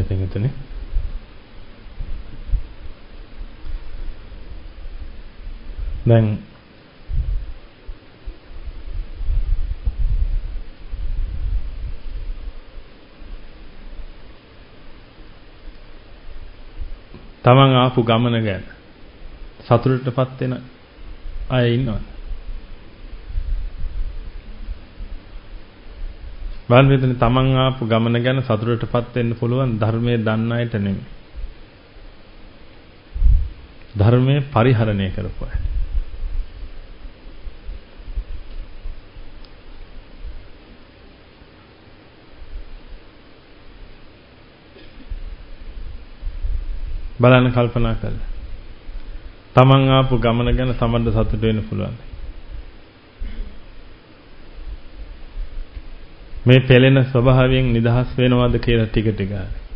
හොඳයි පින්තුනේ. දැන් තමන් ආපු ගමන ගැන සතුටටපත් වෙන අය ඉන්නවද? බලන්න මෙතන තමන් ආපු ගමන ගැන සතුටටපත් වෙන්න පුළුවන් ධර්මයේ දන්න අයට නෙමෙයි. ධර්මයේ පරිහරණය කරපු අය. බලන්න කල්පනා කරලා. තමන් ආපු ගමන ගැන තමන්ට සතුට වෙන්න පුළුවන්. මේ පෙළෙන ස්වභාවයෙන් නිදහස් වෙනවද කියලා ටික ටික.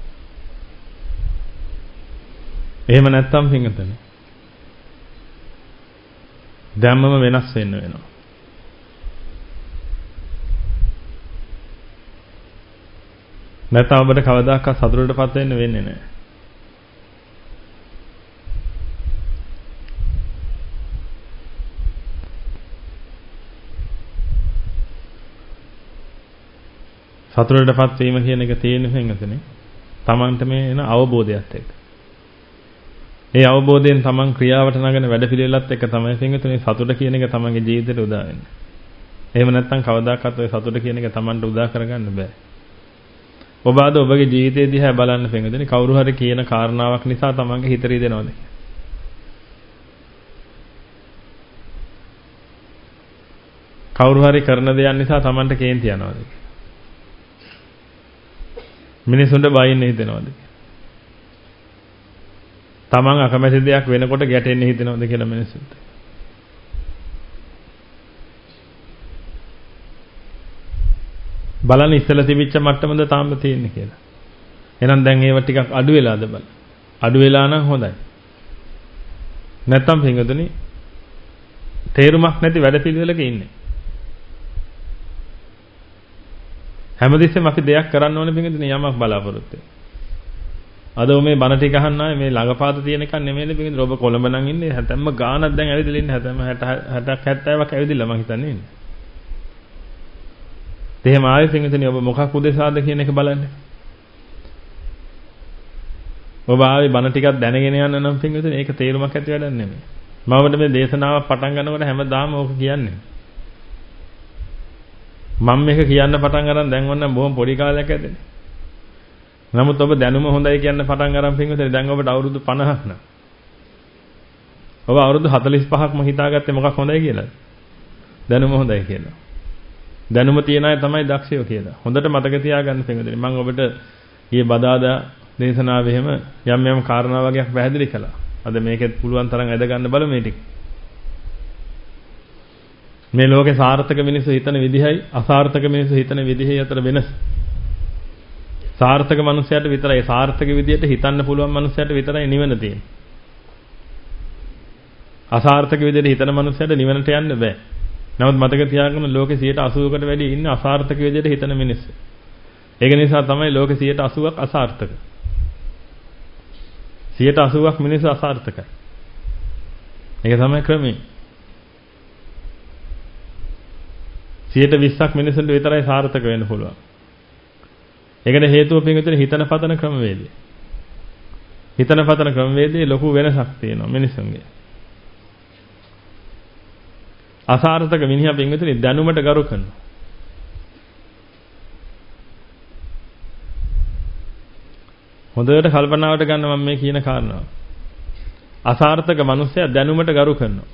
එහෙම නැත්තම් පින්ගතනේ. ධම්මම වෙනස් වෙන්න වෙනවා. නැත්නම් ඔබට කවදාකවත් සතුටටපත් වෙන්න වෙන්නේ නැහැ. සතුටටපත් වීම කියන එක තියෙන හැංගතනේ තමන්ට මේ එන අවබෝධයත් එක්ක. ඒ අවබෝධයෙන් තමන් ක්‍රියාවට නගන වැඩපිළිවෙලත් එක්ක තමයි හැංගතනේ සතුට කියන එක තමන්ගේ ජීවිතේට උදා වෙන්නේ. එහෙම නැත්නම් කවදාකවත් ඔය සතුට කියන එක තමන්ට උදා කරගන්න බෑ. ඔබ ආද ඔබගේ ජීවිතේ දිහා බලන්න හැංගතනේ කවුරු හරි කියන කාරණාවක් නිසා තමන්ගේ හිත රිදෙනවද? කවුරු හරි කරන දෙයක් නිසා තමන්ට කේන්ති යනවද? මිනිසුන්ට බයින්න හිතෙනවද? තමන් අකමැති දෙයක් වෙනකොට ගැටෙන්න හිතෙනවද කියලා මිනිසුන්ට? බලන්න ඉස්සෙල්ලා තිබිච්ච මට්ටමද තාම තියෙන්නේ කියලා. එහෙනම් දැන් ඒව ටිකක් අඩු වෙලාද බලන්න. අඩු වෙලා නම් හොඳයි. නැත්තම් පින්වතුනි තේරුමක් නැති වැඩපිළිවෙලක ඉන්නේ. හැමදෙස්සෙම අපි දෙයක් කරන්න ඕනේ පින්වතුනි යමක් බලාපොරොත්තු වෙන්න. අද මේ බණ ටික අහන්න ආයේ මේ ළඟපාත තියෙන එකක් නෙමෙයිද පින්වතුනි. ඔබ කොළඹ නම් ඉන්නේ හැතැම්ම ගානක් දැන් ඇවිදලා ඉන්නේ හැතැම්ම 60ක් 70ක් ඇවිදලා මං හිතන්නේ ඉන්නේ. එහෙම ආයේ පින්වතුනි ඔබ මොකක් උදෙසාද කියන එක බලන්න. ඔබ ආවේ බණ ටිකක් දැනගෙන යන්න නම් පින්වතුනි ඒක තේරුමක් ඇති වැඩක් නෙමෙයි. මම ඔබට මේ දේශනාවක් පටන් ගන්නකොට හැමදාම ඕක කියන්නේ. මම මේක කියන්න පටන් ගන්න දැන් ඔන්න බොහොම පොඩි කාලයක් ඇදෙන්නේ. නමුත් ඔබ දැනුම හොඳයි කියන්න පටන් ගන්න පින්වතුනි දැන් ඔබට අවුරුදු 50ක් නා. ඔබ අවුරුදු 45ක්ම හිතාගත්තේ මොකක් හොඳයි කියලාද? දැනුම හොඳයි කියලා. දැනුම තියන අය තමයි දක්ෂයෝ කියලා. හොඳට මතක තියාගන්න පින්වතුනි. මම ඔබට ඊයේ බදාදා දේශනාවේ එහෙම යම් කාරණා වගේක් පැහැදිලි කළා. අද මේකෙත් පුළුවන් තරම් ඇද ගන්න බලමු මේ ටික. මේ ලෝකේ සාර්ථක මිනිස්සු හිතන විදිහයි අසාර්ථක මිනිස්සු හිතන විදිහයි අතර වෙනස. සාර්ථක මිනිසයාට විතරයි සාර්ථක විදිහට හිතන්න පුළුවන් මිනිසයාට විතරයි නිවන තියෙන්නේ. අසාර්ථක විදිහට හිතන මිනිසයාට නිවනට යන්න බෑ. නමුත් මතක තියාගන්න ලෝකේ 80%කට වැඩි ඉන්න අසාර්ථක විදිහට හිතන මිනිස්සු. ඒක නිසා තමයි ලෝකේ 80%ක් අසාර්ථක. 80%ක් මිනිස්සු අසාර්ථකයි. ඒක තමයි ක්‍රමය. 20%ක් මිනිසුන්ට විතරයි සාර්ථක වෙන්න පුළුවන්. ඒකට හේතුව පින්විතේ හිතන පතන ක්‍රමවේදය. හිතන පතන ක්‍රමවේදයේ ලොකු වෙනසක් තියෙනවා මිනිසුන්ගේ. අසාර්ථක මිනිහා පින්විතේ දැනුමට ගරු කරනවා. හොඳට කල්පනාවට ගන්න මම මේ කියන කාරණාව. අසාර්ථක මිනිසයා දැනුමට ගරු කරනවා.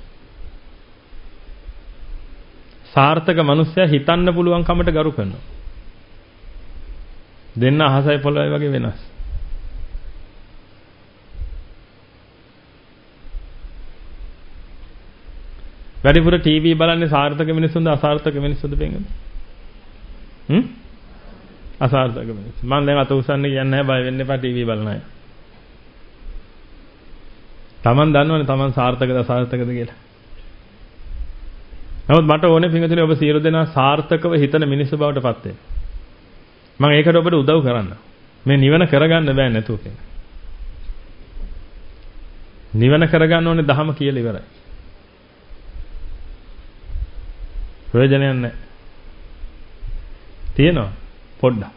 සාර්ථක මිනිස්සයා හිතන්න පුළුවන් කමට ගරු කරනවා. දෙන්න අහසයි පොළොවයි වගේ වෙනස්. වැඩිපුර ටීවී බලන්නේ සාර්ථක මිනිස්සුන්ද අසාර්ථක මිනිස්සුන්ද පෙන්වන්නේ? අසාර්ථක මිනිස්සු. මම දැන් අත උස්සන්න කියන්නේ නැහැ බය වෙන්න එපා ටීවී බලන අය. Taman දන්නවනේ Taman සාර්ථකද අසාර්ථකද කියලා. නමුත් මට ඕනේ පින්වතුනි ඔබ සියලු දෙනා සාර්ථකව හිතන මිනිස්සු බවට පත් වෙන්න. මම ඒකට ඔබට උදව් කරන්න. මේ නිවන කරගන්න බෑ නැතුව කියන්නේ. නිවන කරගන්න ඕනේ ධහම කියලා ඉවරයි. ප්‍රයෝජනයක් නැහැ. තියෙනවා පොඩ්ඩක්.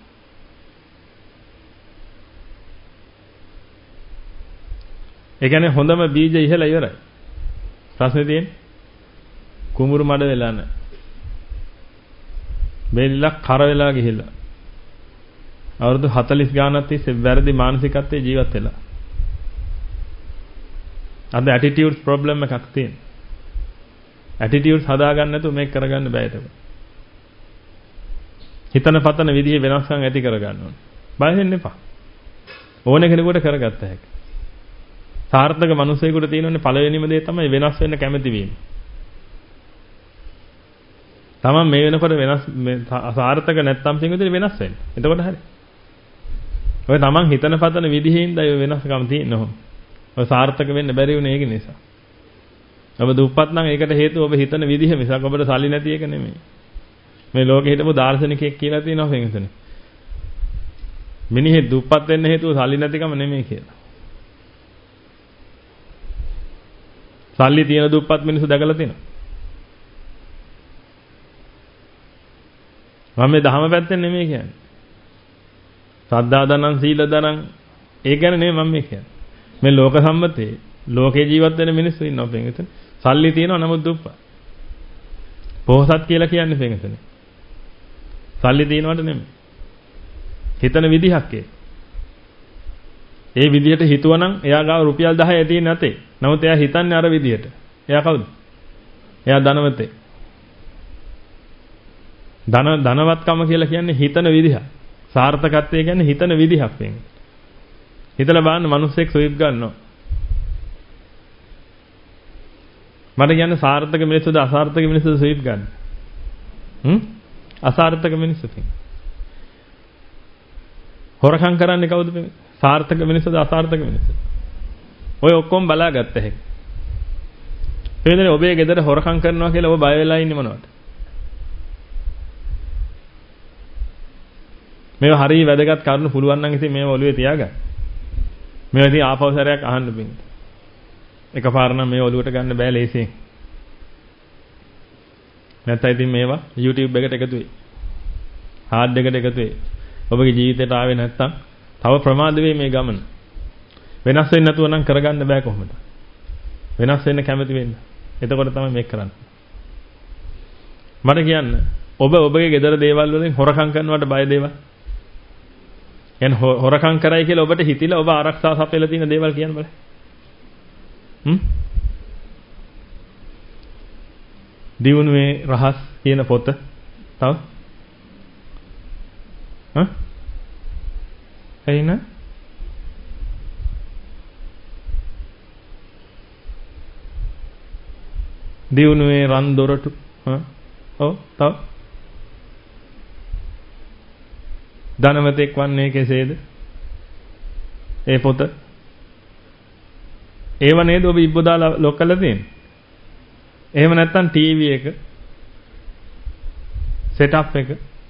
ඒ කියන්නේ හොඳම බීජ ඉහළ ඉවරයි. ප්‍රශ්නේ තියෙන්නේ කුඹුරු මඩ වෙලා නැහැ. බෙල්ලක් කර වෙලා ගිහිල්ලා. අවුරුදු 40 ගානක් තිස්සේ වැරදි මානසිකත්වයේ ජීවත් වෙලා. අද ඇටිටියුඩ්ස් ප්‍රොබ්ලම් එකක් තියෙනවා. ඇටිටියුඩ්ස් හදාගන්න නැතුව මේක කරගන්න බෑ ඒක. හිතන පතන විදිහේ වෙනස්කම් ඇති කරගන්න ඕනේ. බය වෙන්න එපා. ඕන කෙනෙකුට කරගත්ත හැකියි. සාර්ථක මිනිසෙකුට තියෙනනේ පළවෙනිම දේ තමයි වෙනස් වෙන්න කැමති වීම. තමන් මේ වෙනකොට වෙනස් සාර්ථක නැත්තම් පිටුදේ වෙනස් වෙන්න. එතකොට හරි. ඔය තමන් හිතන පතන විදිහින්ද ඔය වෙනස්කම් තියෙනවා. ඔය සාර්ථක වෙන්න බැරි වුණේ ඒක නිසා. ඔබ දුප්පත් නම් ඒකට හේතුව ඔබ හිතන විදිහ මිසක් ඔබට සල්ලි නැති එක නෙමෙයි. මේ ලෝකෙ හිටපු දාර්ශනිකයෙක් කියලා තියෙනවා කෙනෙක්සනේ. මිනිහෙ දුප්පත් වෙන්න හේතුව සල්ලි නැතිකම නෙමෙයි කියලා. සල්ලි තියෙන දුප්පත් මිනිස්සු දැකලා තියෙනවා. මම මේ දහම පැත්තෙන් නෙමෙයි කියන්නේ. සද්ධා දනං සීල දනං ඒ ගැන නෙමෙයි මම මේ කියන්නේ. මේ ලෝක සම්මතේ ලෝකේ ජීවත් වෙන මිනිස්සු ඉන්නවා පෙඟෙතන. සල්ලි තියෙනවා නමුත් දුප්පත්. පොහසත් කියලා කියන්නේ පෙඟෙතන. සල්ලි තියෙනවට නෙමෙයි. හිතන විදිහක් ඒ විදිහට හිතුවනම් එයා ගාව රුපියල් 10 ඇති නැතේ. නමුත් එයා හිතන්නේ අර විදිහට. එයා කවුද? එයා ධනවතේ. ධනවත්කම කියලා කියන්නේ හිතන විදිහ. සාර්ථකත්වය කියන්නේ හිතන විදිහක් වෙන්නේ. හිතලා බලන්න මිනිස්සෙක් ස්විප් ගන්නවා. මට කියන්නේ සාර්ථක මිනිස්සුද අසාර්ථක මිනිස්සුද ස්විප් ගන්න? අසාර්ථක මිනිස්සු තියෙනවා. හොරකම් කරන්නේ කවුද? සාර්ථක මිනිස්සුද අසාර්ථක මිනිස්සුද? ඔය ඔක්කොම බලාගත්ත හැකි. එතන ඔබේ ගෙදර හොරකම් කරනවා කියලා ඔබ බය වෙලා ඉන්නේ මොනවද? මේවා හරිය වැදගත් කරුණු පුළුවන් නම් ඉතින් මේව ඔළුවේ තියාගන්න. මේවා ඉතින් ආපහු සැරයක් අහන්න බින්න. එකපාර නම් මේ ඔළුවට ගන්න බෑ ලේසියෙන්. නැත්නම් ඉතින් මේවා YouTube එකට එකතු වෙයි. හાર્ඩ් එකට එකතු වෙයි. ඔබගේ ජීවිතයට ආවේ නැත්නම් තව ප්‍රමාද වෙයි මේ ගමන. වෙනස් වෙන්න නැතුව නම් කරගන්න බෑ කොහොමද? වෙනස් වෙන්න කැමති වෙන්න. එතකොට තමයි මේක කරන්නේ. මට කියන්න ඔබ ඔබගේ ගෙදර දේවල් වලින් හොරකම් කරනවට බය දේවල්. يعني හොරකම් කරයි කියලා ඔබට හිතිලා ඔබ ආරක්ෂාව සපයලා තියෙන දේවල් කියන්න බෑ. දියුණුවේ රහස් කියන පොත. තව? එයින දියුණුවේ රන් දොරටු. ඔව් තව? ධනවතෙක් වන්නේ කෙසේද? ඒ පොත. ඒව නේද ඔබ ඉබ්බදාලා ලොක් කරලා තියෙන්නේ? එහෙම නැත්නම් ටීවී එක සෙටප් එක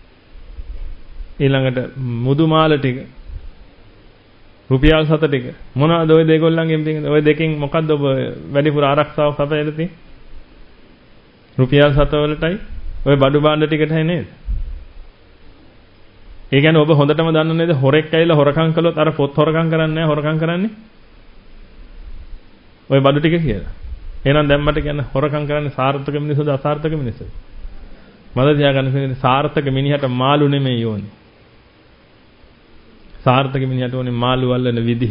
ඊළඟට මුදුමාල ටික රුපියල් 7 ටික මොනවද ඔය දෙගොල්ලන්ගෙන් තියෙන්නේ? ඔය දෙකෙන් මොකද්ද ඔබ වැඩිපුර ආරක්ෂාව සපයලා තියෙන්නේ? රුපියල් 7 වලටයි ඔය බඩු බාණ්ඩ ටිකටයි නේද? ඒ කියන්නේ ඔබ හොඳටම දන්න නේද හොරෙක් ඇවිල්ලා හොරකම් කළොත් අර පොත් හොරකම් කරන්නේ නැහැ හොරකම් කරන්නේ ඔය බඩු ටික කියලා. එහෙනම් දැන් මට කියන්න හොරකම් කරන්නේ සාර්ථක මිනිස්සුද අසාර්ථක මිනිස්සුද? මම තියාගන්න සාර්ථක මිනිහට මාළු නෙමෙයි ඕනේ. සාර්ථක මිනිහට ඕනේ මාළු වල්ලන විදිහ.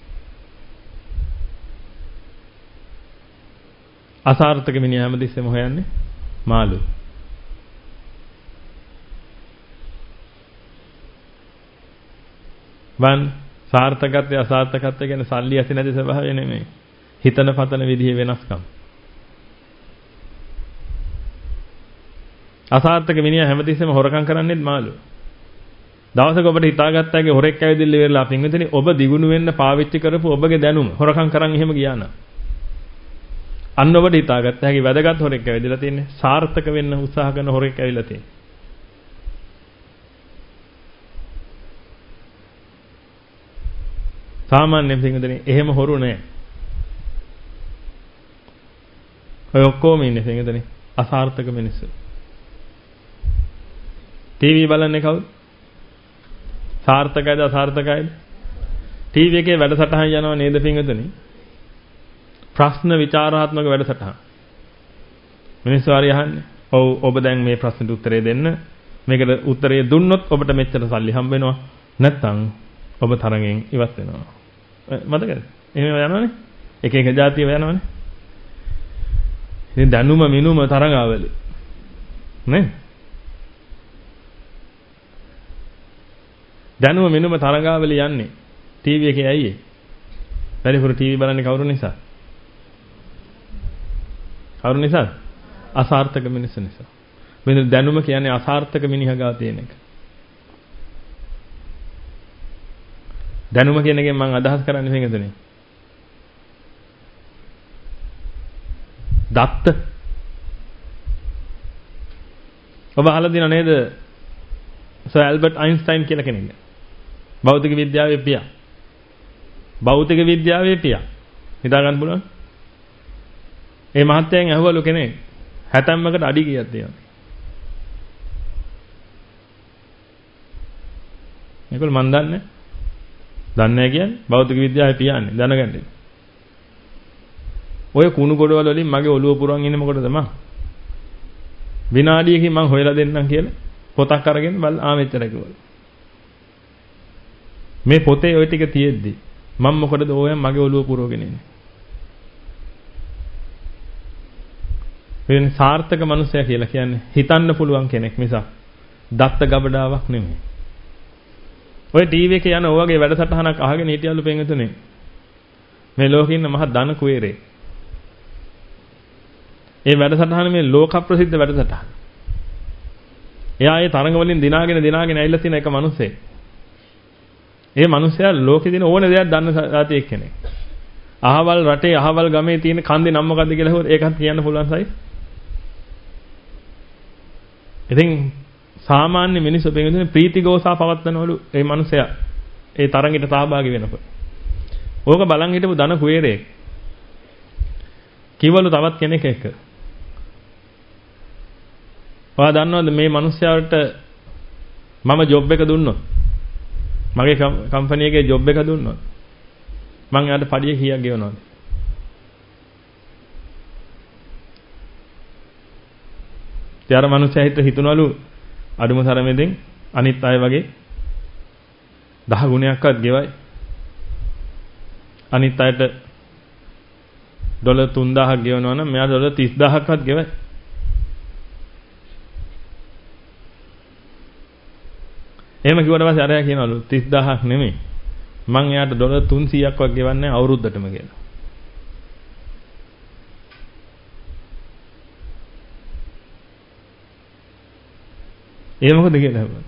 අසාර්ථක මිනිහා හැමතිස්සෙම හොයන්නේ මාළු. සාර්ථකත්වය අසාර්ථකත්වය කියන්නේ සල්ලි ඇති නැති ස්වභාවය නෙමෙයි. හිතන පතන විදිහේ වෙනස්කම්. අසාර්ථක මිනිහා හැමතිස්සෙම හොරකම් කරන්නේත් මාළු. දවසක ඔබට හිතාගත්තාගේ හොරෙක් ඇවිදින්න ඉවරලා පින්විතනේ ඔබ දිගුණු වෙන්න පාවිච්චි කරපු ඔබගේ දැනුම හොරකම් කරන් එහෙම ගියා නම් අන්න ඔබට හිතාගත්තා හැකි වැදගත් හොරෙක් ඇවිදලා තින්නේ සාර්ථක වෙන්න උත්සාහ කරන හොරෙක් ඇවිල්ලා තියෙන්නේ. සාමාන්‍යයෙන් පින්විතනේ එහෙම හොරු නෑ. ඔය ඔක්කොම ඉන්නේ පින්විතනේ අසාර්ථක මිනිස්සු. ටීවී බලන්නේ කවුද? සාර්ථකයිද අසාර්ථකයිද? ටීවී එකේ වැඩසටහන් යනවා නේද පින්විතනේ? ප්‍රශ්න විචාරාත්මක වැඩසටහන්. මිනිස්සු හරි අහන්නේ. ඔව් ඔබ දැන් මේ ප්‍රශ්නෙට උත්තරේ දෙන්න. මේකට උත්තරේ දුන්නොත් ඔබට මෙච්චර සල්ලි හම්බ වෙනවා. නැත්නම් ඔබ තරගෙන් ඉවත් වෙනවා. මතකද? එහෙම යනවනේ. එක එක જાතියව යනවනේ. ඉතින් දැනුම මිනුම තරගාවලි. නේ? දැනුම මිනුම තරගාවලි යන්නේ ටීවී එකේ ඇයි? වැඩිපුර ටීවී බලන්නේ කවුරු නිසා? කවුරු නිසා? අසාර්ථක මිනිස්සු නිසා. මෙන්න දැනුම කියන්නේ අසාර්ථක මිනිහා ගාව තියෙන එක. දැනුම කියන එකෙන් මම අදහස් කරන්නේ මේකදනේ. දත්ත. ඔබ අහලා දිනව නේද? සර් ඇල්බර්ට් අයින්ස්ටයින් කියලා කෙනෙක්. භෞතික විද්‍යාවේ පියා. භෞතික විද්‍යාවේ පියා. හිතා ගන්න පුළුවන්? ඒ මහත්තයන් අහුවලු කෙනෙක් 70කට අඩි කීයක් තියෙනවා. මේකල මන් දන්නේ. දන්නේ නැහැ කියන්නේ භෞතික විද්‍යාවේ පියාන්නේ දැනගන්න. ඔය කුණු ගොඩවල වලින් මගේ ඔළුව පුරන් ඉන්නේ මොකටද මං? විනාඩියකින් මං හොයලා දෙන්නම් කියලා පොතක් අරගෙන බල මෙච්චර කිව්වලු. මේ පොතේ ওই ටික තියෙද්දි මම මොකටද ඕයන් මගේ ඔළුව පුරවගෙන ඉන්නේ? වෙන සාර්ථක මනුස්සයා කියලා කියන්නේ හිතන්න පුළුවන් කෙනෙක් මිසක් දත්ත ගබඩාවක් නෙමෙයි. ඔය ටීවී එකේ යන ඔයගේ වැඩසටහනක් අහගෙන හිටියලු පෙන්වතුනේ. මේ ලෝකේ ඉන්න මහ ධන කුවේරේ. ඒ වැඩසටහන මේ ලෝක ප්‍රසිද්ධ වැඩසටහන. එයා ඒ තරඟ වලින් දිනාගෙන ඇවිල්ලා තියෙන එක මිනිස්සෙක්. ඒ මිනිස්සයා ලෝකේ දින ඕන දෙයක් දන්න සාති එක්කෙනෙක්. අහවල් රටේ අහවල් ගමේ තියෙන කන්දේ නම මොකද්ද කියලා හොත් ඒකත් කියන්න පුළුවන් සයි. ඉතින් සාමාන්‍ය මිනිස්සු පෙන්වන්නේ ප්‍රීතිගෝසා පවත්නවලු ඒ මිනිසයා ඒ තරඟෙට සහභාගී වෙනකොට. ඕක බලන් හිටපු ධන කුවේරයෙක්. කිව්වලු තවත් කෙනෙක් එක්ක. ඔයා දන්නවද මේ මිනිසයාට මම ජොබ් එක දුන්නොත් මගේ කම්පැනි එකේ ජොබ් එක දුන්නොත් මං එයාට පඩිය කීයක් ගෙවනවද? ඊයර මිනිස්සයා හිතනවලු අඩුම තරමෙන් අනිත් අය වගේ 10 ගුණයක්වත් ගෙවයි. අනිත් අයට ඩොලර් 3000ක් ගෙවනවා නම් මෙයා ඩොලර් 30000ක්වත් ගෙවයි. එහෙම කිව්වට පස්සේ අරයා කියනවලු 30000ක් නෙමෙයි. මං එයාට ඩොලර් 300ක් වක් ගෙවන්නේ අවුරුද්දටම කියලා. ඒ මොකද කියලා හබන.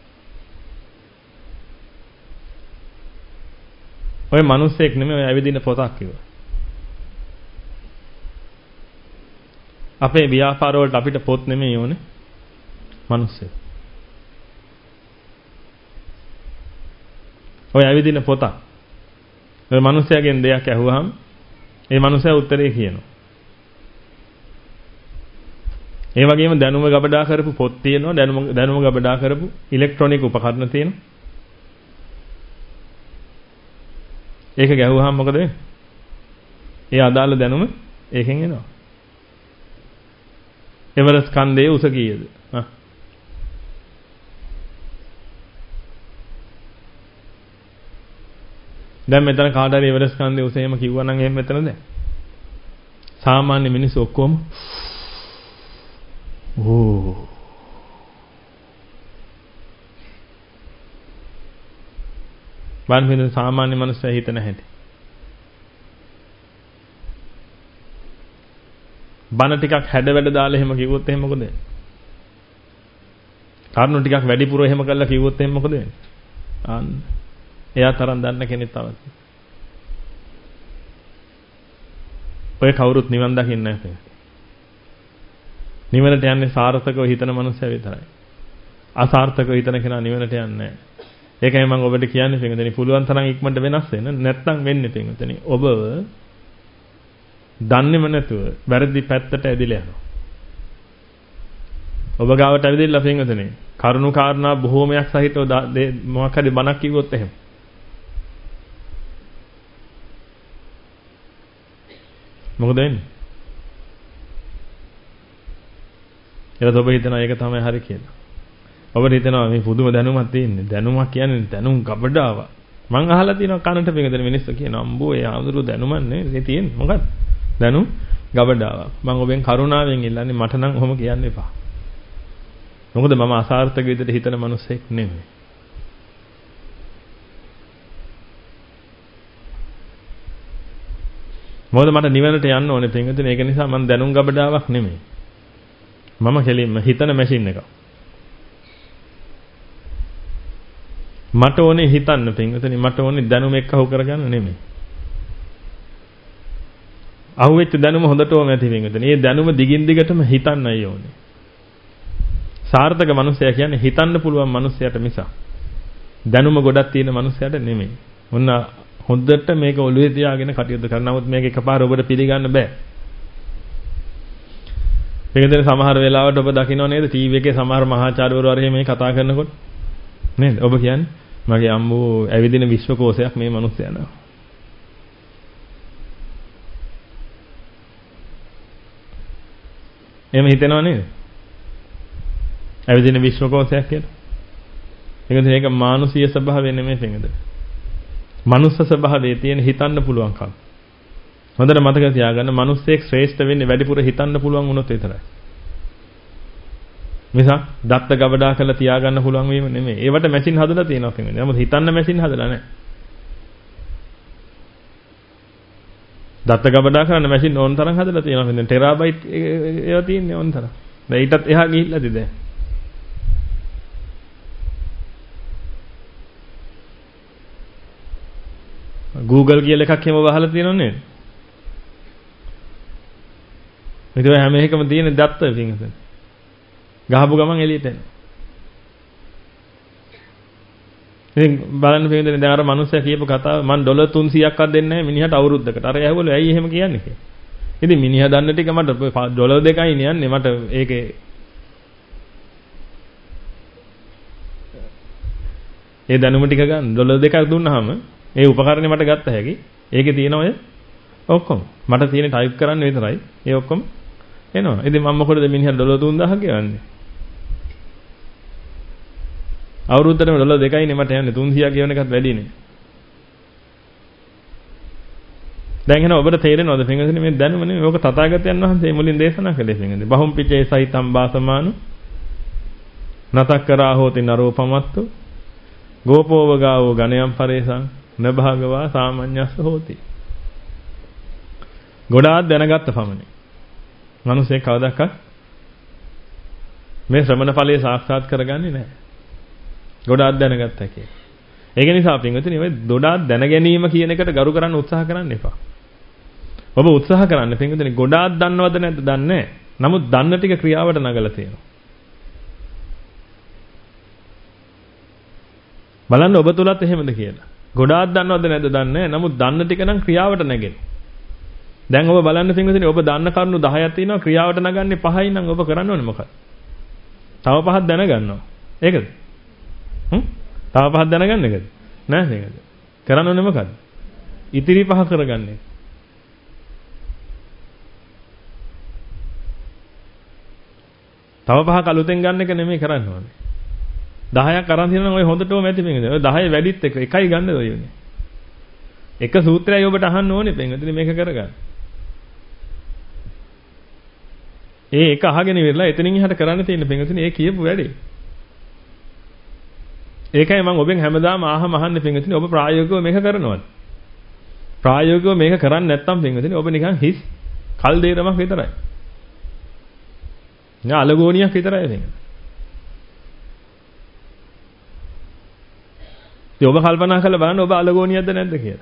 ඔය මිනිස්සෙක් නෙමෙයි ඔය ඇවිදින පොතක් කිව්වා. අපේ ව්‍යාපාර වලට අපිට පොත් නෙමෙයි ඕනේ. මිනිස්සෙක්. ඔය ඇවිදින පොතක්. ඔය මිනිස්සයාගෙන් දෙයක් ඇහුවාම ඒ මිනිස්සයා උත්තරේ කියනවා. ඒ වගේම දැනුම ගබඩා කරපු පොත් තියෙනවා දැනුම ගබඩා කරපු ඉලෙක්ට්‍රොනික උපකරණ තියෙනවා. ඒක ගැහුවාම මොකද වෙන්නේ? ඒ අදාළ දැනුම ඒකෙන් එනවා. එවරස් කන්දේ උස කීයද? දැන් මෙතන කාට හරි එවරස් කන්දේ උස එහෙම කිව්වා නම් එහෙම මෙතනද? සාමාන්‍ය මිනිස්සු ඔක්කොම ඕ බලන්න සාමාන්‍ය මනුස්සය හිතන හැටි. බන ටිකක් හැඩ වැඩ දාලා එහෙම කිව්වොත් එහෙම මොකද වෙන්නේ? කරුණු ටිකක් වැඩිපුර එහෙම කරලා කිව්වොත් එහෙම මොකද වෙන්නේ? අන්න එයා තරම් දන්න කෙනෙක් තවත්. ඔය කවුරුත් නිවන් දකින්නේ නැහැ. නිවනට යන්නේ සාර්ථකව හිතන මනුස්සය විතරයි. අසාර්ථකව හිතන කෙනා නිවනට යන්නේ නැහැ. ඒකයි මම ඔබට කියන්නේ පින්වතුනි පුළුවන් තරම් ඉක්මනට වෙනස් වෙන්න නැත්නම් වෙන්නේ පින්වතුනි ඔබව දන්නේම නැතුව වැරදි පැත්තට ඇදිලා යනවා. ඔබ ගාවට ඇවිදilla පින්වතුනි කරුණු කාරණා බොහෝමයක් සහිතව මොකක් හරි බණක් කිව්වොත් එහෙම මොකද වෙන්නේ? ඊට ඔබ හිතනවා ඒක තමයි හරි කියලා. ඔබට හිතනවා මේ පුදුම දැනුමක් තියෙන්නේ. දැනුමක් කියන්නේ දැනුම් ගබඩාව. මං අහලා තියෙනවා කනට පිටගෙන මිනිස්සු කියනවා අම්බෝ ඒ ආඳුරු දැනුමක් නේ තියෙන්නේ. මොකක්ද? දැනුම් ගබඩාව. මං ඔබෙන් කරුණාවෙන් ඉල්ලන්නේ මට නම් ඔහොම කියන්න එපා. මොකද මම අසාර්ථක විදිහට හිතන මිනිස්සෙක් නෙමෙයි. මොකද මට නිවනට යන්න ඕනේ පින්වතුනි. ඒක නිසා මම දැනුම් ගබඩාවක් නෙමෙයි. මම කෙලින්ම හිතන මැෂින් එකක්. මට ඕනේ හිතන්න පින්වතුනි. මට ඕනේ දැනුම එක්ක අහු කරගන්න නෙමෙයි. අහුවෙච්ච දැනුම හොඳටම ඇති පින්වතුනි. මේ දැනුම දිගින් දිගටම හිතන්නයි ඕනේ. සාර්ථක මනුස්සයා කියන්නේ හිතන්න පුළුවන් මනුස්සයට මිස දැනුම ගොඩක් තියෙන මනුස්සයට නෙමෙයි. මොන්න හොඳට මේක ඔළුවේ තියාගෙන කටයුතු කරන නමුත් මේක එකපාර ඔබට පිළිගන්න බෑ. මේකෙන් සමහර වෙලාවට ඔබ දකින්නව නේද ටීවී එකේ සමහර මහාචාර්යවරු අරගෙන මේ කතා කරනකොට නේද? ඔබ කියන්නේ මගේ අම්මෝ ඇවිදින විශ්වකෝෂයක් මේ මනුස්සයා නෝ. එහෙම හිතෙනව නේද? ඇවිදින විශ්වකෝෂයක් කියලා. මේක මානුෂීය ස්වභාවය නෙමෙයි පින්වද. මනුස්ස ස්වභාවයේ තියෙන හිතන්න පුළුවන්කම. හොඳට මතක තියාගන්න මිනිස්සෙක් ශ්‍රේෂ්ඨ වෙන්නේ වැඩිපුර හිතන්න පුළුවන් වුණොත් විතරයි. මිසක් දත්ත ගබඩා කරලා තියාගන්න පුළුවන් වීම නෙමෙයි. ඒවට මැෂින් හදලා තියෙනවා කියන්නේ. නමුත් හිතන්න මැෂින් හදලා නැහැ. දත්ත ගබඩා කරන්න මැෂින් ඕන තරම් හදලා තියෙනවා. දැන් ටෙරාබයිට් ඒවා තියෙන්නේ ඕන තරම්. දැන් ඊටත් එහා ගිහිල්ලාද දැන්. Google කියලා එකක් එහෙම වහලා තියෙනව නේද? ඒක හැම එකම තියෙන දත්ත පින්වතුනි. ගහපු ගමන් එළියට එනවා. ඉතින් බලන්න පින්වතුනි දැන් අර මිනිස්සයා කියපු කතාව මම ඩොලර් 300ක්වත් දෙන්නේ නැහැ මිනිහට අවුරුද්දකට. අර ඇහුවලු ඇයි එහෙම කියන්නේ කියලා. ඉතින් මිනිහා දන්න ටික මට ඩොලර් 2යි නියන්නේ මට ඒකේ ඒ දැනුම ටික ගන්න ඩොලර් 2ක් දුන්නාම ඒ උපකරණේ මට ගත්ත හැකි. ඒකේ තියෙන ඔය ඔක්කොම. මට තියෙන ටයිප් කරන්න විතරයි. ඒ ඔක්කොම එනවා. ඉතින් මම මොකටද මිනිහට ඩොලර් 3000 ගෙවන්නේ? අවුරුද්දටම ඩොලර් 2යිනේ මට යන්නේ 300 ගෙවන එකත් වැඩිනේ. දැන් එහෙනම් ඔබට තේරෙනවද පින්වතුනි මේ දැනුම නෙමෙයි මේක තථාගතයන් වහන්සේ මුලින් දේශනා කළේ පින්වතුනි. බහුම් පිචේ සහිතම් බාසමානු නතක්කරා හෝති නරෝපමත්තු ගෝපෝව ගාවෝ ගණයම් පරේසං නභාගවා සාමඤ්ඤස්ස හෝති. ගොඩාක් දැනගත්ත පමණයි. මිනිස්සේ කවදාවත් මේ ශ්‍රමණ ඵලයේ සාක්ෂාත් කරගන්නේ නැහැ. ගොඩාක් දැනගත්තා කිය. ඒක නිසා පින්වතුනි ඔය ගොඩාක් දැන ගැනීම කියන එකට ගරු කරන්න උත්සාහ කරන්න එපා. ඔබ උත්සාහ කරන්න පින්වතුනි ගොඩාක් දන්නවද නැද්ද දන්නේ නැහැ. නමුත් දන්න ටික ක්‍රියාවට නගලා තියෙනවා. බලන්න ඔබ තුලත් එහෙමද කියලා. ගොඩාක් දන්නවද නැද්ද දන්නේ නැහැ. නමුත් දන්න ටික නම් ක්‍රියාවට නැගෙන. දැන් ඔබ බලන්න පින්වතුනි ඔබ දන්න කරුණු 10ක් තියෙනවා ක්‍රියාවට නගන්නේ 5යි නම් ඔබ කරන්න ඕනේ මොකක්ද? තව 5ක් දැනගන්නවා. ඒකද? තව 5ක් දැනගන්න එකද? නෑ නේද? කරන්න ඕනේ මොකද්ද? ඉතිරි 5 කරගන්න එක. තව 5ක් අලුතෙන් ගන්න එක නෙමෙයි කරන්න ඕනේ. 10ක් අරන් තියෙනවා නම් ඔය හොඳටම ඇති පින්වතුනි. ඔය 10 වැඩිත් එක එකයි ගන්න ඔයනේ. එක සූත්‍රයයි ඔබට අහන්න ඕනේ පින්වතුනි මේක කරගන්න. ඒ එක අහගෙන ඉවරලා එතනින් එහාට කරන්න තියෙන පින්වතුනි ඒ කියපු වැඩේ. ඒකයි මම ඔබෙන් හැමදාම අහන්නේ පින්වතුනි ඔබ ප්‍රායෝගිකව මේක කරනවද? ප්‍රායෝගිකව මේක කරන්නේ නැත්නම් පින්වතුනි ඔබ නිකන් හිස් කල් දෙරමක් විතරයි. නා අලගෝනියක් විතරයි පින්වතුනි. ඉතින් ඔබ කල්පනා කරලා බලන්න ඔබ අලගෝනියක්ද නැද්ද කියලා.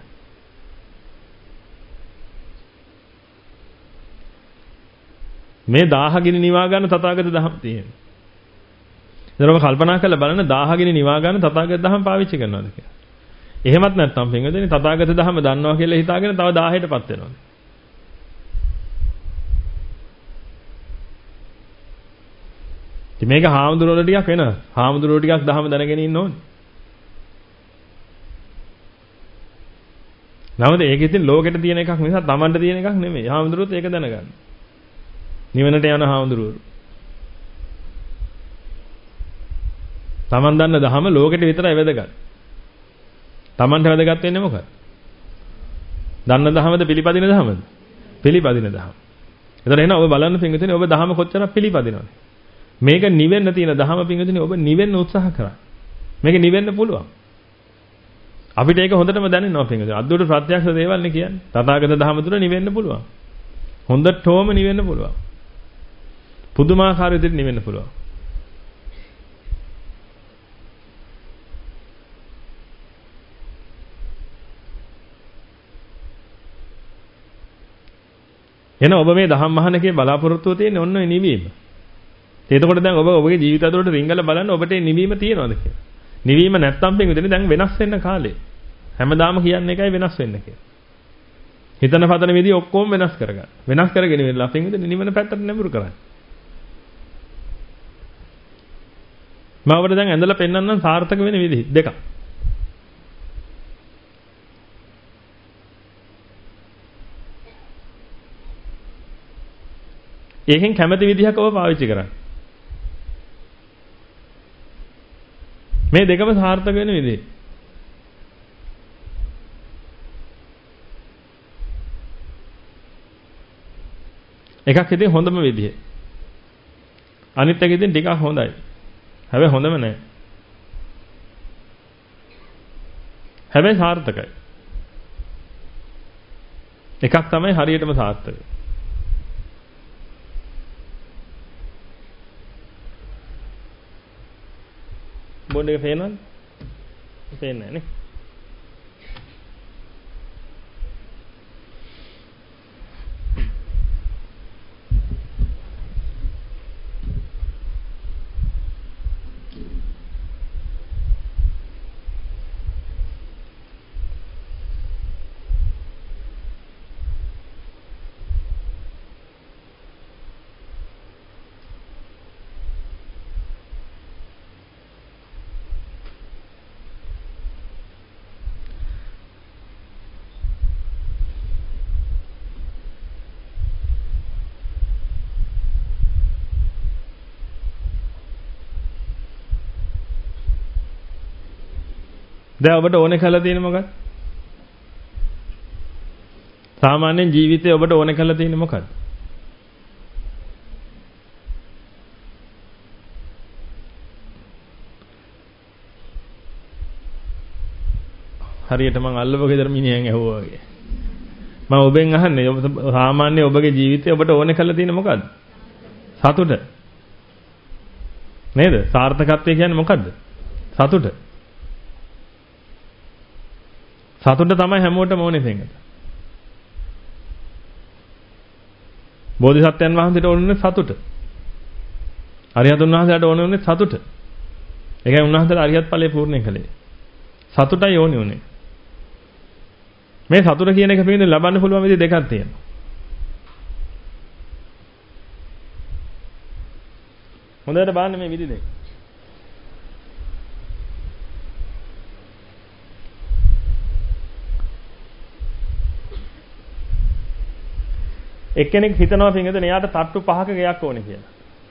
මේ 1000 ගිනි නිවා ගන්න තථාගත දහම් තියෙනවා. ඒතරම කල්පනා කරලා බලන්න 1000 නිවා ගන්න තථාගත දහම පාවිච්චි කරනවාද කියලා. එහෙමත් නැත්නම් පින්වතුනි තථාගත දහම දන්නවා කියලා හිතාගෙන තව 1000ටපත් වෙනවා. ඉතින් මේක හාමුදුරුවෝ ටිකක් වෙන. හාමුදුරුවෝ ටිකක් දහම දැනගෙන ඉන්න ඕනේ. නමුත් ඒක ඉතින් ලෝකෙට තියෙන එකක් නිසා Tamanට තියෙන එකක් නෙමෙයි. හාමුදුරුවෝත් ඒක දැනගන්න. නිවනට යන හාමුදුරුවෝ. Taman දන්න දහම ලෝකෙට විතරයි වැදගත්. Tamanට වැදගත් වෙන්නේ මොකක්ද? දන්න දහමද පිළිපදින දහමද? පිළිපදින දහම. එතකොට එහෙනම් ඔබ බලන්න පින්විතනේ ඔබ දහම කොච්චරක් පිළිපදිනවද? මේක නිවෙන්න තියෙන දහම පින්විතනේ ඔබ නිවෙන්න උත්සාහ කරා. මේක නිවෙන්න පුළුවන්. අපිට ඒක හොඳටම දැනෙනවා පින්විතනේ. අද්දුට ප්‍රත්‍යක්ෂ දේවල් නේ කියන්නේ. තථාගත දහම තුල නිවෙන්න පුළුවන්. හොඳටම නිවෙන්න පුළුවන්. පුදුමාකාර විදිහට නිවෙන්න පුළුවන්. එන ඔබ මේ දහම් අහනකේ බලාපොරොත්තුව තියෙන්නේ ඔන්න ඔය නිවීම. එතකොට දැන් ඔබ ඔබගේ ජීවිත ඇතුළට රිංගලා බලන්න ඔබට මේ නිවීම තියෙනවද කියලා. නිවීම නැත්තම් පින්විතනේ දැන් වෙනස් වෙන්න කාලේ. හැමදාම කියන්නේ එකයි වෙනස් වෙන්න කියලා. හිතන පතන විදිහ ඔක්කොම වෙනස් කරගන්න. වෙනස් කරගෙන ඉවරලා පින්විතනේ නිවන පැත්තට නැඹුරු කරන්න. මම ඔබට දැන් ඇඳලා පෙන්නන්නම් සාර්ථක වෙන විදිහ දෙකක්. ඒකෙන් කැමති විදිහක ඔබ පාවිච්චි කරන්න. මේ දෙකම සාර්ථක වෙන විදිහ. එකක් ඉතින් හොඳම විදිහ. අනිත් එක ඉතින් ටිකක් හොඳයි. හැබැයි හොඳම නෑ. හැබැයි සාර්ථකයි. එකක් තමයි හරියටම සාර්ථකයි. බෝඩ් එක පේනවද? පේන්නේ නැහැ නේ. දැන් ඔබට ඕනේ කරලා තියෙන්නේ මොකක්ද? සාමාන්‍යයෙන් ජීවිතේ ඔබට ඕනේ කරලා තියෙන්නේ මොකක්ද? හරියට මං අල්ලව ගෙදර මිනිහෙන් ඇහුවා වගේ. මම ඔබෙන් අහන්නේ ඔබ සාමාන්‍ය ඔබගේ ජීවිතේ ඔබට ඕනේ කරලා තියෙන්නේ මොකක්ද? සතුට. නේද? සාර්ථකත්වය කියන්නේ මොකක්ද? සතුට. සතුට තමයි හැමෝටම ඕනේ දෙන්නේ. බෝධිසත්වයන් වහන්සේට ඕනේ සතුට. අරිහතුන් වහන්සේට ඕනේ සතුට. ඒකයි උන්වහන්සේලා අරිහත් ඵලයේ පූර්ණ කළේ. සතුටයි ඕනේ උනේ. මේ සතුට කියන එක පිළිබඳව ලබන්න පුළුවන් විදිහ දෙකක් තියෙනවා. හොඳට බලන්න මේ විදිහ දෙක. එක්කෙනෙක් හිතනවා පින්වතුනි එයාට තට්ටු 5ක ගයක් ඕනේ කියලා.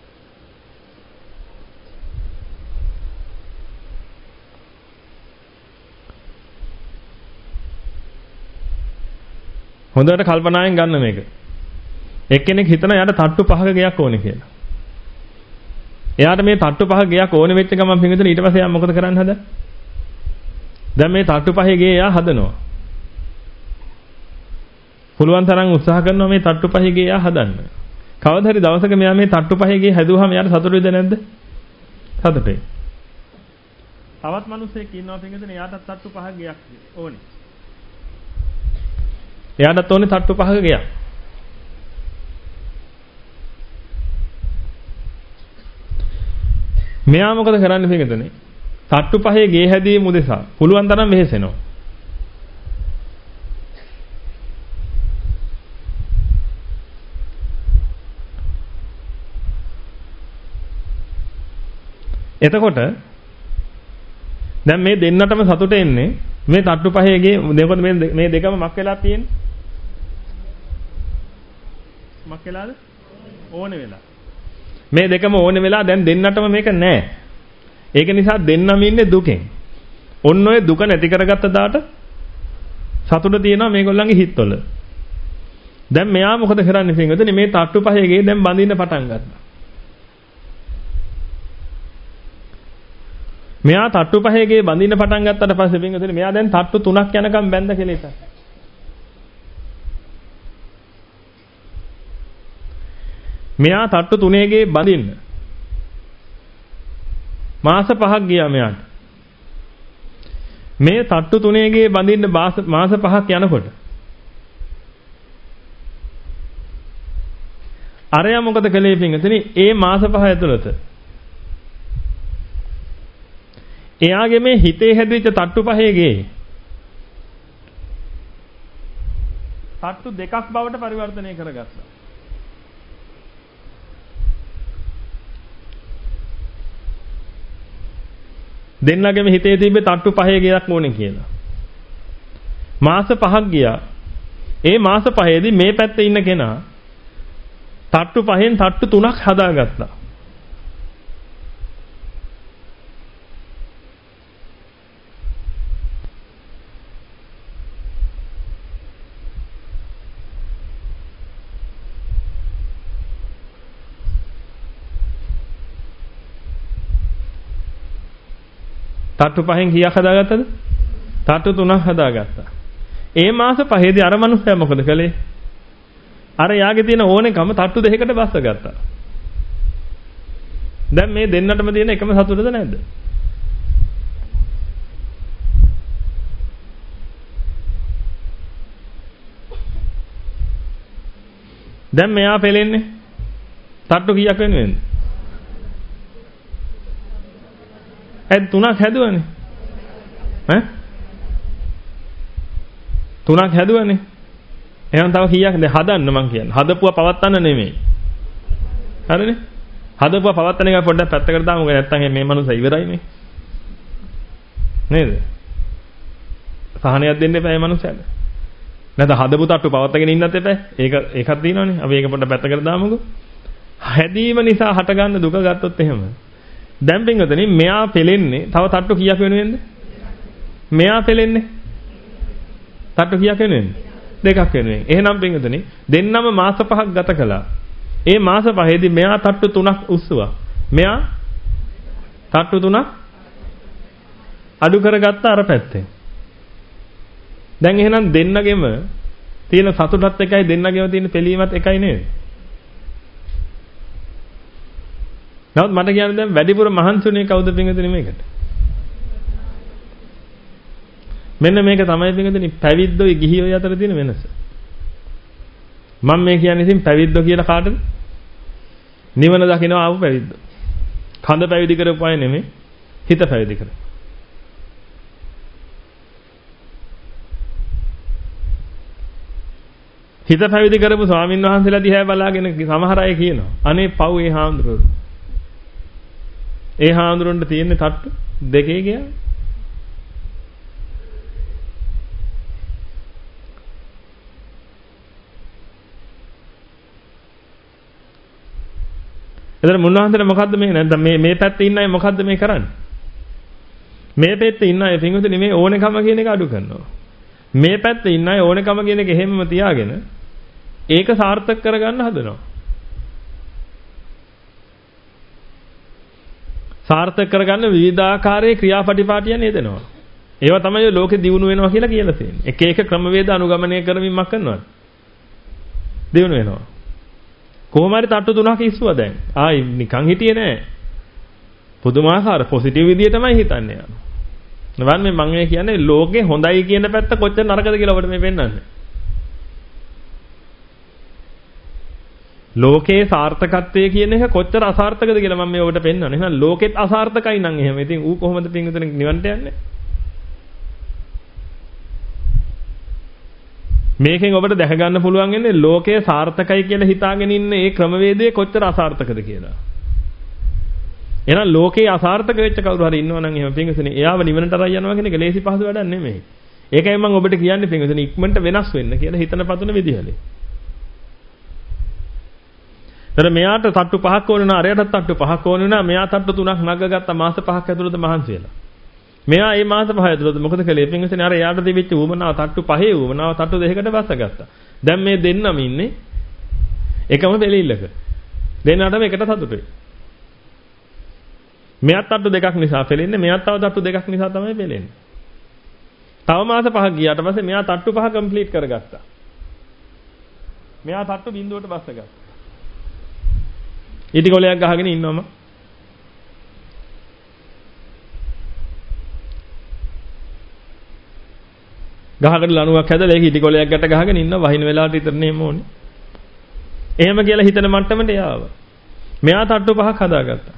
හොඳට කල්පනායෙන් ගන්න මේක. එක්කෙනෙක් හිතනවා එයාට තට්ටු 5ක ගයක් ඕනේ කියලා. එයාට මේ තට්ටු 5ක ගයක් ඕනේ වෙච්ච ගමන් පින්වතුනි ඊට පස්සේ එයා මොකද කරන්න හදන්නේ? දැන් මේ තට්ටු 5 ගේ එයා හදනවා. පුළුවන් තරම් උත්සාහ කරනවා මේ තට්ටු 5 ගේ එයා හදන්න. කවදා හරි දවසක මෙයා මේ තට්ටු 5 ගේ හැදුවාම එයාට සතුටුද නැද්ද? සතුටුයි. තවත් මිනිස්සෙක් ඉන්නවා පින්වතුනි එයාට තට්ටු 5ක ගයක් ඕනේ. එයාටත් ඕනේ තට්ටු 5ක ගයක්. මෙයා මොකද කරන්නේ පිටුනේ? තට්ටු පහේ ගේ හැදීම උදෙසා පුළුවන් තරම් වෙහෙසෙනවා. එතකොට දැන් මේ දෙන්නටම සතුට එන්නේ මේ තට්ටු පහේගේ දෙකොත් මේ දෙකම මක් වෙලා තියෙන්නේ? මක් වෙලාද? ඕනේ වෙලා. මේ දෙකම ඕනේ වෙලා දැන් දෙන්නටම මේක නැහැ. ඒක නිසා දෙන්නම ඉන්නේ දුකෙන්. ඔන්න ඔය දුක නැති කරගත්ත දාට සතුට තියෙනවා මේගොල්ලන්ගේ හිතවල. දැන් මෙයා මොකද කරන්නේ පින්වතුනි? මේ තට්ටු පහේගේ දැන් බඳින්න පටන් ගත්තා. මෙයා තට්ටු පහේගේ බඳින්න පටන් ගත්තට පස්සේ පින්වතුනි මෙයා දැන් තට්ටු 3ක් යනකම් බැඳ කියලා ඉතින්. මෙයා තට්ටු 3ගේ බඳින්න මාස 5ක් ගියා මෙයාට. මේ තට්ටු 3ගේ බඳින්න මාස 5ක් යනකොට අරයා මොකද කළේ පින්වතුනි? ඒ මාස 5 ඇතුළත එයාගේ මේ හිතේ හැදිච්ච තට්ටු පහේගේ තට්ටු 2ක් බවට පරිවර්තනය කරගත්තා. දෙන්නගේම හිතේ තිබ්බේ තට්ටු පහේ ගයක් ඕනේ කියලා. මාස 5ක් ගියා. ඒ මාස 5ේදී මේ පැත්තේ ඉන්න කෙනා තට්ටු 5න් තට්ටු 3ක් හදාගත්තා. තට්ටු 5න් කීයක් හදාගත්තද? තට්ටු 3ක් හදාගත්තා. ඒ මාස 5ේදී අර මනුස්සයා මොකද කළේ? අර යාගේ තියෙන ඕනෙකම තට්ටු 2කට බස්සගත්තා. දැන් මේ දෙන්නටම තියෙන එකම සතුටද නැද්ද? දැන් මෙයා පෙලෙන්නේ තට්ටු කීයක් වෙනවෙන්ද? ඇයි 3ක් හැදුවනේ? ඈ 3ක් හැදුවනේ. එහෙනම් තව කීයක් දැන් හදන්න මං කියන්නේ. හදපුවා පවත්තන්න නෙමෙයි. හරිනේ? හදපුවා පවත්තන එක පොඩ්ඩක් පැත්තකට දාමු. නැත්තම් මේ මනුස්සය ඉවරයි මේ. නේද? සහනයක් දෙන්න එපා මේ මනුස්සයාට. නැත්නම් හදපු තට්ටු පවත්තගෙන ඉන්නත් එපා. ඒකක් තියෙනවනේ. අපි ඒක පොඩ්ඩක් පැත්තකට දාමුකෝ. හැදීම නිසා හටගන්න දුක ගත්තොත් එහෙම. දැන් පින්වතුනි මෙයා පෙලෙන්නේ තව තට්ටු කීයක් වෙනුවෙන්ද? මෙයා පෙලෙන්නේ තට්ටු කීයක් වෙනුවෙන්ද? 2ක් වෙනුවෙන්. එහෙනම් පින්වතුනි දෙන්නම මාස 5ක් ගත කළා. ඒ මාස 5ේදී මෙයා තට්ටු 3ක් උස්සුවා. මෙයා තට්ටු 3ක් අඩු කරගත්ත අර පැත්තෙන්. දැන් එහෙනම් දෙන්නගෙම තියෙන සතුටත් එකයි දෙන්නගෙම තියෙන පිළීමත් එකයි නේද? නමුත් මට කියන්නේ දැන් වැඩිපුර මහන්සිුනේ කවුද පින්වතුනි මේකට? මෙන්න මේක තමයි පින්වතුනි පැවිද්දෝයි ගිහියෝයි අතර තියෙන වෙනස. මම මේ කියන්නේ ඉතින් පැවිද්දෝ කියලා කාටද? නිවන දකින්න ආපු පැවිද්දෝ. කඳ පැවිදි කරපු අය නෙමෙයි හිත පැවිදි කරපු. හිත පැවිදි කරපු ස්වාමින් වහන්සේලා දිහා බලාගෙන සමහර අය කියනවා අනේ පව් ඒ හාමුදුරුවෝ. ඒ හාමුදුරන්ට තියෙන තට්ටු 2 ගියා. එතන මුන්නහන්සේට මොකද්ද මේ නැත්නම් මේ පැත්තේ ඉන්න අය මොකද්ද මේ කරන්නේ? මේ පැත්තේ ඉන්න අය පින්වතුනි මේ ඕනෙකම කියන එක අඩු කරනවා. මේ පැත්තේ ඉන්න අය ඕනෙකම කියන එක හැමම තියාගෙන ඒක සාර්ථක කරගන්න හදනවා. සාර්ථක කරගන්න විවිධාකාරයේ ක්‍රියාපටිපාටියන් යෙදෙනවා. ඒවා තමයි ලෝකෙ දියුණු වෙනවා කියලා කියලා තියෙන්නේ. එක එක ක්‍රමවේද අනුගමනය කරමින් මක් කරනවද? දියුණු වෙනවා. කොහොම හරි තට්ටු 3ක් ඉස්සුවා දැන්. ආයි නිකන් හිටියේ නෑ. පුදුමාකාර පොසිටිව් විදිය තමයි හිතන්නේ. නවන් මේ මම මේ කියන්නේ ලෝකේ හොඳයි කියන පැත්ත කොච්චර නරකද කියලා ඔබට මේ පෙන්නන්නේ. ලෝකේ සාර්ථකත්වයේ කියන එක කොච්චර අසාර්ථකද කියලා මම මේ ඔබට පෙන්නනවා. එහෙනම් ලෝකෙත් අසාර්ථකයි නම් එහෙම. ඉතින් ඌ කොහොමද පින්විතනේ නිවන්ට යන්නේ? මේකෙන් ඔබට දැක ගන්න පුළුවන් වෙන්නේ ලෝකයේ සාර්ථකයි කියලා හිතාගෙන ඉන්න ඒ ක්‍රමවේදය කොච්චර අසාර්ථකද කියලා. එහෙනම් ලෝකේ අසාර්ථක වෙච්ච කවුරු හරි ඉන්නවා නම් එහෙම පින්විතනේ එයාව නිවනට අරයි යනවා කියන එක ලේසි පහසු වැඩක් නෙමෙයි. ඒකයි මම ඔබට කියන්නේ පින්විතනේ ඉක්මනට වෙනස් වෙන්න කියලා හිතන පතුන විදිහලේ. එතන මෙයාට තට්ටු 5ක් ඕන නා අරයටත් තට්ටු 5ක් ඕන නා මෙයා තට්ටු 3ක් නගගත්ත මාස 5ක් ඇතුළත මහන්සි වෙලා. මෙයා මේ මාස 5 ඇතුළත මොකද කළේ? පින්විතනේ අර එයාට දෙවිච්ච ඌමනාව තට්ටු 5 ඌමනාව තට්ටු 2කට බස්සගත්තා. දැන් මේ දෙන්නම ඉන්නේ එකම දෙලිල්ලක. දෙන්නාටම එකට සතුටුයි. මෙයාත් තට්ටු 2ක් නිසා පෙලෙන්නේ මෙයාත් තව තට්ටු 2ක් නිසා තමයි පෙලෙන්නේ. තව මාස 5ක් ගියාට පස්සේ මෙයා තට්ටු 5 කම්ප්ලීට් කරගත්තා. මෙයා තට්ටු බිඳුවට බස්සගත්තා. ඊටි කොලයක් ගහගෙන ඉන්නවම ගහකට ලණුවක් හැදලා ඒක ඊටි කොලයක් ගැට ගහගෙන ඉන්න වහින වෙලාවට විතරනේ එම ඕනේ. එහෙම කියලා හිතන මට්ටමට යාව. මෙයා තට්ටු 5ක් හදාගත්තා.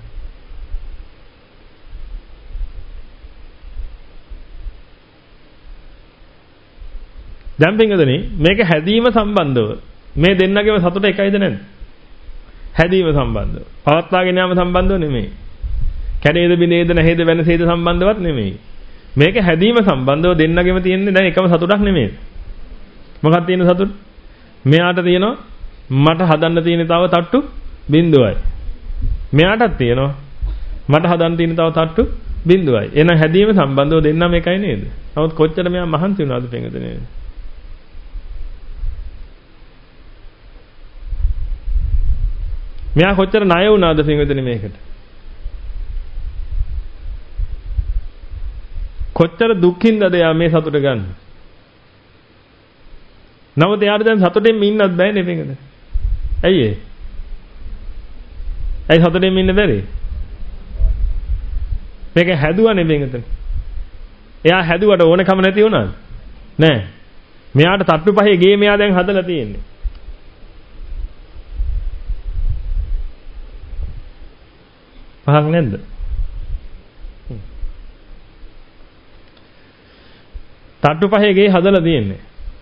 දැන් පින්වදනේ මේක හැදීම සම්බන්ධව මේ දෙන්නගේම සතුට එකයිද නැද්ද? හැදීම සම්බන්ධව. පවත්වාගෙන යාම සම්බන්ධව නෙමෙයි. කැඩේද බිනේද නැහේද වෙනසේද සම්බන්ධවත් නෙමෙයි. මේක හැදීම සම්බන්ධව දෙන්නගෙම තියෙන්නේ දැන් එකම සතුටක් නෙමෙයි. මොකක්ද තියෙන සතුට? මෙයාට තියෙනවා මට හදන්න තියෙන තව තට්ටු 0යි. මෙයාටත් තියෙනවා මට හදන්න තියෙන තව තට්ටු 0යි. එහෙනම් හැදීම සම්බන්ධව දෙන්නම එකයි නේද? නමුත් කොච්චර මෙයා මහන්සි වුණාද පින්වද නේද? මෙයා කොච්චර ණය වුණාද පින්වදනේ මේකට? කොච්චර දුක්ඛින්දද යා මේ සතුට ගන්න? නමුත් එයාට දැන් සතුටෙන් ඉන්නත් බෑනේ පින්වදනේ. ඇයි ඒ? ඇයි සතුටෙන් ඉන්න බැරි? මේක හැදුවනේ පින්වදනේ. එයා හැදුවට ඕනකම නැති වුණාද? නෑ. මෙයාට තට්ටු පහේ ගේ මෙයා දැන් හදලා තියෙන්නේ. පහක් නැද්ද? තට්ටු පහේ ගේ හදලා තියෙන්නේ.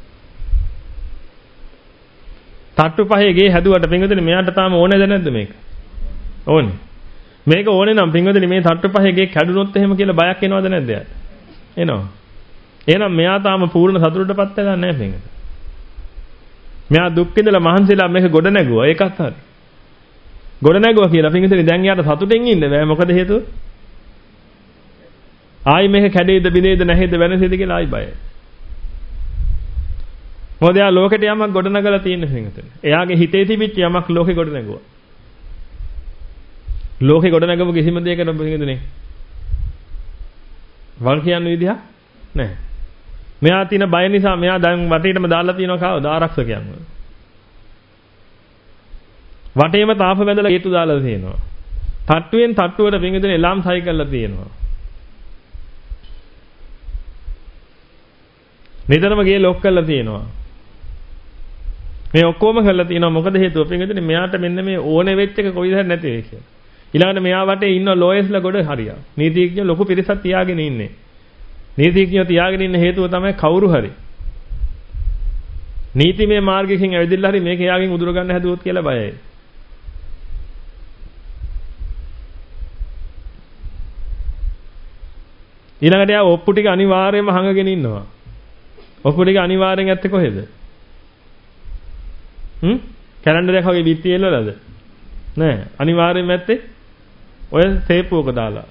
තට්ටු පහේ ගේ හැදුවට පින්වදනේ මෙයාට තාම ඕනේද නැද්ද මේක? ඕනේ. මේක ඕනේ නම් පින්වදනේ මේ තට්ටු පහේ ගේ කැඩුනොත් එහෙම කියලා බයක් එනවද නැද්ද යාට? එනවා. එහෙනම් මෙයා තාම පූර්ණ සතුටටපත් වෙලා නැහැ පින්වදනේ. මෙයා දුක් විඳලා මහන්සිලා මේක ගොඩ නැගුවා. ඒකත් හරි. ගොඩ නැගුවා කියලා පින්වදනේ දැන් යාට සතුටෙන් ඉන්න බෑ. මොකද හේතුව? ආයි මේක කැඩේද බිනේද නැහේද වෙනසේද කියලා ආයි බයයි. මොකද යා ලෝකෙට යමක් ගොඩ නගලා තියෙන පින්වදනේ. එයාගේ හිතේ තිබිච්ච යමක් ලෝකෙ ගොඩ නැගුවා. ලෝකෙ ගොඩ නැගපු කිසිම දෙයකට පින්වදනේ වල් කියන්න විදිහක් නැහැ. මෙයා තියෙන බය නිසා මෙයා දැන් වටේටම දාලා තියෙනවා කවද ආරක්ෂකයන්ව. වටේම තාප බැඳලා හේතු දාලා තියෙනවා. තට්ටුවෙන් තට්ටුවට පින්වදනේ එලාම් සයි කරලා තියෙනවා. නිතරම ගේ ලොක් කරලා තියෙනවා. මේ ඔක්කොම කරලා තියෙනවා මොකද හේතුව පින්වදනේ මෙයාට මෙන්න මේ ඕනේ වෙච්ච එක කොයිද නැති වෙයි කියලා. ඊළඟට මෙයා වටේ ඉන්න ලෝයස්ලා ගොඩ හරියක්. නීතිඥයෝ ලොකු පිරිසක් තියාගෙන ඉන්නේ. නීතිඥයෝ තියාගෙන ඉන්න හේතුව තමයි කවුරු හරි නීතිමය මාර්ගයකින් ඇවිදilla හරි මේක එයාගෙන් උදුර ගන්න හැදුවොත් කියලා බයයි. ඊළඟට යා ඔප්පු ටික අනිවාර්යයෙන්ම හංගගෙන ඉන්නවා. ඔප්පු ටික අනිවාර්යෙන් ඇත්තේ කොහෙද? කැලෙන්ඩරයක් වගේ බිත්ති එල්ලලාද? නෑ. අනිවාර්යෙන්ම ඇත්තේ ඔය සේප්පුවක දාලා.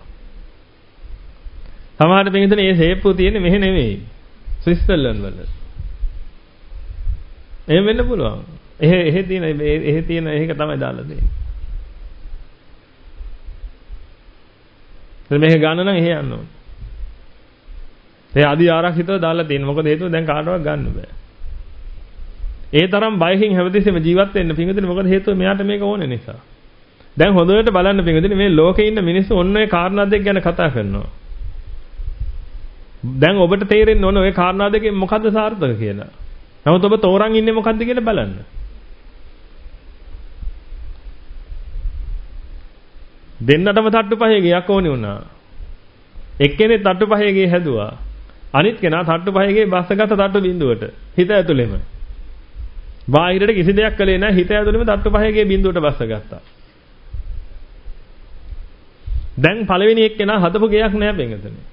සමහර පිටින් මේ සේප්පුව තියෙන්නේ මෙහෙ නෙමෙයි. ස්විට්සර්ලන්ඩ් වල. එහෙම වෙන්න පුළුවන්. එහෙ තියෙන ඒක තමයි දාලා තියෙන්නේ. මේක ගන්න නම් එහෙ යන්න ඕනේ. ඒ අධි ආරක්ෂිතව දාලා තියෙන. මොකද හේතුව දැන් කාටවත් ගන්න බෑ. ඒ තරම් බයකින් හැමදෙස්සෙම ජීවත් වෙන්න පිංගුදිනේ මොකද හේතුව මෙයාට මේක ඕනේ නිසා. දැන් හොඳට බලන්න පිංගුදිනේ මේ ලෝකේ ඉන්න මිනිස්සු ඔන්න ඔය කාරණා දෙක ගැන කතා කරනවා. දැන් ඔබට තේරෙන්න ඕන ඔය කාරණා දෙකෙන් මොකද්ද සාර්ථක කියලා. නමුත් ඔබ තෝරන් ඉන්නේ මොකද්ද කියලා බලන්න. දෙන්නටම තට්ටු පහේ ගයක් ඕනේ වුණා. එක්කෙනෙක් තට්ටු පහේ ගේ හැදුවා. අනිත් කෙනා තට්ටු පහේ ගේ බස්සගත්ත තට්ටු බිඳුවට. හිත ඇතුළෙම. බාහිරට කිසි දෙයක් කළේ නැහැ. හිත ඇතුළෙම තට්ටු පහේ ගේ බිඳුවට බස්සගත්තා. දැන් පළවෙනි එක්කෙනා හදපු ගයක් නැහැ බෙන්ගතනේ.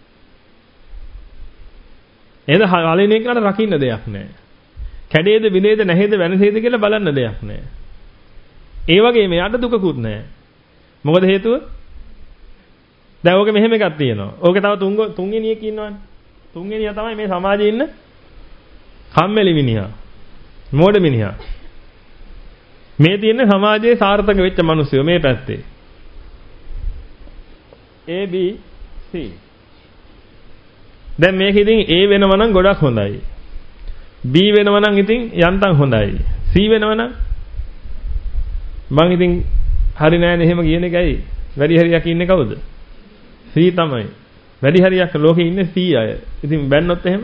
එහෙනම් පළවෙනි එක්කනට රකින්න දෙයක් නැහැ. කැඩේද විනේද නැහෙද වෙනසේද කියලා බලන්න දෙයක් නැහැ. ඒ වගේම යාට දුකකුත් නැහැ. මොකද හේතුව? දැන් ඕකේ මෙහෙම එකක් තියෙනවා. ඕකේ තව තුන්වෙනියෙක් ඉන්නවනේ. තුන්වෙනියා තමයි මේ සමාජයේ ඉන්න කම්මැලි මිනිහා. මෝඩ මිනිහා. මේ තියෙන්නේ සමාජයේ සාර්ථක වෙච්ච මිනිස්සුયો මේ පැත්තේ. A B C. දැන් මේක ඉතින් A වෙනව නම් ගොඩක් හොඳයි. B වෙනව නම් ඉතින් යන්තම් හොඳයි. C වෙනව නම් මං ඉතින් හරි නෑනේ එහෙම කියන එකයි. වැඩි හරියක් ඉන්නේ කවුද? C තමයි. වැඩි හරියක් ලෝකේ ඉන්නේ C අය. ඉතින් බැන්නොත් එහෙම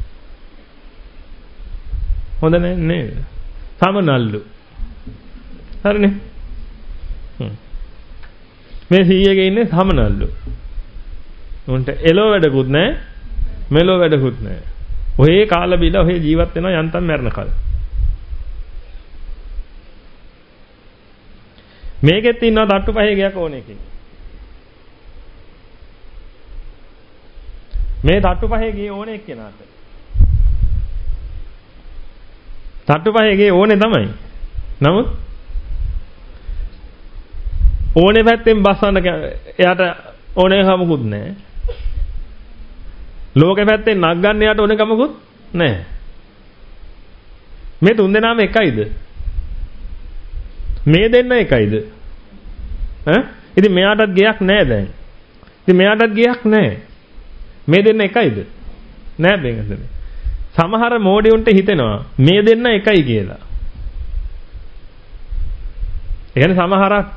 හොඳ නෑ නේද? සමනල්ලු. හරිනේ. මේ C එකේ ඉන්නේ සමනල්ලු. උන්ට එලෝ වැඩකුත් නෑ, මෙලෝ වැඩකුත් නෑ. ඔහේ කාලා බීලා ඔහේ ජීවත් වෙනවා යන්තම් මැරෙනකල්. මේකෙත් ඉන්නවා තට්ටු පහේ ගයක් ඕන එකකින්. මේ තට්ටු පහේ ගියේ ඕනේ එක්කෙනාට. තට්ටු පහේ ගියේ ඕනේ තමයි. නමුත් ඕනේ පැත්තෙන් බස්සන්න එයාට ඕනේ කමකුත් නැහැ. ලෝකෙ පැත්තෙන් නක් ගන්න එයාට ඕනේ කමකුත් නැහැ. මේ තුන් දෙනාම එකයිද? මේ දෙන්න එකයිද? ඉතින් මෙයාටත් ගයක් නැහැ දැන්. ඉතින් මෙයාටත් ගයක් නැහැ. මේ දෙන්න එකයිද? නෑ බෙන්ගසනේ. සමහර මෝඩියුන්ට හිතෙනවා මේ දෙන්න එකයි කියලා. ඒ කියන්නේ සමහරක්ට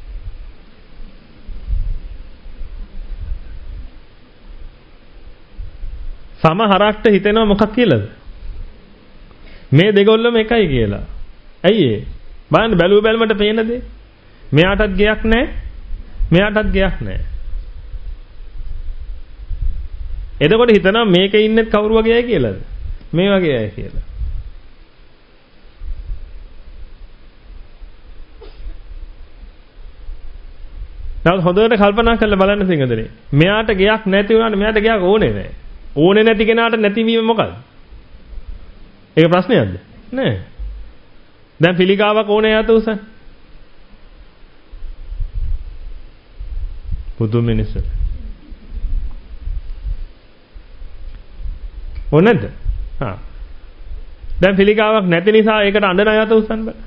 හිතෙනවා මොකක් කියලාද? මේ දෙගොල්ලම එකයි කියලා. ඇයි ඒ? බලන්න බැලුව බැලමට පේන දේ. මෙයාටත් ගයක් නැහැ. මෙයාටත් ගයක් නැහැ. එතකොට හිතනවා මේකේ ඉන්නේ කවුරු වගේ අය කියලාද? මේ වගේ අය කියලා. දැන් හොඳට කල්පනා කරලා බලන්න සිංහදනේ. මෙයාට ගයක් නැති වුණාට මෙයාට ගයක් ඕනේ නැහැ. ඕනේ නැති කෙනාට නැතිවීම මොකද්ද? ඒක ප්‍රශ්නයක්ද? නෑ. දැන් පිළිකාවක් ඕනේ යාත උසන්. බුදු මිනිස්සු. ඕනේද? හා. දැන් පිළිකාවක් නැති නිසා ඒකට අඬන යාත උසන් බෑ.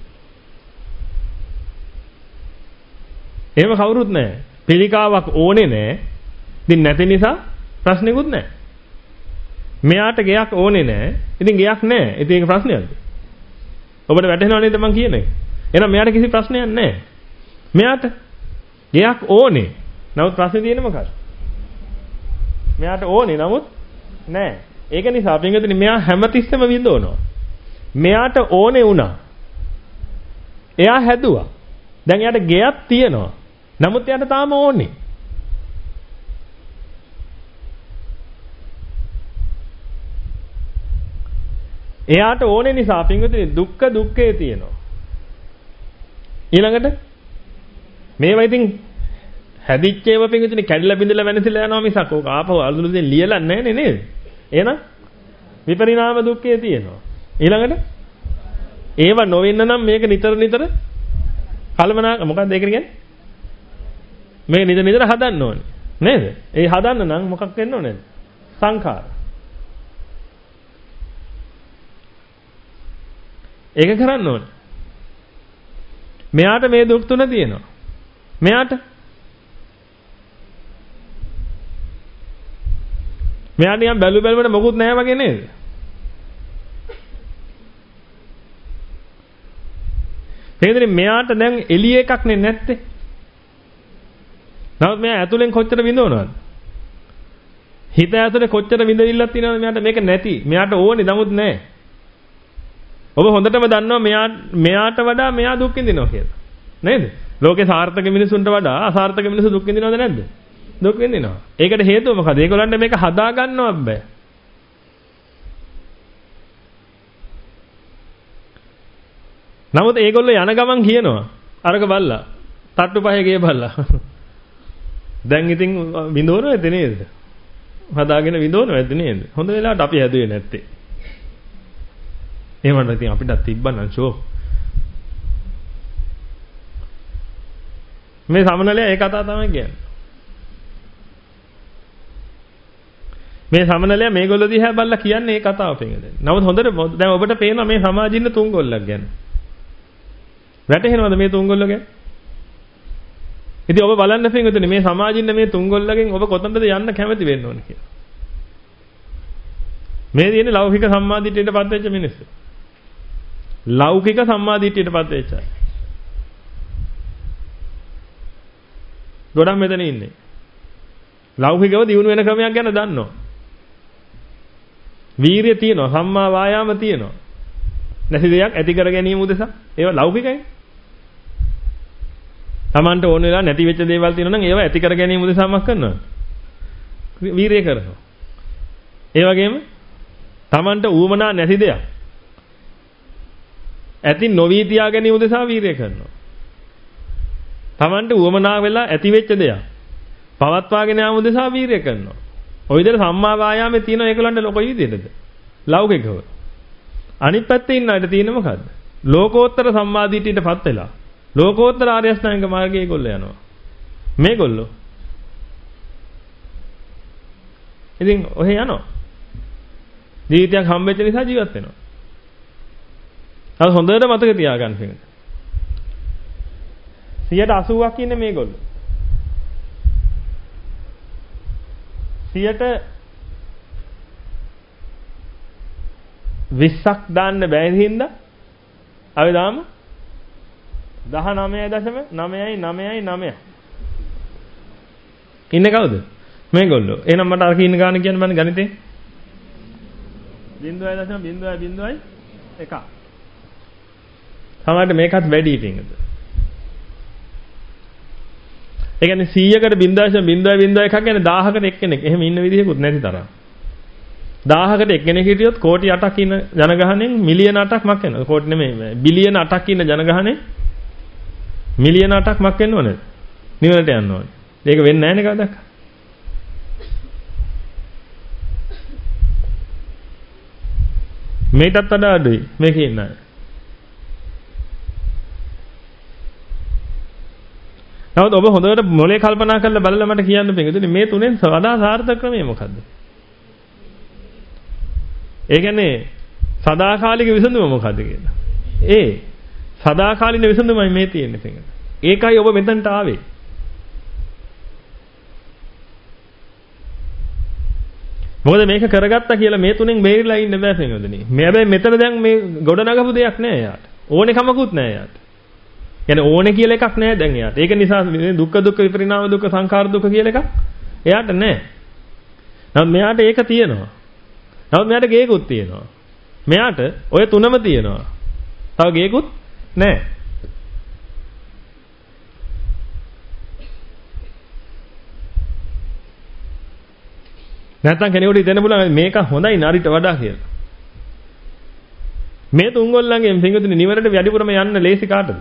එහෙම කවුරුත් නැහැ. පිළිකාවක් ඕනේ නැහැ. ඉතින් නැති නිසා ප්‍රශ්නෙකුත් නැහැ. මෙයාට ගයක් ඕනේ නැහැ. ඉතින් ගයක් නැහැ. ඉතින් ඒක ප්‍රශ්නයක්ද? ඔබට වැටහෙනව නේද මං කියන්නේ? එහෙනම් මෙයාට කිසි ප්‍රශ්නයක් නැහැ. මෙයාට ගයක් ඕනේ. නමුත් ප්‍රශ්නේ තියෙන්නේ මොකක්ද? මෙයාට ඕනේ නමුත් නැහැ. ඒක නිසා අපින්ගතුනි මෙයා හැමතිස්සෙම විඳවනවා. මෙයාට ඕනේ වුණා. එයා හැදුවා. දැන් එයාට ගයක් තියෙනවා. නමුත් එයාට තාම ඕනේ. එයාට ඕනේ නිසා පින්වතුනි දුක්ඛේ තියෙනවා. ඊළඟට මේවා ඉතින් හැදිච්ච ඒවා පින්වතුනි කැඩිලා බිඳලා වෙනසලා යනවා මිසක් ඕක ආපහු අලුතෙන් ලියලා නැහැ නේද? එහෙනම් විපරිණාම දුක්ඛේ තියෙනවා. ඊළඟට ඒව නොවෙන්න නම් මේක නිතර කල්පනා මොකක්ද ඒකට කියන්නේ? මේක නිතර හදන්න ඕනේ. නේද? ඒ හදන්න නම් මොකක් වෙන්න ඕනේද? සංඛාර. ඒක කරන්න ඕනේ. මෙයාට මේ දුක් තුන තියෙනවා. මෙයාට නිකන් බැලුවට මොකුත් නැහැ වගේ නේද? තේරෙන්නේ මෙයාට දැන් එළිය එකක් නේ නැත්තේ. නමුත් මෙයා ඇතුලෙන් කොච්චර විඳවනවද? හිත ඇතුලේ කොච්චර විඳවිල්ලක් තියෙනවද මෙයාට මේක නැති. මෙයාට ඕනේ නමුත් නැහැ. ඔබ හොඳටම දන්නවා මෙයාට වඩා මෙයා දුක් විඳිනවා කියලා. නේද? ලෝකේ සාර්ථක මිනිසුන්ට වඩා අසාර්ථක මිනිස්සු දුක් විඳිනවද නැද්ද? දුක් විඳිනවා. ඒකට හේතුව මොකද? ඒගොල්ලන්ට මේක හදා ගන්නවත් බෑ. නමුත් ඒගොල්ලෝ යන ගමන් කියනවා අරක බල්ලා තට්ටු පහේ ගේ බල්ලා. දැන් ඉතින් විඳවනව ඇද්ද නේද? හදාගෙන විඳවනව ඇද්ද නේද? හොඳ වෙලාවට අපි හැදුවේ නැත්තේ. එහෙමනම් ඉතින් අපිටත් තිබ්බනම් ෂෝ. මේ සමනලයා ඒ කතාව තමයි කියන්නේ. මේ සමනලයා මේගොල්ලෝ දිහා බලලා කියන්නේ ඒ කතාව පෙන්නන්නේ. නමුත් හොඳට දැන් ඔබට පේනවා මේ සමාජින්න තුන් ගොල්ලක් ගැන. වැටහෙනවද මේ තුන් ගොල්ලෝ ගැන? ඉතින් ඔබ බලන්න පින්වතුනි මේ සමාජින්න මේ තුන් ගොල්ලගෙන් ඔබ කොතනද යන්න කැමති වෙන්න ඕනේ කියලා. මේ තියෙන්නේ ලෞකික සම්මාදිටියටපත් වෙච්ච මිනිස්සු. ලෞකික සම්මාදිටියටපත් වෙච්ච අය. ගොඩක් මෙතන ඉන්නේ. ලෞකිකව දියුණු වෙන ක්‍රමයක් ගැන දන්නවා. වීරිය තියෙනවා, සම්මා වායාම තියෙනවා. නැති දෙයක් ඇති කර ගැනීම උදෙසා ඒවා ලෞකිකයි. Tamanට ඕන වෙලා නැති වෙච්ච දේවල් තියෙනවා නම් ඒවා ඇති කර ගැනීම උදෙසා මොකක් කරනවද? වීරිය කරනවා. ඒ වගේම Tamanට ඌමනා නැති දෙයක් ඇති නොවී තියා ගැනීම උදෙසා වීරිය කරනවා. Tamanට ඌමනා වෙලා ඇති වෙච්ච දෙයක් පවත්වාගෙන යාම උදෙසා වීරිය කරනවා. ඔය විදිහට සම්මා වායාමේ තියෙන ඒගොල්ලන්ට ලොකු විදිහටද? ලෞකිකව. අනිත් පැත්තේ ඉන්න අයට තියෙන්නේ මොකද්ද? ලෝකෝත්තර සම්මාදිටියටපත් වෙලා ලෝකෝත්තර ආර්ය අෂ්ටාංග මාර්ගයේ ඒගොල්ලෝ යනවා. මේගොල්ලෝ ඉතින් ඔහෙ යනවා. ජීවිතයක් හම්බෙච්ච නිසා ජීවත් වෙනවා. අර හොඳට මතක තියාගන්න පිටින්. 80ක් ඉන්නේ මේගොල්ලෝ. 20ක් දාන්න බැරි හින්දා අපි දාමු 19.999 ඉන්නේ කවුද? මේගොල්ලෝ. එහෙනම් මට අර කින්න ගාන කියන්න බෑ ගණිතේ. 0.001. සමහරට මේකත් වැඩි ඉතින්ද. ඒ කියන්නේ 100කට 0.001 කියන්නේ 1000කට එක්කෙනෙක්. එහෙම ඉන්න විදිහකුත් නැති තරම්. 1000කට එක්කෙනෙක් හිටියොත් කෝටි 8ක් ඉන්න ජනගහණයෙන් මිලියන 8ක් මක් වෙනවා. කෝටි නෙමෙයි බිලියන 8ක් ඉන්න ජනගහණයෙන් මිලියන 8ක් මක් වෙන්න ඕනේ. නිවනට යන්න ඕනේ. ඒක වෙන්නේ නැහැ නේ කවදාවත්. මේකටත් වඩා අඩුයි මේකේ ඉන්න අය. නමුත් ඔබ හොඳට මොලේ කල්පනා කරලා බලලා මට කියන්න බෑ. මේ තුනෙන් වඩා සාර්ථක ක්‍රමය මොකද්ද? ඒ කියන්නේ සදාකාලික විසඳුම මොකද්ද කියලා. සදාකාලින විසඳුමයි මේ තියෙන්නේ පිටින්. ඒකයි ඔබ මෙතනට ආවේ. මොකද මේක කරගත්තා කියලා මේ තුනෙන් බේරිලා ඉන්න බෑ පිටින්. මේ හැබැයි මෙතන දැන් මේ ගොඩ නගපු දෙයක් නෑ එයාට. ඕනේ කමකුත් නෑ එයාට. කියන්නේ ඕනේ කියලා එකක් නෑ දැන් එයාට. ඒක නිසා දුක්ඛ විපරිණාම දුක්ඛ සංඛාර දුක්ඛ කියලා එකක් එයාට නෑ. නමුත් මෙයාට ඒක තියෙනවා. නමුත් මෙයාට ගේකුත් තියෙනවා. මෙයාට ඔය තුනම තියෙනවා. තව ගේකුත් නෑ. නැත්තම් කෙනෙකුට හිතෙන්න පුළුවන් මේක හොඳයි නරිට වඩා කියලා. මේ තුන්ගොල්ලන්ගෙන් පින්වතුනි නිවනට වැඩිපුරම යන්න ලේසි කාටද?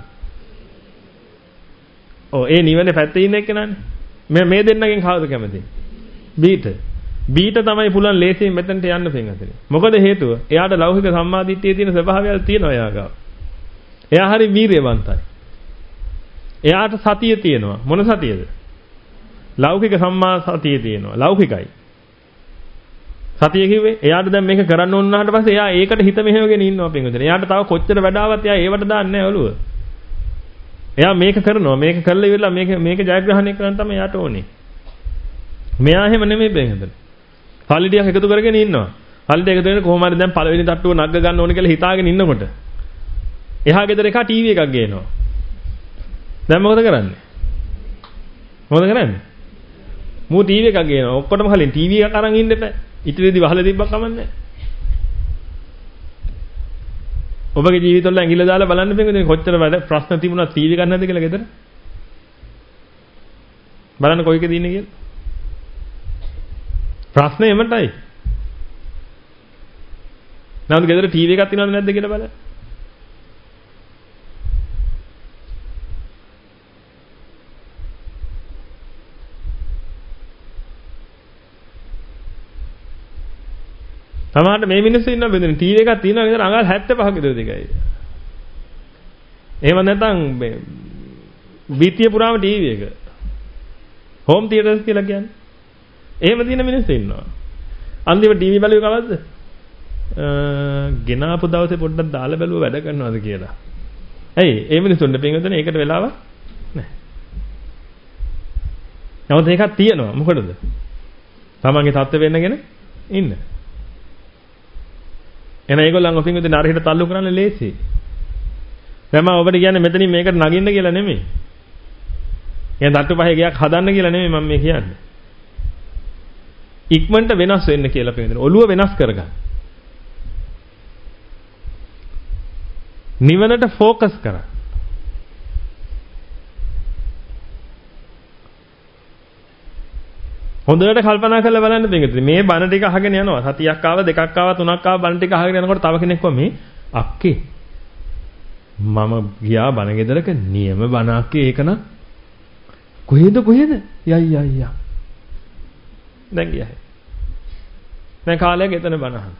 ඒ නිවනේ පැත්තේ ඉන්න එක්කනනේ. මේ දෙන්නගෙන් කවුද කැමති? බීට තමයි පුළුවන් ලේසියෙන් මෙතනට යන්න පින්වතුනි. මොකද හේතුව? එයාට ලෞකික සම්මාදිට්ඨියේ තියෙන ස්වභාවයල් තියෙනවා එයාගාව. එයා හරි වීරියවන්තයි. එයාට සතිය තියෙනවා. මොන සතියද? ලෞකික සම්මා සතිය තියෙනවා. ලෞකිකයි. සතිය කිව්වේ එයාට දැන් මේක කරන්න ඕන වුණාට පස්සේ එයා ඒකට හිත මෙහෙවගෙන ඉන්නවා පින්වතුනි. එයාට තව කොච්චර වැඩාවත් එයා ඒවට දාන්නේ නැහැ ඔළුව. එයා මේක කරනවා. මේක කරලා ඉවරලා මේක ජයග්‍රහණය කරන්න තමයි එයාට ඕනේ. මෙයා එහෙම නෙමෙයි පින්වතුනි. පල්ලි ටිකක් එකතු කරගෙන ඉන්නවා. පල්ලි ටික එකතු වෙන කොහොම හරි දැන් පළවෙනි තට්ටුව නග්ග ගන්න ඕනේ කියලා හිතාගෙන ඉන්නකොට එහා ගෙදර එකා ටීවී එකක් ගේනවා. දැන් මොකද කරන්නේ? මූ ටීවී එකක් ගේනවා. ඔක්කොටම කලින් ටීවී එකක් අරන් ඉන්න එපා. ඉතිරිදී වහලා තිබ්බක් කමන්නේ. ඔබගේ ජීවිතවල ඇඟිල්ල දාලා බලන්න බෑ කොච්චර වැඩ ප්‍රශ්න තිබුණා ටීවී ගන්න නැද්ද කියලා ගෙදර. බලන්න කොයිකද ඉන්නේ කියලා. ප්‍රශ්නේ එමටයි. නැවත ගෙදර ටීවී එකක් තියෙනවද නැද්ද කියලා බලන්න. සමහරට මේ මිනිස්සු ඉන්න බෙදෙන ටීවී එකක් තියෙනවා විතර අඟල් 75ක විතර දෙකයි. එහෙම නැත්නම් මේ බීතිය පුරාම ටීවී එක. හෝම් තියටර්ස් කියලා කියන්නේ. එහෙම තියෙන මිනිස්සු ඉන්නවා. අන්තිම ටීවී බලුවේ කවද්ද? ගෙනාපු දවසේ පොඩ්ඩක් දාලා බැලුව වැඩ කරනවද කියලා. ඇයි? ඒ මිනිස්සුන්ට පින්වතුනි ඒකට වෙලාවක් නැහැ. නමුත් ඒකක් තියෙනවා. මොකටද? තමන්ගේ තත්ත්වෙ වෙන්නගෙන ඉන්න. එහෙනම් ඒගොල්ලන් ඔපින්විත නරහිට තල්ලු කරන්න ලේසි. දැන් මම ඔබට කියන්නේ මෙතනින් මේකට නගින්න කියලා නෙමෙයි. එහෙනම් තට්ටු පහේ ගයක් හදන්න කියලා නෙමෙයි මම මේ කියන්නේ. ඉක්මනට වෙනස් වෙන්න කියලා පින්විත. ඔළුව වෙනස් කරගන්න. නිවනට ફોકસ කරා. හොඳට කල්පනා කරලා බලන්න පින්විත. මේ බණ ටික අහගෙන යනවා. සතියක් ආව, දෙකක් ආව, තුනක් ආව බණ ටික අහගෙන යනකොට තව කෙනෙක් කො මේ අක්කේ මම ගියා බණ ගෙදරක නියම බණ අක්කේ ඒකන කොහෙද යයි දැන් ගියා. දැන් කාලයක් එතන බණ අහන.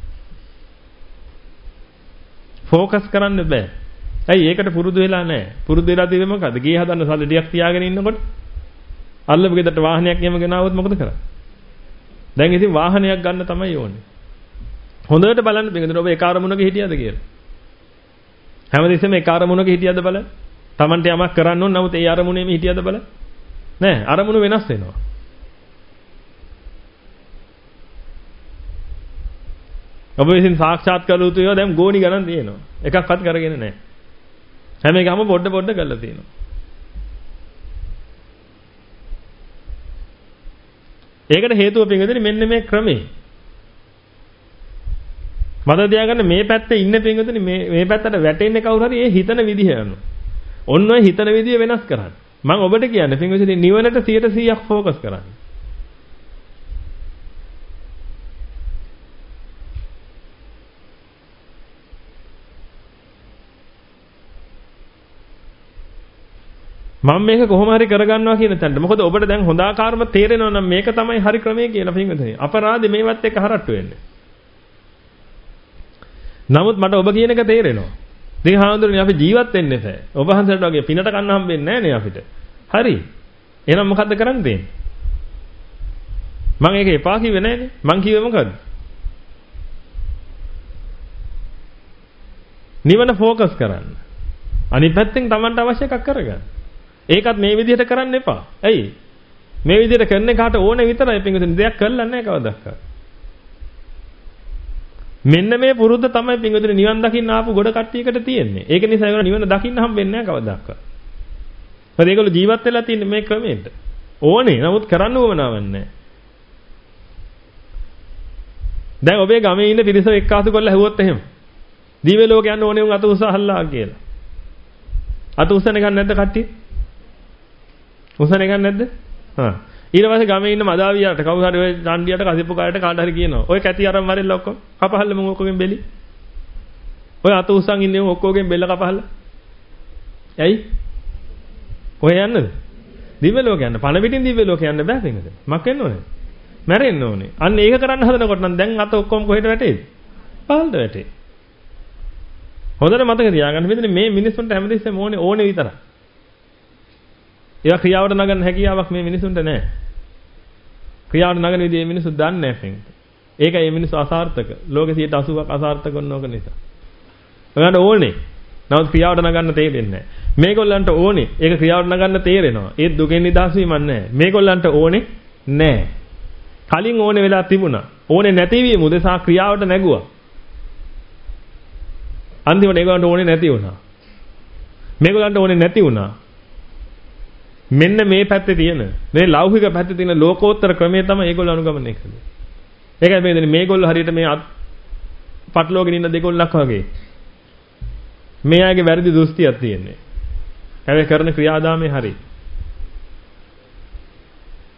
ફોકસ කරන්න බෑ. ඇයි ඒකට පුරුදු වෙලා නැහැ. පුරුදු වෙලා තියෙන්නේ මොකද්ද? ගේ හදන්න සල්ලි ටිකක් තියාගෙන ඉන්නකොට අල්ලපු ගෙදරට වාහනයක් එහෙම ගෙනාවොත් මොකද කරන්නේ? දැන් ඉතින් වාහනයක් ගන්න තමයි ඕනේ. හොඳට බලන්න බෙන්ගදර ඔබ ඒ කාර්මුණක හිටියද කියලා. හැමදෙස්සෙම ඒ කාර්මුණක හිටියද බලන්න. Tamante යමක් කරන්න ඕන නමුත් ඒ අරමුණේම හිටියද බලන්න. නෑ අරමුණු වෙනස් වෙනවා. ඔබ විසින් සාක්ෂාත් කළ යුතු ඒවා දැන් ගෝණි ගණන් තියෙනවා. එකක්වත් කරගෙන නැහැ. හැම එකම පොඩ කරලා තියෙනවා. ඒකට හේතුව පින්වතුනි මෙන්න මේ ක්‍රමේ. මතක තියාගන්න මේ පැත්තේ ඉන්න පින්වතුනි මේ පැත්තට වැටෙන්නේ කවුරු හරි ඒ හිතන විදිහ යනවා. ඔන්න ඔය හිතන විදිහ වෙනස් කරන්න. මම ඔබට කියන්නේ පින්වතුනි නිවනට 100%ක් ફોકસ කරන්න. මම මේක කොහොම හරි කරගන්නවා කියන තැනට. මොකද ඔබට දැන් හොඳ ආකාරම තේරෙනවා නම් මේක තමයි හරි ක්‍රමය කියලා පින්වතුනි. අපරාධේ මේවත් එක්ක හරට්ටු වෙන්නේ. නමුත් මට ඔබ කියන එක තේරෙනවා. ඉතින් හාමුදුරනේ අපි ජීවත් වෙන්න එපා. ඔබ හන්සලට වගේ පිනට කන්න හම්බෙන්නේ නැහැ නේ අපිට. හරි. එහෙනම් මොකද්ද කරන්න දෙන්නේ? මම ඒක එපා කිව්වේ නැහැනේ. මං කිව්වේ මොකද්ද? නිවන ફોકસ කරන්න. අනිත් පැත්තෙන් Tamanට අවශ්‍ය එකක් කරගන්න. ඒකත් මේ විදිහට කරන්න එපා. ඇයි? මේ විදිහට කරන එකට ඕනේ විතරයි පින්වතුනි දෙයක් කරලා නැහැ කවදාවත්. මෙන්න මේ පුරුද්ද තමයි පින්වතුනි නිවන් දකින්න ආපු ගොඩ කට්ටියකට තියෙන්නේ. ඒක නිසා ඒගොල්ලෝ නිවන දකින්න හම්බෙන්නේ නැහැ කවදාවත්. මොකද ඒගොල්ලෝ ජීවත් වෙලා තියෙන්නේ මේ ක්‍රමයට. ඕනේ. නමුත් කරන්න උවමනාවක් නැහැ. දැන් ඔබේ ගමේ ඉන්න පිරිස එක්කාසු කරලා හැවුවොත් එහෙම. දීවේ ලෝක යන්න ඕනේ උන් අත උසහල්ලා කියලා. අත උසන ගන්න නැද්ද කට්ටිය? උසන ගන්න නැද්ද? හා. ඊට පස්සේ ගමේ ඉන්න මදාවියාට කවුරු හරි ඔය චණ්ඩියට කසිප්පු කායට කාට හරි කියනවා. ඔය කැටි අරන් වරෙල්ල ඔක්කොම කපහල්ල මම ඔක්කොගෙන් බෙලි. ඔය අත උසන් ඉන්නේ ඔක්කොගෙන් බෙල්ල කපහල්ල. ඇයි? කොහෙ යන්නද? දිව්‍ය ලෝක යන්න. පණ පිටින් දිව්‍ය ලෝක යන්න බෑ පින්වද? මක් වෙන්න ඕනේ? මැරෙන්න ඕනේ. අන්න ඒක කරන්න හදනකොට නම් දැන් අත ඔක්කොම කොහෙට වැටේද? පහළට වැටේ. හොඳට මතක තියාගන්න මෙතන මේ මිනිස්සුන්ට හැමදෙස්සෙම ඕනේ විතරයි. ඒවා ක්‍රියාවට නගන්න හැකියාවක් මේ මිනිසුන්ට නැහැ. ක්‍රියාවට නගන විදිහ මේ මිනිස්සු දන්නේ නැහැ පින්ත. ඒකයි මේ මිනිස්සු අසාර්ථක. ලෝකෙ 80ක් අසාර්ථක වන්නෝක නිසා. ඔයාලට ඕනේ. නමුත් ක්‍රියාවට නගන්න තේරෙන්නේ නැහැ. මේගොල්ලන්ට ඕනේ. ඒක ක්‍රියාවට නගන්න තේරෙනවා. ඒත් දුකෙන් නිදහස් වීමක් නැහැ. මේගොල්ලන්ට ඕනේ නැහැ. කලින් ඕනේ වෙලා තිබුණා. ඕනේ නැතිවීම උදෙසා ක්‍රියාවට නැගුවා. අන්තිමට ඒගොල්ලන්ට ඕනේ නැති වුණා. මේගොල්ලන්ට ඕනේ නැති වුණා. මෙන්න මේ පැත්තේ තියෙන මේ ලෞකික පැත්තේ තියෙන ලෝකෝත්තර ක්‍රමය තමයි ඒගොල්ලෝ අනුගමනය කරන්නේ. ඒකයි මේ දෙන්නේ මේගොල්ලෝ හරියට මේ පටලෝගෙන ඉන්න දෙකොල්ලක් වගේ. මේ අයගේ වැරදි දෘෂ්ටියක් තියෙන්නේ. හැබැයි කරන ක්‍රියාදාමේ හරි.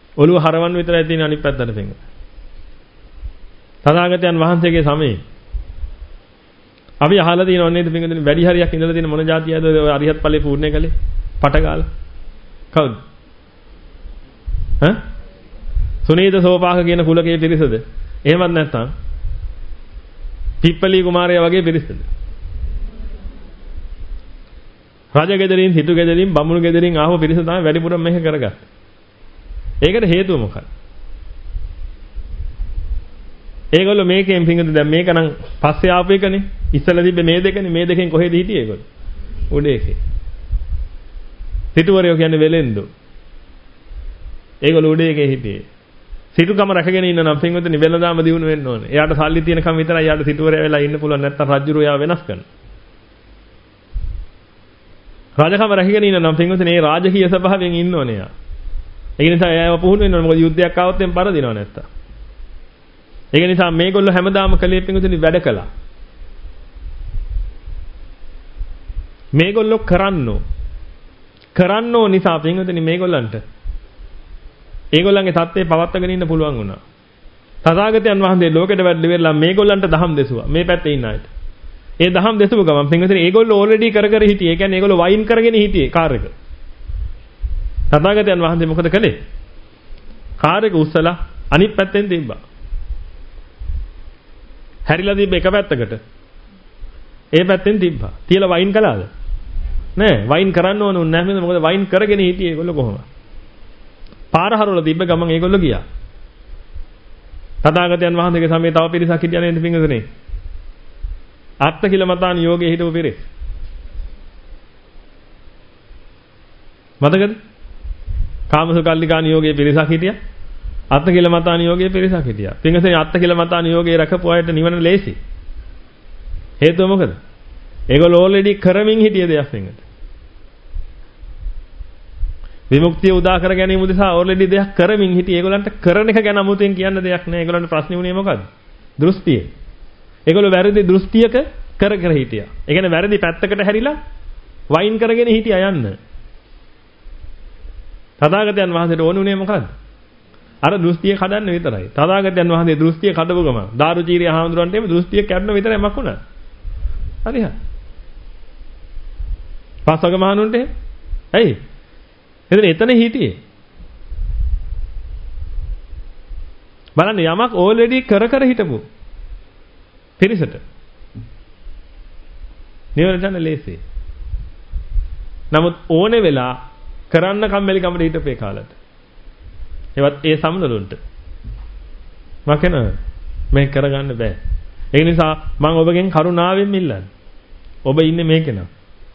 ඔළුව හරවන්න විතරයි තියෙන අනිත් පැත්තට පිංගුත. තථාගතයන් වහන්සේගේ සමයේ අපි අහලා තියෙනව නේද පිංගුතනි වැඩි හරියක් ඉඳලා තියෙන මොන જાතියද ඔය අරිහත් ඵලයේ පූර්ණේ කළේ? පටගාලා. කවුද? සුනීත සෝපාක කියන කුලකයේ පිරිසද? එහෙමත් නැත්නම් පිප්පලී කුමාරයා වගේ පිරිසද? රජ ගෙදරින්, සිටු ගෙදරින්, බමුණු ගෙදරින් ආව පිරිස තමයි වැඩිපුර මේක කරගත්තේ. ඒකට හේතුව මොකක්ද? ඒගොල්ලෝ මේකෙන් පිංගුද දැන් මේක නම් පස්සේ ආපු එකනේ. ඉස්සලා තිබ්බේ මේ දෙකනේ. මේ දෙකෙන් කොහෙද හිටියේ ඒගොල්ලෝ? උඩේකේ. සිටුවරයෝ කියන්නේ වෙලෙන්දෝ. ඒගොල්ලෝ උඩේකේ හිටියේ. සිටුකම රැකගෙන ඉන්න නම් පිංගුතුනි වෙලදාම දිනු වෙන්න ඕනේ. එයාට සල්ලි තියෙනකම් විතරයි එයාට සිටුවරයා වෙලා ඉන්න පුළුවන්. නැත්තම් රජුරු එයාව වෙනස් කරනවා. රාජකම රැකගෙන ඉන්න නම් පිංගුතුනි මේ රාජකීය ස්වභාවයෙන් ඉන්න ඕනේ එයා. ඒ නිසා එයාව පුහුණු වෙන්න ඕනේ. මොකද යුද්ධයක් ආවොත් එම් පරදිනව නැත්තම්. ඒක නිසා මේගොල්ලෝ හැමදාම කලේ පිංගුතුනි වැඩ කළා. මේගොල්ලෝ කරන්නෝ නිසා පිංගුතුනි මේගොල්ලන්ට ඒගොල්ලන්ගේ தත්ත්වය පවත්වාගෙන ඉන්න පුළුවන් වුණා. තථාගතයන් වහන්සේ ලෝකෙට වැඩි වෙලා මේගොල්ලන්ට දහම් දෙසුවා. මේ පැත්තේ ඉන්න අයට. ඒ දහම් දෙසුව ගමන් පින්වතුනි ඒගොල්ලෝ ඕල්රෙඩි කර හිටියේ. ඒ කියන්නේ ඒගොල්ලෝ වයින් කරගෙන හිටියේ කාර් එක. තථාගතයන් වහන්සේ මොකද කළේ? කාර් එක උස්සලා අනිත් පැත්තෙන් තිබ්බා. හැරිලා තිබ්බ එක පැත්තකට. ඒ පැත්තෙන් තිබ්බා. තියලා වයින් කළාද? නෑ වයින් කරන්න ඕන නැහැ. මොකද වයින් කරගෙන හිටියේ ඒගොල්ලෝ කොහොමද? පාර හරවලා තිබ්බ ගමන් ඒගොල්ලෝ ගියා. තථාගතයන් වහන්සේගේ සමයේ තව පිරිසක් හිටියා නේද පින්වතුනි? අත්ත කිලමතාන යෝගයේ හිටපු පිරිස. මතකද? කාමසුකල්ලිකාන යෝගයේ පිරිසක් හිටියා. අත්ත කිලමතාන යෝගයේ පිරිසක් හිටියා. පින්වතුනි අත්ත කිලමතාන යෝගයේ රැකපු අයට නිවන ලේසි. හේතුව මොකද? ඒගොල්ලෝ ඕල්රෙඩි කරමින් හිටිය දෙයක් වෙනද. විමුක්තිය උදා කර ගැනීම උදෙසා ඕල්රෙඩි දෙයක් කරමින් හිටියේ. ඒගොල්ලන්ට කරන එක ගැන අමුතෙන් කියන්න දෙයක් නැහැ. ඒගොල්ලන්ට ප්‍රශ්නේ උනේ මොකද්ද? දෘෂ්ටිය. ඒගොල්ලෝ වැරදි දෘෂ්ටියක කර හිටියා. ඒ කියන්නේ වැරදි පැත්තකට හැරිලා වයින් කරගෙන හිටියා යන්න. තථාගතයන් වහන්සේට ඕන උනේ මොකද්ද? අර දෘෂ්ටිය කඩන්න විතරයි. තථාගතයන් වහන්සේ දෘෂ්ටිය කඩපු ගම දාරුචීරිය හාමුදුරන්ට එමෙ දෘෂ්ටිය කැඩන විතරයි මක් වුණා. හරි හා. පස්වග මහණුන්ට ඇයි? එතන හිටියේ. බලන්න යමක් ඕල්රෙඩි කර හිටපු පිරිසට නිවනට යන්න ලේසි. නමුත් ඕනේ වෙලා කරන්න කම්මැලි කමට හිටපේ කාලට. ඒවත් ඒ සම්නලුන්ට. මකන මේ කරගන්න බෑ. ඒ නිසා මම ඔබගෙන් කරුණාවෙන් ඉල්ලන්නේ. ඔබ ඉන්නේ මේකේ නම.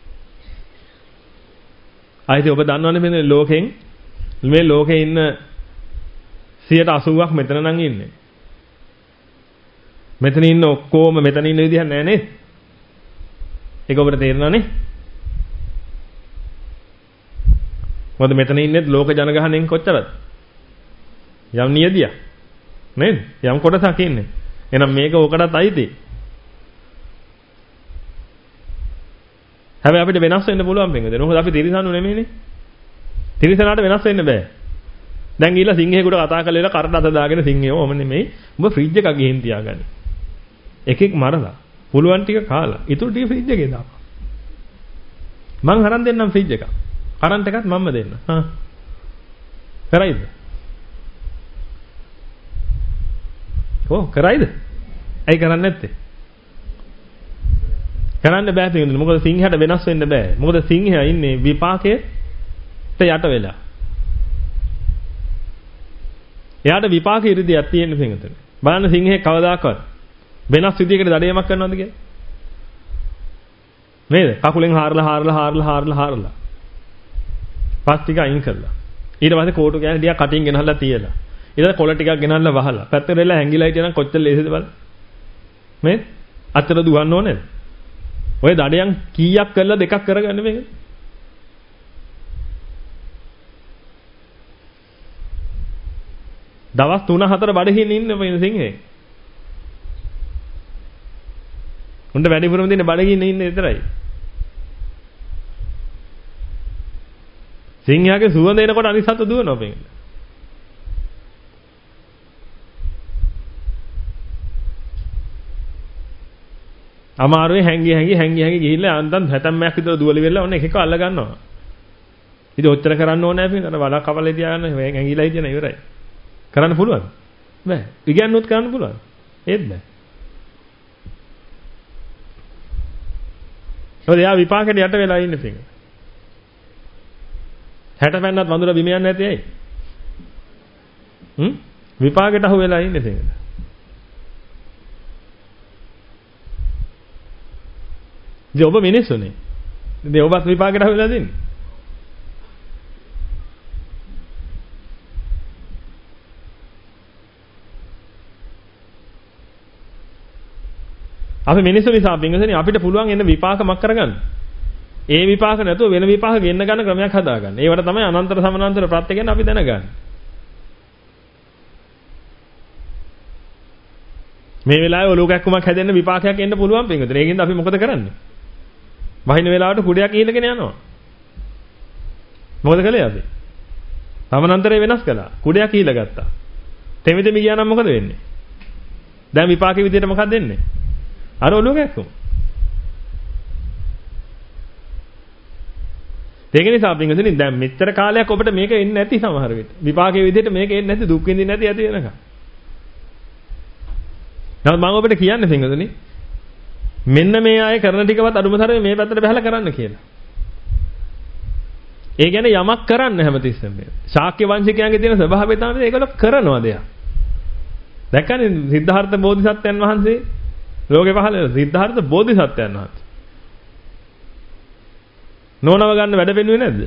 ආයිත් ඔබ දන්නවනේ මේ ලෝකේ ඉන්න 80%ක් මෙතන නම් ඉන්නේ. මෙතන ඉන්න ඔක්කොම මෙතන ඉන්න විදිහක් නැහැ නේද? ඒක ඔබට තේරෙනවනේ. මොකද මෙතන ඉන්නේ ලෝක ජනගහණයෙන් කොච්චරද? යම් නියදියක්. නේද? යම් කොටසක් ඉන්නේ. එහෙනම් මේක ඔකටත් අයිති. හැබැයි අපිට වෙනස් වෙන්න පුළුවන් වෙන්නේ. මොකද අපි තිරිසන්නු නෙමෙයිනේ. තිරිසනාට වෙනස් වෙන්න බෑ. දැන් ගිහලා සිංහෙකුට කතා කරලා කරට අත දාගෙන සිංහයෝ ඔම නෙමෙයි. ඔබ ෆ්‍රිජ් එකක් ගිහින් තියාගන්න. එකෙක් මරලා පුළුවන් ටික කාලා ඊටු ටික ෆ්‍රිජ් එකේ දාපන්. මං හරන් දෙන්නම් ෆ්‍රිජ් එකක්. කරන්ට් එකත් මම්ම දෙන්න. හා. කරයිද? කරයිද? ඇයි කරන්නේ නැත්තේ? කරන්න බෑ තියෙන්නේ. මොකද සිංහයට වෙනස් වෙන්න බෑ. මොකද සිංහයා ඉන්නේ විපාකයට යට වෙලා. එයාට විපාක ඉරිදියක් තියෙන සිංහතන. බලන්න සිංහේ කවදාකවත් වෙනස් විදියකට දඩයමක් කරනවද කියලා? නේද? කකුලෙන් හාරලා පස් ටික අයින් කරලා. ඊට පස්සේ කෝටු කෑල්ල ටිකක් කටින් ගෙනහලා තියලා. ඊට කොළ ටිකක් ගෙනහලා වහලා. පැත්තට වෙලා හැංගිලා හිටියනම් කොච්චර ලේසිද බලන්න. මේ අතර දුවන්න ඕනේ. ඔය දඩයන් කීයක් කරලා දෙකක් කරගන්න මේක. දවස් 3-4 බඩගින්න ඉන්න සිංහේ. උන්ට වැඩිපුරම දෙන්නේ බඩගින්න ඉන්නේ විතරයි. සිංහයාගේ සුවඳ එනකොට අනිත් සත්තු දුවනවා පෙන්නේ. අමාරුවේ හැංගි ගිහිල්ලා අන්තම් 70ක් විතර දුවලි වෙලා ඔන්න එක අල්ල ගන්නවා. ඉතින් ඔච්චර කරන්න ඕනේ නැහැ පිටින්. අර වලක් කපලා තියාගන්න හැංගිලා හිටියන ඉවරයි. කරන්න පුළුවන්. බෑ. ඉගෙනුනොත් කරන්න පුළුවන්. ඒත් බෑ. ඔය යා විපාකෙට යට වෙලා ඉන්නේ පිටින්. 60 පෙන්නත් වඳුර බිම යන්නේ නැති ඇයි? විපාකෙට අහු වෙලා ඉන්නේ පිටින්. ඉතින් ඔබ මිනිස්සුනේ. ඉතින් ඔබත් විපාකෙට අහු වෙලා දෙන්නේ. අපි මිනිස්සු නිසා පින්වතුනි අපිට පුළුවන් එන විපාක මක් කරගන්න. ඒ විපාක නැතුව වෙන විපාක ගෙන්න ගන්න ක්‍රමයක් හදාගන්න. ඒවට තමයි අනන්තර සමානන්තර ප්‍රත්‍ය කියන්නේ අපි දැනගන්න. මේ වෙලාවේ ඔලුකක්කමක් හැදෙන්න විපාකයක් එන්න පුළුවන් පින්වතුනි. ඒකින්ද අපි මොකද කරන්නේ? වහින වෙලාවට කුඩයක් ඊළගෙන යනවා. මොකද කළේ අපි? සමානන්තරේ වෙනස් කළා. කුඩයක් ඊළ ගත්තා. තෙමිදෙමි ගියා නම් මොකද වෙන්නේ? දැන් විපාකෙ විදියට මොකක්ද දෙන්නේ? අර ඔලුව කැක්කුම. ඒක නිසා පින්වතුනි දැන් මෙච්චර කාලයක් ඔබට මේක එන්නේ නැති සමහර විට. විපාකයේ විදිහට මේක එන්නේ නැති දුක් විඳින්න නැති ඇති වෙනකම්. නමුත් මම ඔබට කියන්නේ පින්වතුනි මෙන්න මේ අය කරන ටිකවත් අඩුමතරමේ මේ පැත්තට බහලා කරන්න කියලා. ඒ කියන්නේ යමක් කරන්න හැමතිස්සෙම. ශාක්‍ය වංශිකයන්ගේ තියෙන ස්වභාවය තමයි ඒගොල්ලෝ කරනවා දෙයක්. දැක්කනේ සිද්ධාර්ථ බෝධිසත්වයන් වහන්සේ ලෝකේ පහළ වෙන සිද්ධාර්ථ බෝධිසත්වයන් වහන්සේ. නෝනව ගන්න වැඩ පෙන්නුවේ නැද්ද?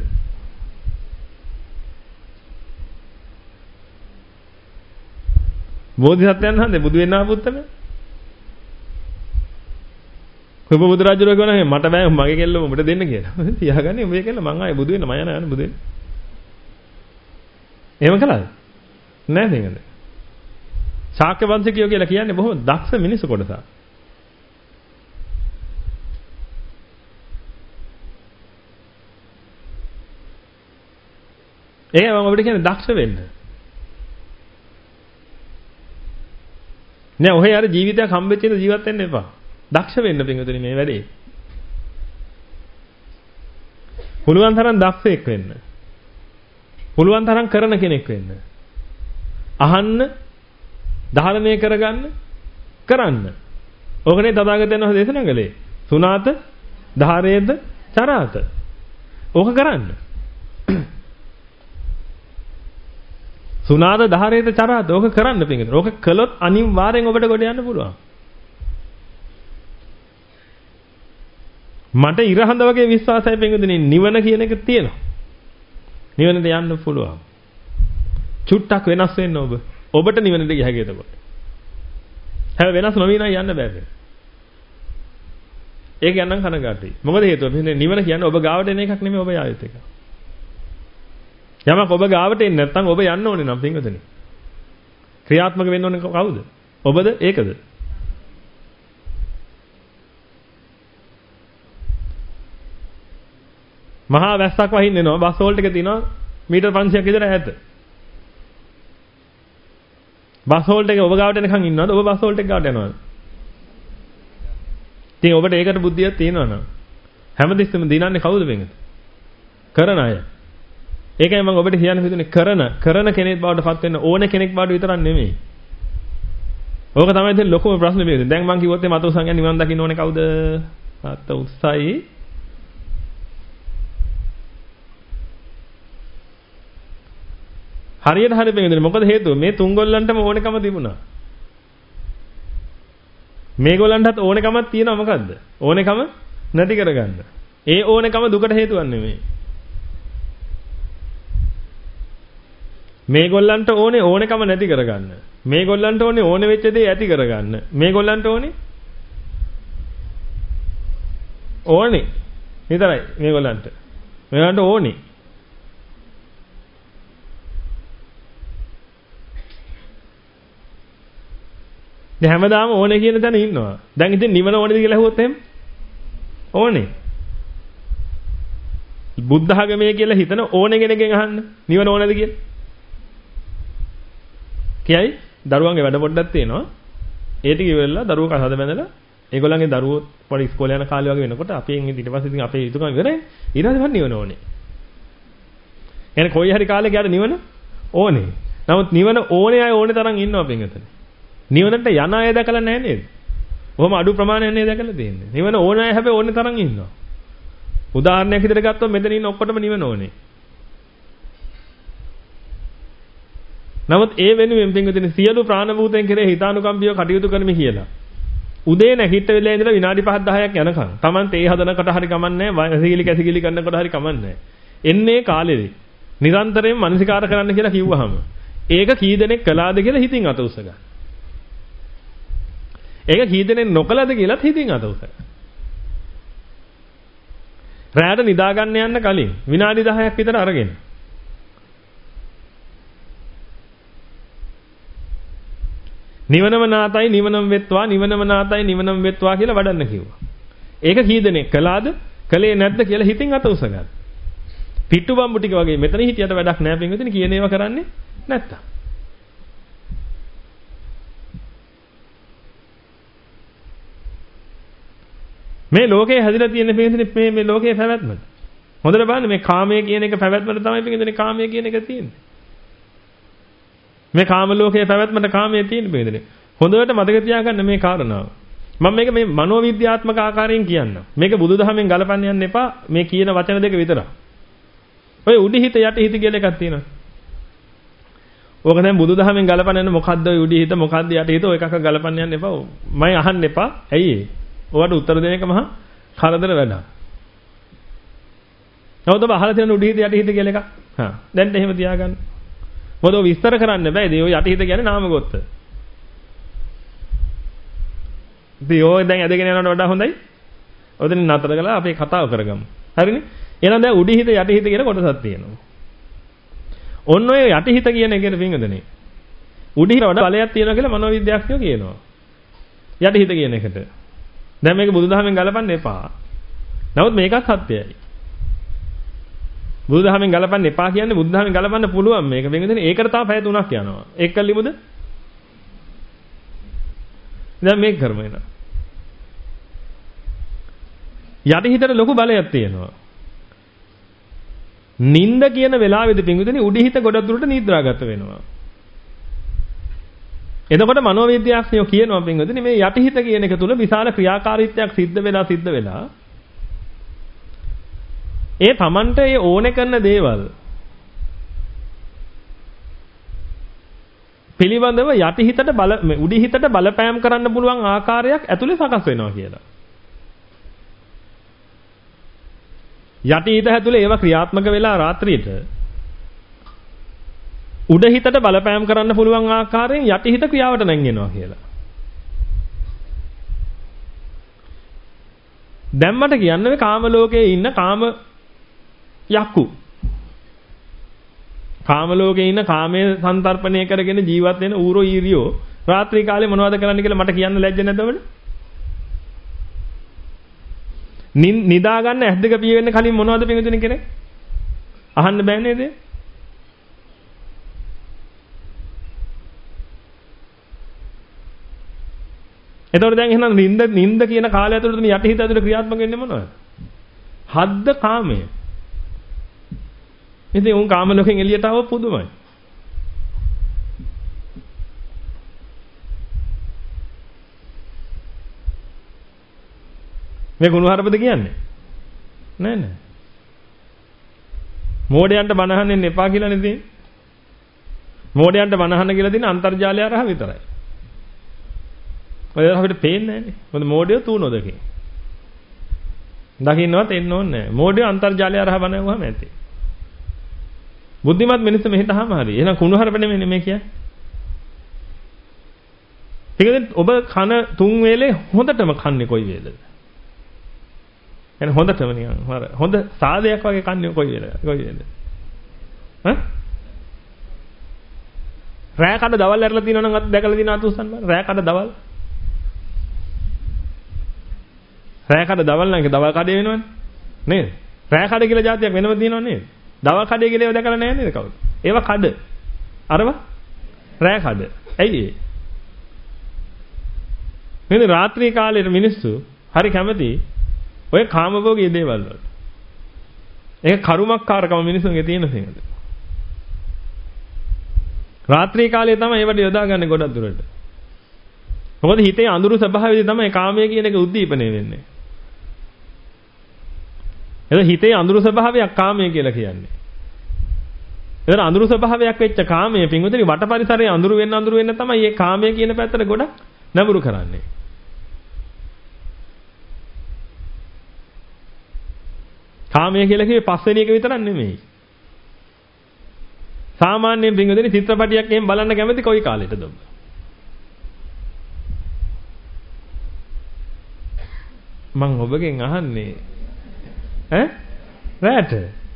බෝධිසත්වයන් වහන්සේ බුදු වෙන්න ආපු උත්තම. කොබ බුදුරජාණන් කියනවා මට බෑ මගේ කෙල්ල උඹට දෙන්න කියලා. තියාගන්නේ උඹේ කෙල්ල මං ආයේ බුදු වෙන්න මම යනවා බුදු වෙන්න. එහෙම කළාද? නෑ නේද? ශාක්‍ය වංශිකයෝ කියලා කියන්නේ බොහොම දක්ෂ මිනිස්සු කොටසක්. ඒක මම ඔබට කියන්නේ දක්ෂ වෙන්න. නෑ ඔහේ අර ජීවිතයක් හම්බෙච්ච ඉඳ ජීවත් වෙන්න එපා. දක්ෂ වෙන්න පින්වතුනි මේ වැඩේ. පුළුවන් තරම් දක්ෂයෙක් වෙන්න. පුළුවන් තරම් කරන කෙනෙක් වෙන්න. අහන්න, ධාරණය කරගන්න, කරන්න. ඕකනේ තථාගතයන් වහන්සේ දේශනා කළේ. සුනාත, ධාරේද, චරාත. ඕක කරන්න. සුනාද ධාරේද චරාද ඕක කරන්න පිටින්. ඕක කළොත් අනිවාර්යෙන් ඔබට ගොඩ යන්න පුළුවන්. මට ඉරහඳ වගේ විශ්වාසය පිටින් නිවන කියන එක තියෙනවා. නිවනට යන්න පුළුවන්. චුට්ටක් වෙනස් වෙන්න ඔබ. ඔබට නිවනට ගිය හැකියි එතකොට. හැබැයි වෙනස් නොවී නම් යන්න බෑ. ඒක යන්නම් කනගාටුයි. මොකද හේතුව නිවන කියන්නේ ඔබ ගාවට එන එකක් නෙමෙයි ඔබ යායුත් එක. යමක් ඔබ ගාවට එන්නේ නැත්නම් ඔබ යන්න ඕනේ නම් පින්වතුනි. ක්‍රියාත්මක වෙන්න ඕනේ කවුද? ඔබද ඒකද? මහා වැස්සක් වහින්න එනවා බස් හෝල්ට් එක තියෙනවා මීටර් 500ක් විතර ඈත. බස් හෝල්ට් එක ඔබ ගාවට එනකන් ඉන්නවද? ඔබ බස් හෝල්ට් එක ගාවට යනවද? ඉතින් ඔබට ඒකට බුද්ධියක් තියෙනවා නම් හැමදෙස්සෙම දිනන්නේ කවුද වෙන්නේ? කරන අය. ඒකයි මම ඔබට කියන්න හිතුනේ කරන කෙනෙක් බවට පත් වෙන්න ඕන කෙනෙක් බවට විතරක් නෙමෙයි. ඕක තමයි දැන් ලොකුම ප්‍රශ්නේ මේ. දැන් මම කිව්වොත් මේ මත උසන් යන නිවන් දකින්න ඕනේ කවුද? මත උසයි. හරියට හරිය වෙන්නේ මොකද හේතුව? මේ තුන්ගොල්ලන්ටම ඕනකම තිබුණා. මේගොල්ලන්ටත් ඕනකමක් තියෙනවා මොකද්ද? ඕනකම නැති කරගන්න. ඒ ඕනකම දුකට හේතුවක් නෙමෙයි. මේගොල්ලන්ට ඕනේ ඕනකම නැති කරගන්න. මේගොල්ලන්ට ඕනේ ඕන වෙච්ච දේ ඇති කරගන්න. මේගොල්ලන්ට ඕනේ විතරයි මේගොල්ලන්ට. මේගොල්ලන්ට ඕනේ. දැන් හැමදාම ඕනේ කියන තැන ඉන්නවා. දැන් ඉතින් නිවන ඕනේද කියලා අහුවොත් එහෙම ඕනේ. බුද්ධ ආගමේ කියලා හිතන ඕනේ කෙනෙක්ගෙන් අහන්න. නිවන ඕනේද කියලා. කියයි දරුවන්ගේ වැඩ පොඩ්ඩක් තියෙනවා. ඒ ටික ඉවරලා දරුවෝ කසාද බැඳලා ඒගොල්ලන්ගේ දරුවෝ පොඩි ඉස්කෝලේ යන කාලේ වගේ වෙනකොට අපෙන් ඊට පස්සේ ඉතින් අපේ යුතුයකම ඉවරයි. ඊට පස්සේ මම නිවන ඕනේ. يعني කොයි හරි කාලෙක යාට නිවන ඕනේ. නමුත් නිවන ඕනේ අය ඕනේ තරම් ඉන්නවා පින්වතුනි. නිවනට යන අය දැකලා නැහැ නේද? කොහොම අඩු ප්‍රමාණයක් නේද දැකලා තියෙන්නේ. නිවන ඕනේ අය හැබැයි ඕනේ තරම් ඉන්නවා. උදාහරණයක් විදිහට ගත්තොත් මෙතන ඉන්න ඔක්කොටම නිවන ඕනේ. නමුත් ඒ වෙනුවෙන් පින්වතුනි සියලු ප්‍රාණභූතයන් කෙරේ හිතානුකම්පියව කටයුතු කරමි කියලා. උදේ නැගිට වෙලා ඉඳලා විනාඩි 5-10ක් යනකම් Taman තේ හදනකොට හරි කමන්නේ නැහැ, කැසිකිලි කරනකොට හරි කමන්නේ නැහැ. එන්නේ කාලෙදී නිරන්තරයෙන් මනසිකාර කරන්න කියලා කිව්වහම ඒක කී දෙනෙක් කළාද කියලා හිතින් අත උස්ස ගන්න. ඒක කී දෙනෙක් නොකළාද කියලාත් හිතින් අත උස්ස ගන්න. රැයට නිදා ගන්න යන්න කලින් විනාඩි 10ක් විතර අරගෙන නිවනම නාතයි නිවනම වෙත්වා නිවනම නාතයි නිවනම වෙත්වා කියලා වඩන්න කිව්වා. ඒක කී දෙනෙක් කළාද කළේ නැද්ද කියලා හිතින් අත උස්ස ගන්න. පිට්ටු බම්බු ටික වගේ මෙතන හිටියට වැඩක් නැහැ පින්විතනි කියන ඒවා කරන්නේ නැත්තම්. මේ ලෝකේ හැදිලා තියෙන පින්විතනි මේ ලෝකේ පැවැත්මද? හොඳට බලන්න මේ කාමයේ කියන එක පැවැත්මට තමයි පින්විතනි කාමයේ කියන එක තියෙන්නේ. මේ කාම ලෝකයේ පැවැත්මට කාමයේ තියෙන පින්විතනි. හොඳට මතක තියාගන්න මේ කාරණාව. මම මේක මේ මනෝවිද්‍යාත්මක ආකාරයෙන් කියන්නම්. මේක බුදුදහමෙන් ගලපන්න යන්න එපා. මේ කියන වචන දෙක විතරයි. ඔය උඩිහිත යටිහිත කියලා එකක් තියෙනවා. ඕක දැන් බුදුදහමෙන් ගලපන්න යන මොකද්ද ඔය උඩිහිත මොකද්ද යටිහිත ඔය එකක් ගලපන්න යන්න එපා. මම අහන්න එපා. ඇයි ඒ? ඔයාලට උත්තර දෙන එක මහා කරදර වැඩක්. නමුත් ඔබ අහලා තියෙන උඩිහිත යටිහිත කියලා එකක්. හා දැන් එහෙම තියාගන්න. මොකද ඔය විස්තර කරන්න බෑ. ඉතින් ඔය යටිහිත කියන්නේ නාම ගොත්ත. ඉතින් ඔය දැන් ඇදගෙන යනවට වඩා හොඳයි. ඔතන නතර කරලා අපේ කතාව කරගමු. හරිනේ? එහෙනම් දැන් උඩිහිත යටිහිත කියන කොටසක් තියෙනවා. ඔන්න ඔය යටිහිත කියන එකේ පින්වදනේ. උඩිහිත වඩා බලයක් තියෙනවා කියලා මනෝවිද්‍යාඥයෝ කියනවා. යටිහිත කියන එකට. දැන් මේක බුදුදහමෙන් ගලපන්න එපා. නමුත් මේකත් සත්‍යයි. බුදුදහමෙන් ගලපන්න එපා කියන්නේ බුදුදහමෙන් ගලපන්න පුළුවන් මේක. පින්වදනේ ඒකට තා පැය 3ක් යනවා. ඒක කල්ලිමුද? දැන් මේක කරමු එන. යටිහිතට ලොකු බලයක් තියෙනවා. නින්ද කියන වෙලාවේදී පින්විතනේ උඩිහිත ගොඩක් දුරට නිද්‍රාගත වෙනවා. එතකොට මනෝවිද්‍යාඥයෝ කියනවා පින්විතනේ මේ යටිහිත කියන එක තුල විශාල ක්‍රියාකාරීත්වයක් සිද්ධ වෙලා ඒ Tamanට ඒ ඕනේ කරන දේවල් පිළිබඳව යටිහිතට උඩිහිතට බලපෑම් කරන්න පුළුවන් ආකාරයක් ඇතුලේ සකස් වෙනවා කියලා. යටිහිත ඇතුලේ ඒවා ක්‍රියාත්මක වෙලා රාත්‍රියට උඩහිතට බලපෑම් කරන්න පුළුවන් ආකාරයෙන් යටිහිත ක්‍රියාවට නැංගෙනවා කියලා. දැන් මට කියන්න මේ කාම ලෝකයේ ඉන්න කාම යක්කු. කාම ලෝකයේ ඉන්න කාමයේ සංතරපණය කරගෙන ජීවත් වෙන ඌරෝ ඊරියෝ රාත්‍රී කාලේ මොනවද කරන්න කියලා මට කියන්න ලැජ්ජ නැද්ද ඔබට? නිදා ගන්න ඇස් දෙක පිය වෙන්න කලින් මොනවද පින්විතනේ කරේ? අහන්න බෑ නේද? එතකොට දැන් එහෙනම් නින්ද කියන කාලය ඇතුළත මේ යටිහිත ඇතුළේ ක්‍රියාත්මක වෙන්නේ මොනවද? හද්ද කාමය. ඉතින් උන් කාම ලෝකෙන් එළියට ආව පුදුමයි. මේ කුණුහරුපද කියන්නේ? නෑ. මෝඩයන්ට බනහන්න එපා කියලා නේ තියෙන්නේ. මෝඩයන්ට බනහන්න කියලා තියෙන අන්තර්ජාලය හරහා විතරයි. ඔය අපිට පේන්නේ නෑනේ. මොකද මෝඩයෝ තුනොදකේ. දකින්නවත් එන්න ඕනේ නෑ. මෝඩයෝ අන්තර්ජාලය හරහා බනවුවාම ඇති. බුද්ධිමත් මිනිස්සු මෙහෙටම හරි. එහෙනම් කුණුහරුප නෙමෙයි මේ කියන්නේ. ඒකෙන් ඔබ කන 3 වේලේ හොඳටම කන්නේ කොයි වේලද? يعني හොඳටම නිකන් හොඳ සාදයක් වගේ කන්නේ කොයි වේලද? රෑ කඩ දවල් ඇරලා තියෙනවා නම් අත් දැකලා තියෙන අත උස්සන්න බෑ. රෑ කඩ දවල්. රෑ කඩ දවල් නම් ඒක දවල් කඩේ වෙනවනේ. නේද? රෑ කඩ කියලා જાතියක් වෙනම තියෙනව නේද? දවල් කඩේ කියලා ඒව දැකලා නැහැ නේද කවුද? ඒවා කඩ. අරව රෑ කඩ. ඇයි ඒ? මේ රාත්‍රී කාලේ මිනිස්සු හරි කැමති ඔය කාමභෝගී දේවල් වලට. ඒක කරුමක්කාරකම මිනිසුන්ගේ තියෙන තැනද. රාත්‍රී කාලේ තමයි ඒවට යොදාගන්නේ ගොඩක් දුරට. මොකද හිතේ අඳුරු ස්වභාවයේදී තමයි කාමයේ කියන එක උද්දීපනය වෙන්නේ. එතන හිතේ අඳුරු ස්වභාවයක් කාමයේ කියලා කියන්නේ. එතන අඳුරු ස්වභාවයක් වෙච්ච කාමයේ පින්වතුනි වට පරිසරයේ අඳුරු වෙන්න තමයි මේ කාමයේ කියන පැත්තට ගොඩක් නැඹුරු කරන්නේ. කාමයේ කියලා කිව්වේ පස්වෙනි එක විතරක් නෙමෙයි. සාමාන්‍යයෙන් පින්වතුනි චිත්‍රපටියක් එහෙම බලන්න කැමති කොයි කාලෙටද ඔබ? මං ඔබගෙන් අහන්නේ රැට.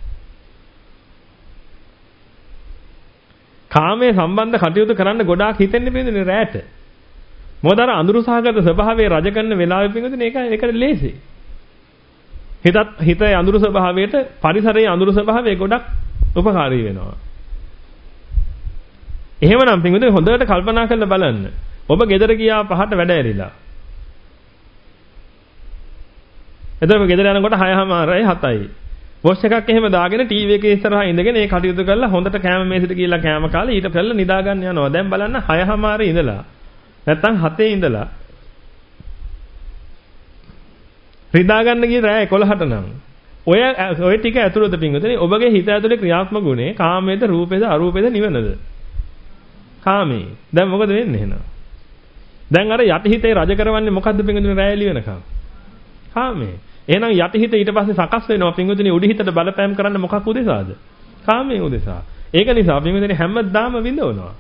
කාමයේ සම්බන්ධ කටයුතු කරන්න ගොඩාක් හිතෙන්නේ පින්වතුනි රැට. මොකද අර අඳුරු සහගත ස්වභාවයේ රජ කරන වෙලාවෙ පින්වතුනි ඒකට ලේසි. හිතේ අඳුරු ස්වභාවයට පරිසරයේ අඳුරු ස්වභාවය ගොඩක් උපකාරී වෙනවා. එහෙමනම් පින්වතුනි හොඳට කල්පනා කරලා බලන්න. ඔබ ගෙදර ගියා 5ට වැඩ ඇරිලා. එතකොට ගෙදර යනකොට 6:00යි 7:00යි. වොච් එකක් එහෙම දාගෙන ටීවී එකේ ඉස්සරහා ඉඳගෙන ඒ කටයුතු කරලා හොඳට කෑම මේසෙට ගිහලා කෑම කාලා ඊට පෙරලා නිදා ගන්න යනවා. දැන් බලන්න 6:00 ඉඳලා නැත්තම් 7 ඉඳලා නිදා ගන්න ගිය රෑ 11ට නම් ඔය ටික ඇතුළත පින්වතුනි ඔබගේ හිත ඇතුලේ ක්‍රියාත්මක ගුණේ කාමයේද රූපේද අරූපේද නිවනද? කාමේ. දැන් මොකද වෙන්නේ එහෙනම්? දැන් අර යටිහිතේ රජ කරවන්නේ මොකද්ද පින්වතුනි රෑ එළි වෙනකම්? කාමේ. එහෙනම් යටිහිත ඊට පස්සේ සකස් වෙනවා පින්වතුනි උඩිහිතට බලපෑම් කරන්න මොකක් උදෙසාද? කාමයේ උදෙසා. ඒක නිසා පින්වතුනි හැමදාම විඳවනවා.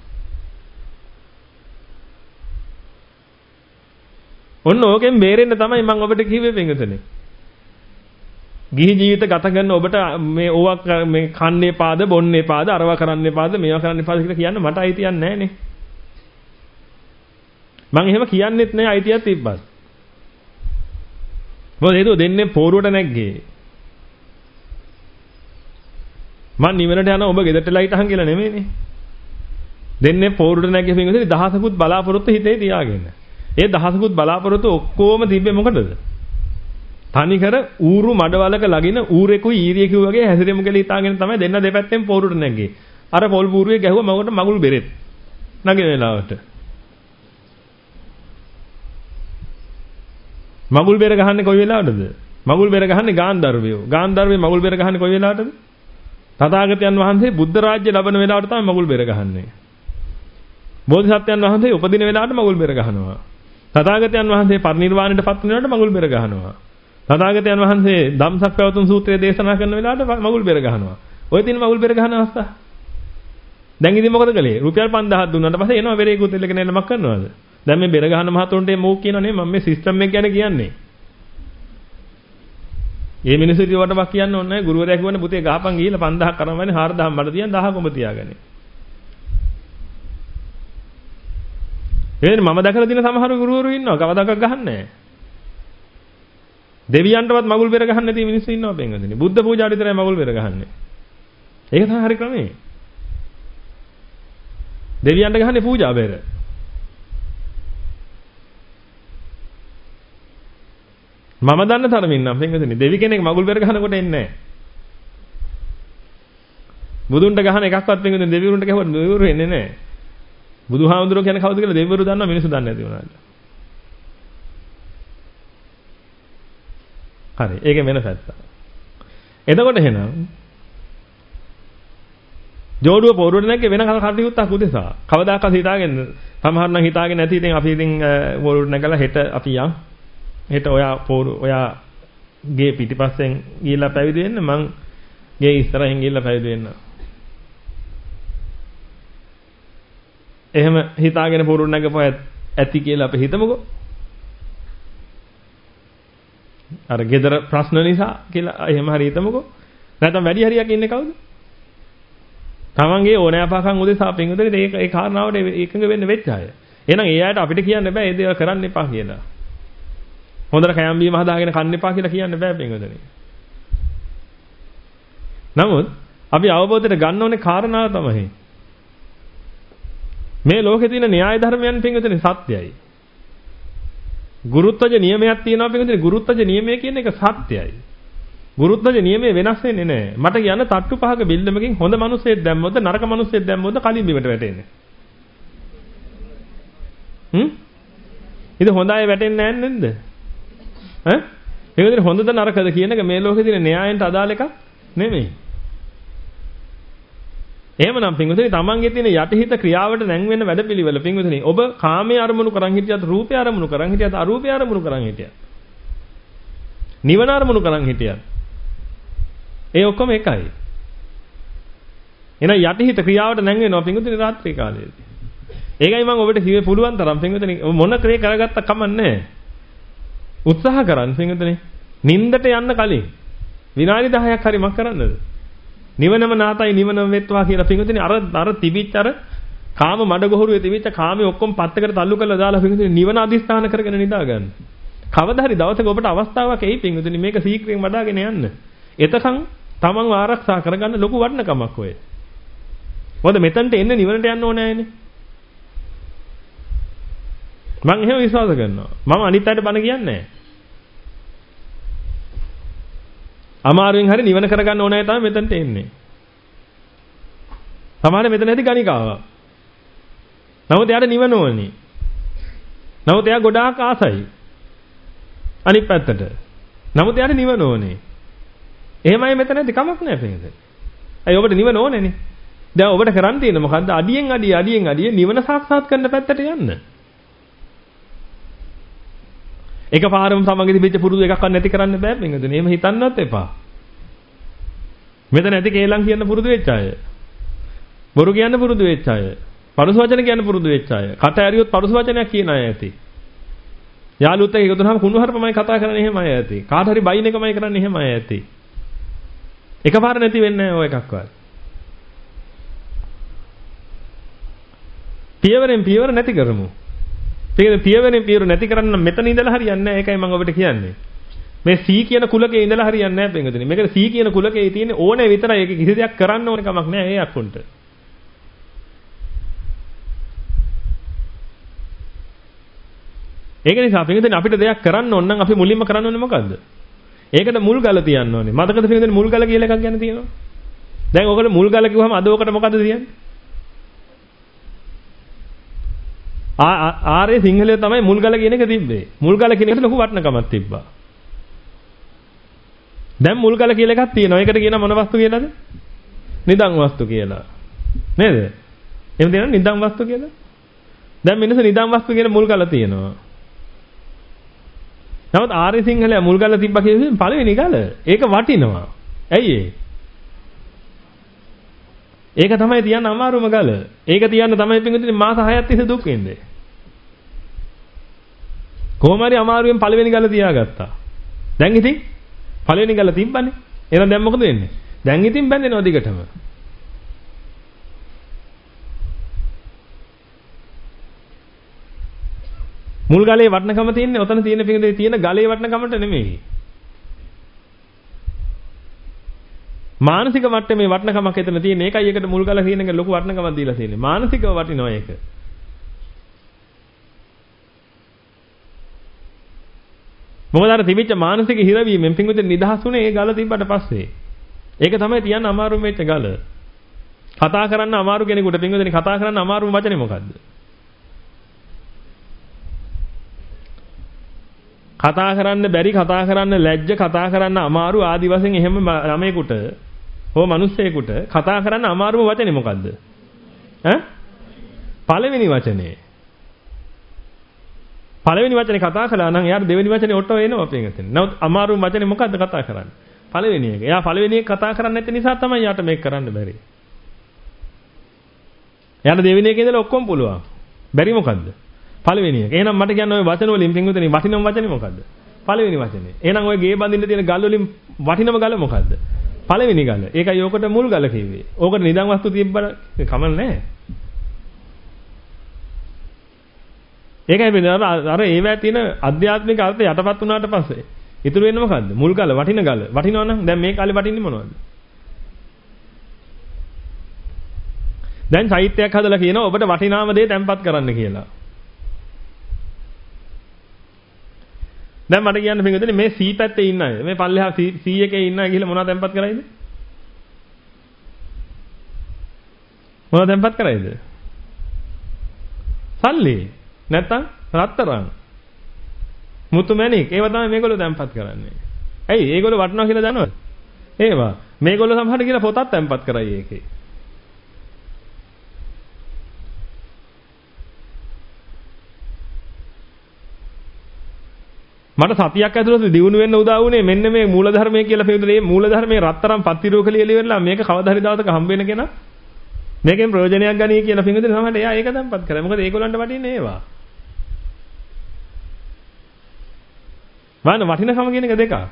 ඔන්න ඕකෙන් බේරෙන්න තමයි මම ඔබට කිව්වේ පින්වතුනි. ගිහි ජීවිත ගත කරන ඔබට මේ ඕවක් මේ කන්නේ පාද බොන්නේ පාද අරවා කරන්නේ පාද මේවා කරන්නේ පාද කියලා කියන්න මට අයිතියක් නැහැ නේ. මම එහෙම කියන්නෙත් නැහැ අයිතියක් තිබ්බත්. මොකද හේතුව දෙන්නේ පෝරුවට නැග්ගේ. මං නිවනට යන ඔබ ගෙදරට ලයිට් අහන් කියලා නෙමෙයිනේ. දෙන්නේ පෝරුවට නැග්ගේ පින්වතුනි දහසකුත් බලාපොරොත්තු හිතේ තියාගෙන. ඒ දහසකුත් බලාපොරොත්තු ඔක්කොම තිබ්බේ මොකටද? තනිකර ඌරු මඩවලක ලගින ඌරෙකුයි ඊරියෙකු වගේ හැසිරෙමු කියලා හිතාගෙන තමයි දෙන්න දෙපැත්තෙන් පෝරුවට නැග්ගේ. අර පොල් බූරුවේ ගැහුවා මගට මගුල් බෙරෙත්. නැගින වෙලාවට. මගුල් බෙර ගහන්නේ කොයි වෙලාවටද? මගුල් බෙර ගහන්නේ ගාන්ධර්වයෝ. ගාන්ධර්වයේ මගුල් බෙර ගහන්නේ කොයි වෙලාවටද? තථාගතයන් වහන්සේ බුද්ධ රාජ්‍ය ලබන වෙලාවට තමයි මගුල් බෙර ගහන්නේ. බෝධිසත්වයන් වහන්සේ උපදින වෙලාවට මගුල් බෙර ගහනවා. තථාගතයන් වහන්සේ පරිනිර්වාණයට පත් වෙන වෙලාවට මගුල් බෙර ගහනවා. තථාගතයන් වහන්සේ ධම්සක් පැවතුම් සූත්‍රය දේශනා කරන වෙලාවට මගුල් බෙර ගහනවා. ඔය තින් මගුල් බෙර ගහන අවස්ථා. දැන් ඉතින් මොකද කළේ? රුපියල් 5000ක් දුන්නාට පස්සේ එනවා බෙරේකුත් එල්ලගෙන එන්නමක් කරනවාද? දැන් මේ බෙර ගහන මහතුන්ට මෝක් කියනවා නේ මම මේ සිස්ටම් එක ගැන කියන්නේ. මේ මිනිස්සු ඉතිවටමක් කියන්න ඕනේ නැහැ. ගුරුවරයා කියවනේ පුතේ ගහපන් ගිහිල්ලා 5000ක් කරන් වන්නේ 4000ක් මඩ තියන් 1000 කොඹ තියාගන්නේ. මම දැකලා තියෙන සමහර ගුරුවරු ඉන්නවා කවදාකවත් ගහන්නේ නැහැ. දෙවියන්ටවත් මගුල් බෙර ගහන්න නැති මිනිස්සු ඉන්නවා බෙන්ගදෙනේ. බුද්ධ පූජාවට විතරයි මගුල් බෙර ගහන්නේ. ඒක තමයි හරි ක්‍රමේ. දෙවියන්ට ගහන්නේ පූජා බෙර. මම දන්න තරමින් නම් බෙන්ගදෙනේ දෙවි කෙනෙක් මගුල් බෙර ගහනකොට එන්නේ නැහැ. බුදුන්ට ගහන එකක්වත් බෙන්ගදෙනේ දෙවිවරුන්ට ගහුවත් දෙවිවරු එන්නේ නැහැ. බුදුහාමුදුරුවෝ කියන්නේ කවුද කියලා දෙවිවරු දන්නවා මිනිස්සු දන්නේ නැති වුණාට. හරි. ඒකේ වෙන පැත්ත. එතකොට එහෙනම් ජෝඩුව පොරුවට නැග්ගේ වෙන කටයුත්තක් උදෙසා. කවදාකවත් හිතාගෙන සමහර නම් හිතාගෙන නැති ඉතින් අපි ඉතින් පොරුවට නැගලා හෙට අපි යන්. හෙට ඔයා ගේ පිටිපස්සෙන් ගිහිල්ලා පැවිදි වෙන්න මං ගේ ඉස්සරහින් ගිහිල්ලා පැවිදි වෙන්න. එහෙම හිතාගෙන පොරුවට නැගපුවා ඇති කියලා අපි හිතමුකෝ. අර ගෙදර ප්‍රශ්න නිසා කියලා එහෙම හරි හිතමුකෝ. නැත්නම් වැඩි හරියක් ඉන්නේ කවුද? තමන්ගේ ඕනෑපාකම් උදෙසා පින්වතුනි ඒ කාරණාවට එකඟ වෙන්න වෙච්ච අය. එහෙනම් ඒ අයට අපිට කියන්න බෑ ඒ දේවල් කරන්න එපා කියලා. හොඳට කෑම බීම හදාගෙන කන්න එපා කියලා කියන්න බෑ පින්වතුනි. නමුත් අපි අවබෝධයට ගන්න ඕනේ කාරණාව තමයි මේ ලෝකේ තියෙන න්‍යාය ධර්මයන් පින්වතුනි සත්‍යයි. ගුරුත්වජ නියමයක් තියෙනවා පිටුදින ගුරුත්වජ නියමය කියන එක සත්‍යයි. ගුරුත්වජ නියමය වෙනස් වෙන්නේ නැහැ. මට කියන්න තට්ටු පහක බිල්ඩමකින් හොඳ මිනිස්සෙක් දැම්මොත් නරක මිනිස්සෙක් දැම්මොත් කලින් බිමට වැටෙන්නේ. ඉතින් හොඳ අය වැටෙන්නේ නැහැ නේද? ඈ? ඒකද හොඳද නරකද කියන එක මේ ලෝකේ තියෙන න්‍යායන්ට අදාළ එකක් නෙමෙයි. එහෙමනම් පින්වතුනි තමන්ගේ තියෙන යටිහිත ක්‍රියාවට නැං වෙන වැඩපිළිවෙල පින්වතුනි ඔබ කාමයේ අරමුණු කරන් හිටියත් රූපේ අරමුණු කරන් හිටියත් අරූපේ අරමුණු කරන් හිටියත් නිවන අරමුණු කරන් හිටියත් ඒ ඔක්කොම එකයි. එහෙනම් යටිහිත ක්‍රියාවට නැං වෙනවා පින්වතුනි රාත්‍රී කාලයේදී. ඒකයි මම ඔබට කිව්වේ පුළුවන් තරම් පින්වතුනි මොන ක්‍රියේ කරගත්ත කමන්නේ උත්සාහ කරන්න පින්වතුනි නින්දට යන්න කලින් විනාඩි 10ක් හරි මක් කරන්නද? නිවනම නාතයි නිවනම වෙත්වා කියලා පින්වතුනි අර තිබිච්ච අර කාම මඩගොහරුවේ තිබිච්ච කාමයේ ඔක්කොම පත්තකට තල්ලු කරලා දාලා පින්වතුනි නිවන අදිස්ථාන කරගෙන නිදා ගන්න. කවදා හරි දවසක ඔබට අවස්ථාවක් එයි පින්වතුනි මේක සීක්‍රයෙන් වඩාගෙන යන්න. එතකන් තමන්ව ආරක්ෂා කරගන්න ලොකු වටිනකමක් ඔය. මොකද මෙතනට එන්න නිවනට යන්න ඕනේ නැහැනේ. මම එහෙම විශ්වාස කරනවා. මම අනිත් අයට බන කියන්නේ නැහැ. අමාරුවෙන් හරි නිවන කරගන්න ඕන අය තමයි මෙතනට එන්නේ. සමහර මෙතන ඇති ගණිකාවක්. නමුත් එයාට නිවන ඕනේ. නමුත් එයා ගොඩාක් ආසයි. අනිත් පැත්තට. නමුත් එයාට නිවන ඕනේ. එහෙමයි මෙතන ඇති කමක් නැහැ පිටින්ද. අය ඔබට නිවන ඕනේනේ. දැන් ඔබට කරන්න තියෙන්නේ මොකද්ද? අඩියෙන් අඩිය නිවන සාක්ෂාත් කරන්න පැත්තට යන්න. එකපාරම සමග තිබිච්ච පුරුදු එකක්වත් නැති කරන්න බෑ පින්වතුනි. එහෙම හිතන්නවත් එපා. මෙතන ඇති කේලම් කියන්න පුරුදු වෙච්ච අය. බොරු කියන්න පුරුදු වෙච්ච අය. පරුස වචන කියන්න පුරුදු වෙච්ච අය. කට ඇරියොත් පරුස වචනයක් කියන අය ඇති. යාළුවොත් එක්ක එකතුනහම කුණුහරුපමයි කතා කරන්නේ එහෙම අය ඇති. කාට හරි බයින් එකමයි කරන්නේ එහෙම අය ඇති. එකපාර නැති වෙන්නේ නැහැ ඔය එකක්වත්. පියවරෙන් පියවර නැති කරමු. පියවරෙන් පියවර නැති කරන්න මෙතන ඉඳලා හරියන්නේ නැහැ. ඒකයි මම ඔබට කියන්නේ. මේ C කියන කුලකේ ඉඳලා හරියන්නේ නැහැ පින්වතුනි. මේක C කියන කුලකේ තියෙන්නේ ඕනේ විතරයි. ඒක කිසි දෙයක් කරන්න ඕන කමක් නැහැ ඒ අක්කුන්ට. ඒක නිසා පින්වතුනි අපිට දෙයක් කරන්න ඕන නම් අපි මුලින්ම කරන්න ඕනේ මොකද්ද? ඒකට මුල් ගල තියන්න ඕනේ. මතකද පින්වතුනි මුල් ගල කියලා එකක් ගැන තියෙනවා? දැන් ඔකට මුල් ගල කිව්වම අද ඔකට මොකද්ද තියන්නේ? ආරේ සිංහලයේ තමයි මුල් ගල කියන එක තිබ්බේ. මුල් ගල කියන එකට ලොකු වටිනකමක් තිබ්බා. දැන් මුල් ගල කියලා එකක් තියෙනවා. ඒකට කියන මොන වස්තු කියලාද? නිදන් වස්තු කියලා. නේද? එහෙම දෙනවා නිදන් වස්තු කියලා. දැන් මිනිස්සු නිදන් වස්තු කියන මුල් ගල තියෙනවා. නමුත් ආරේ සිංහලයේ මුල් ගල තිබ්බා කියන්නේ පළවෙනි ගල. ඒක වටිනවා. ඇයි ඒ? ඒක තමයි තියන්න අමාරුම ගල. ඒක තියන්න තමයි පින්විතනේ මාස 6ක් තිස්සේ දුක් වෙන්නේ. කොහොම හරි අමාරුවෙන් පළවෙනි ගල තියාගත්තා. දැන් ඉතින් පළවෙනි ගල තිබ්බනේ. එහෙනම් දැන් මොකද වෙන්නේ? දැන් ඉතින් බැඳෙනවා දිගටම. මුල් ගලේ වටනකම තියෙන්නේ ඔතන තියෙන පින්විතේ තියෙන ගලේ වටනකමට නෙමෙයි. මානසික මට්ටමේ වටිනකමක් එතන තියෙන. ඒකයි ඒකට මුල් ගල කියන එක ලොකු වටිනකමක් දීලා තියෙන්නේ. මානසිකව වටිනවා ඒක. මොකද අර තිබිච්ච මානසික හිරවීමෙන් පිංගුතේ නිදහස් වුණේ ඒ ගල තිබ්බට පස්සේ. ඒක තමයි තියන්න අමාරුම වෙච්ච ගල. කතා කරන්න අමාරු කෙනෙකුට පිංගුතේ කතා කරන්න අමාරුම වචනේ මොකද්ද? කතා කරන්න බැරි, කතා කරන්න ලැජ්ජ, කතා කරන්න අමාරු ආදි වශයෙන් එහෙම ළමයෙකුට හෝ මිනිස්සෙකුට කතා කරන්න අමාරුම වචනේ මොකද්ද? ඈ? පළවෙනි වචනේ. පළවෙනි වචනේ කතා කළා නම් එයාට දෙවෙනි වචනේ ඔට්ටෝ එනවා අපෙන් එතන. නමුත් අමාරුම වචනේ මොකද්ද කතා කරන්නේ? පළවෙනි එක. එයා පළවෙනි එක කතා කරන්නේ නැති නිසා තමයි යාට මේක කරන්න බැරි. එයාට දෙවෙනි එකේ ඉඳලා ඔක්කොම පුළුවන්. බැරි මොකද්ද? පළවෙනි එක. එහෙනම් මට කියන්න ඔය වචන වලින් පින්වතුනි වටිනම වචනේ මොකද්ද? පළවෙනි වචනේ. එහෙනම් ඔය ගේ බඳින්න තියෙන ගල් වලින් වටිනම ගල මොකද්ද? පළවෙනි ගල. ඒකයි ඕකට මුල් ගල කිව්වේ. ඕකට නිදන් වස්තු තිබ්බට කමක් නැහැ. ඒකයි වෙන්නේ අර ඒවැය තියෙන අධ්‍යාත්මික අර්ථය යටපත් වුණාට පස්සේ ඉතුරු වෙන්නේ මොකද්ද? මුල් ගල, වටින ගල. වටිනවා නම් දැන් මේ කාලේ වටින්නේ මොනවද? දැන් සාහිත්‍යයක් හදලා කියනවා ඔබට වටිනාම දේ තැම්පත් කරන්න කියලා. දැන් මට කියන්න පිටුදෙනේ මේ C පැත්තේ ඉන්න අය මේ පල්ලෙහා C එකේ ඉන්න අය ගිහලා මොනවද තැම්පත් කරයිද? මොනවද තැම්පත් කරයිද? සල්ලි. නැත්තම් රත්තරන්. මුතු මැණික්. ඒවා තමයි මේගොල්ලෝ තැම්පත් කරන්නේ. ඇයි? ඒගොල්ලෝ වටනවා කියලා දන්නවද? ඒවා. මේගොල්ලෝ සමහරට කියලා පොතක් තැම්පත් කරයි ඒකේ. මට සතියක් ඇතුළත දිනු වෙන්න උදා වුණේ මෙන්න මේ මූලධර්මයේ කියලා පිළිදෙලේ මූලධර්මයේ රත්තරන් පත්තිරෝ කියලා ඉලිවෙලා මේක කවදා හරි දවසක හම්බ වෙන කෙනා මේකෙන් ප්‍රයෝජනයක් ගනී කියලා පිළිදෙලේ සමහරට එයා ඒක තැම්පත් කරා. මොකද ඒගොල්ලන්ට වටින්නේ ඒවා. වань වටිනකම කියන එක දෙකක්.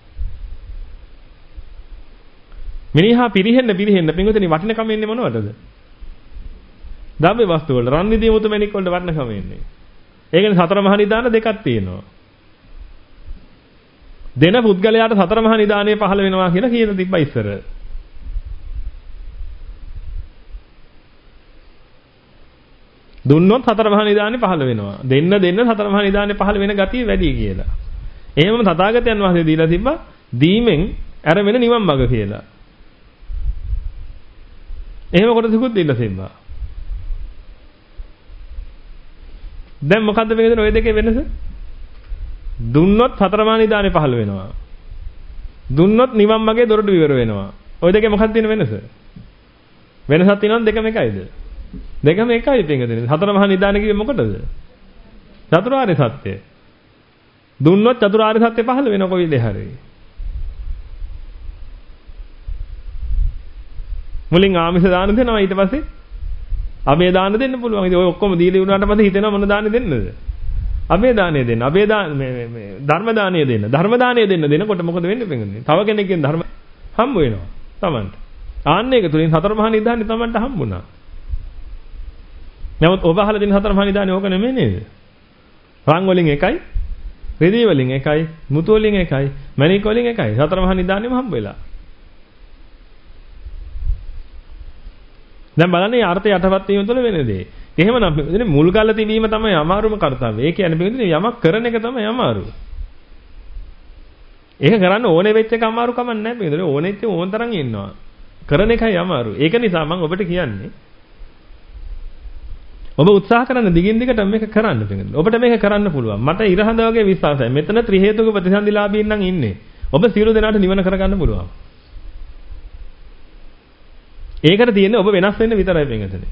මිනිහා පිරිහෙන්න පින්විතනි වටිනකම එන්නේ මොනවටද? ද්‍රව්‍ය වස්තු වල රන් නිදී මුතු මැණික් වලට වටිනකම එන්නේ. ඒකනේ සතර මහා නිදාන දෙකක් තියෙනවා. දෙන පුද්ගලයාට සතර මහා නිදානේ පහළ වෙනවා කියලා කියන තිබ්බා ඉස්සර. දුන්නොත් සතර මහා නිදානේ පහළ වෙනවා. දෙන්න සතර මහා නිදානේ පහළ වෙන ගතිය වැඩි කියලා. එහෙමම තථාගතයන් වහන්සේ දීලා තිබ්බා දීමෙන් අර වෙන නිවන් මඟ කියලා. එහෙම කොටසකුත් දීලා තිබ්බා. දැන් මොකද්ද මේකද ඔය දෙකේ වෙනස? දුන්නොත් සතර මහා නිදානේ පහළ වෙනවා. දුන්නොත් නිවන් මාගේ දොරටු විවර වෙනවා. ඔය දෙකේ මොකක්ද තියෙන වෙනස? වෙනසක් තියෙනවද දෙකම එකයිද? දෙකම එකයි පින්ගදෙනේ. සතර මහා නිදානේ කිව්වේ මොකටද? චතුරාර්ය සත්‍ය. දුන්නොත් චතුරාර්ය සත්‍ය පහළ වෙන කොයි දෙ හැරේ. මුලින් ආමිෂ දාන දෙනවා ඊට පස්සේ අබේ දාන දෙන්න පුළුවන්. ඉතින් ඔය ඔක්කොම දීලා වුණාට පස්සේ හිතෙනවා මොන දාන දෙන්නද? අබේ දාණය දෙන්න. අබේ දාන මේ ධර්ම දාණය දෙන්න. ධර්ම දාණය දෙනකොට මොකද වෙන්නේ පින්ගදෙනේ? තව කෙනෙක්ගෙන් ධර්ම හම්බ වෙනවා Tamanට. ආන්න එක තුලින් සතර මහා නිදානේ Tamanට හම්බුණා. නමුත් ඔබ අහලා දෙන සතර මහා නිදානේ ඕක නෙමෙයි නේද? රන් වලින් එකයි, රෙදි වලින් එකයි, මුතු වලින් එකයි, මණික් වලින් එකයි. සතර මහා නිදානේම හම්බ වෙලා. දැන් බලන්න මේ අර්ථය යටපත් වීම තුළ වෙන දේ. එහෙමනම් මේ මුල් ගල්ල තිබීම තමයි අමාරුම කාර්යය. ඒ කියන්නේ පිටින් යමක් කරන එක තමයි අමාරු. ඒක කරන්න ඕනේ වෙච්ච එක අමාරු කමක් නැහැ පිටින්. ඕනෙච්ච ඕන තරම් ඉන්නවා. කරන එකයි අමාරු. ඒක නිසා මම ඔබට කියන්නේ ඔබ උත්සාහ කරන දිගින් දිගට මේක කරන්න පිටින්. ඔබට මේක කරන්න පුළුවන්. මට ඉරහඳ වගේ විශ්වාසයි. මෙතන ත්‍රි හේතුක ප්‍රතිසන්දිලාභීන් නම් ඉන්නේ. ඔබ සියලු දෙනාට නිවන කරගන්න පුළුවන්. ඒකට තියෙන්නේ ඔබ වෙනස් වෙන්න විතරයි පිටින්.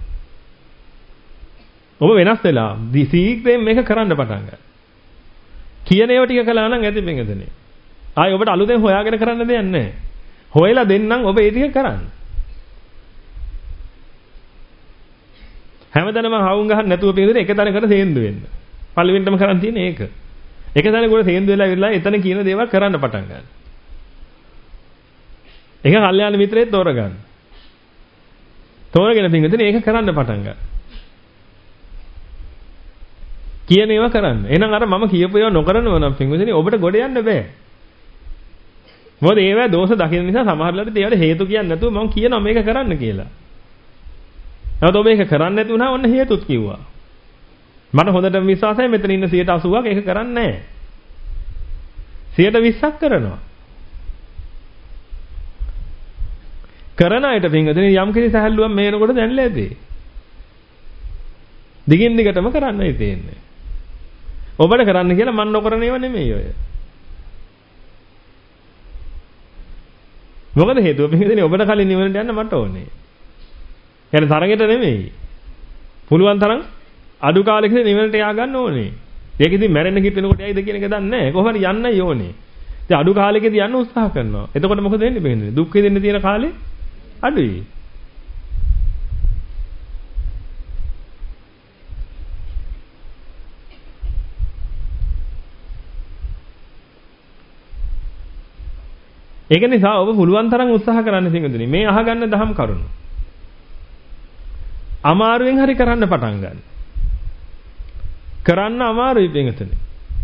ඔබ වෙනස් වෙලා සීක්‍රයෙන් මේක කරන්න පටන් ගන්න. කියන ඒවා ටික කළා නම් ඇති පිටින්. ආයි ඔබට අලුතෙන් හොයාගෙන කරන්න දෙයක් නැහැ. හොයලා දෙන්නම් ඔබ ඒ ටික කරන්න. හැමදාම හවුන් ගහන්න නැතුව පිටින් එක තැනකට සේන්දු වෙන්න. පළවෙනිටම කරන් තියෙන්නේ ඒක. එක තැනකට සේන්දු වෙලා ඉවරලා එතන කියන දේවල් කරන්න පටන් ගන්න. ඒක කල්යාණ මිත්‍රයෙක් තෝරගන්න. තෝරගෙන පිටින් ඒක කරන්න පටන් ගන්න. කියන ඒවා කරන්න. එහෙනම් අර මම කියපු ඒවා නොකරනව නම් පින්වතුනි ඔබට ගොඩ යන්න බෑ. මොකද ඒවා දෝෂ දකින්න නිසා සමහරවිට ඒවට හේතු කියන්නේ නැතුව මම කියනවා මේක කරන්න කියලා. නමුත් ඔබ ඒක කරන්නේ නැති වුණා ඔන්න හේතුත් කිව්වා. මට හොඳටම විශ්වාසයි මෙතන ඉන්න 80%ක් ඒක කරන්නේ නැහැ. 20%ක් කරනවා. කරන අයට පින්වතුනි යම් කිසි සහැල්ලුවක් මේ වෙනකොට දැනලා ඇති. දිගින් දිගටම කරන්නයි තියෙන්නේ. ඔබට කරන්න කියලා මම නොකරන ඒවා නෙමෙයි ඔය. මොකද හේතුව පිටින් ඔබට කලින් නිවනට යන්න මට ඕනේ. يعني තරගෙට නෙමෙයි. පුළුවන් තරම් අඩු කාලෙකදී නිවනට යා ගන්න ඕනේ. ඒක ඉතින් මැරෙන්න කිත් වෙනකොට යයිද කියන එක දන්නේ නැහැ. කොහොමද යන්නයි ඕනේ. ඉතින් අඩු කාලෙකදී යන්න උත්සාහ කරනවා. එතකොට මොකද වෙන්නේ බෙන්නේ? දුක් විඳින්න තියෙන කාලේ අඩුයි. ඒක නිසා ඔබ පුළුවන් තරම් උත්සාහ කරන්න තියෙනුනේ මේ අහගන්න දහම් කරුණු. අමාරුවෙන් හරි කරන්න පටන් ගන්න. කරන්න අමාරුයි පිටුනේ.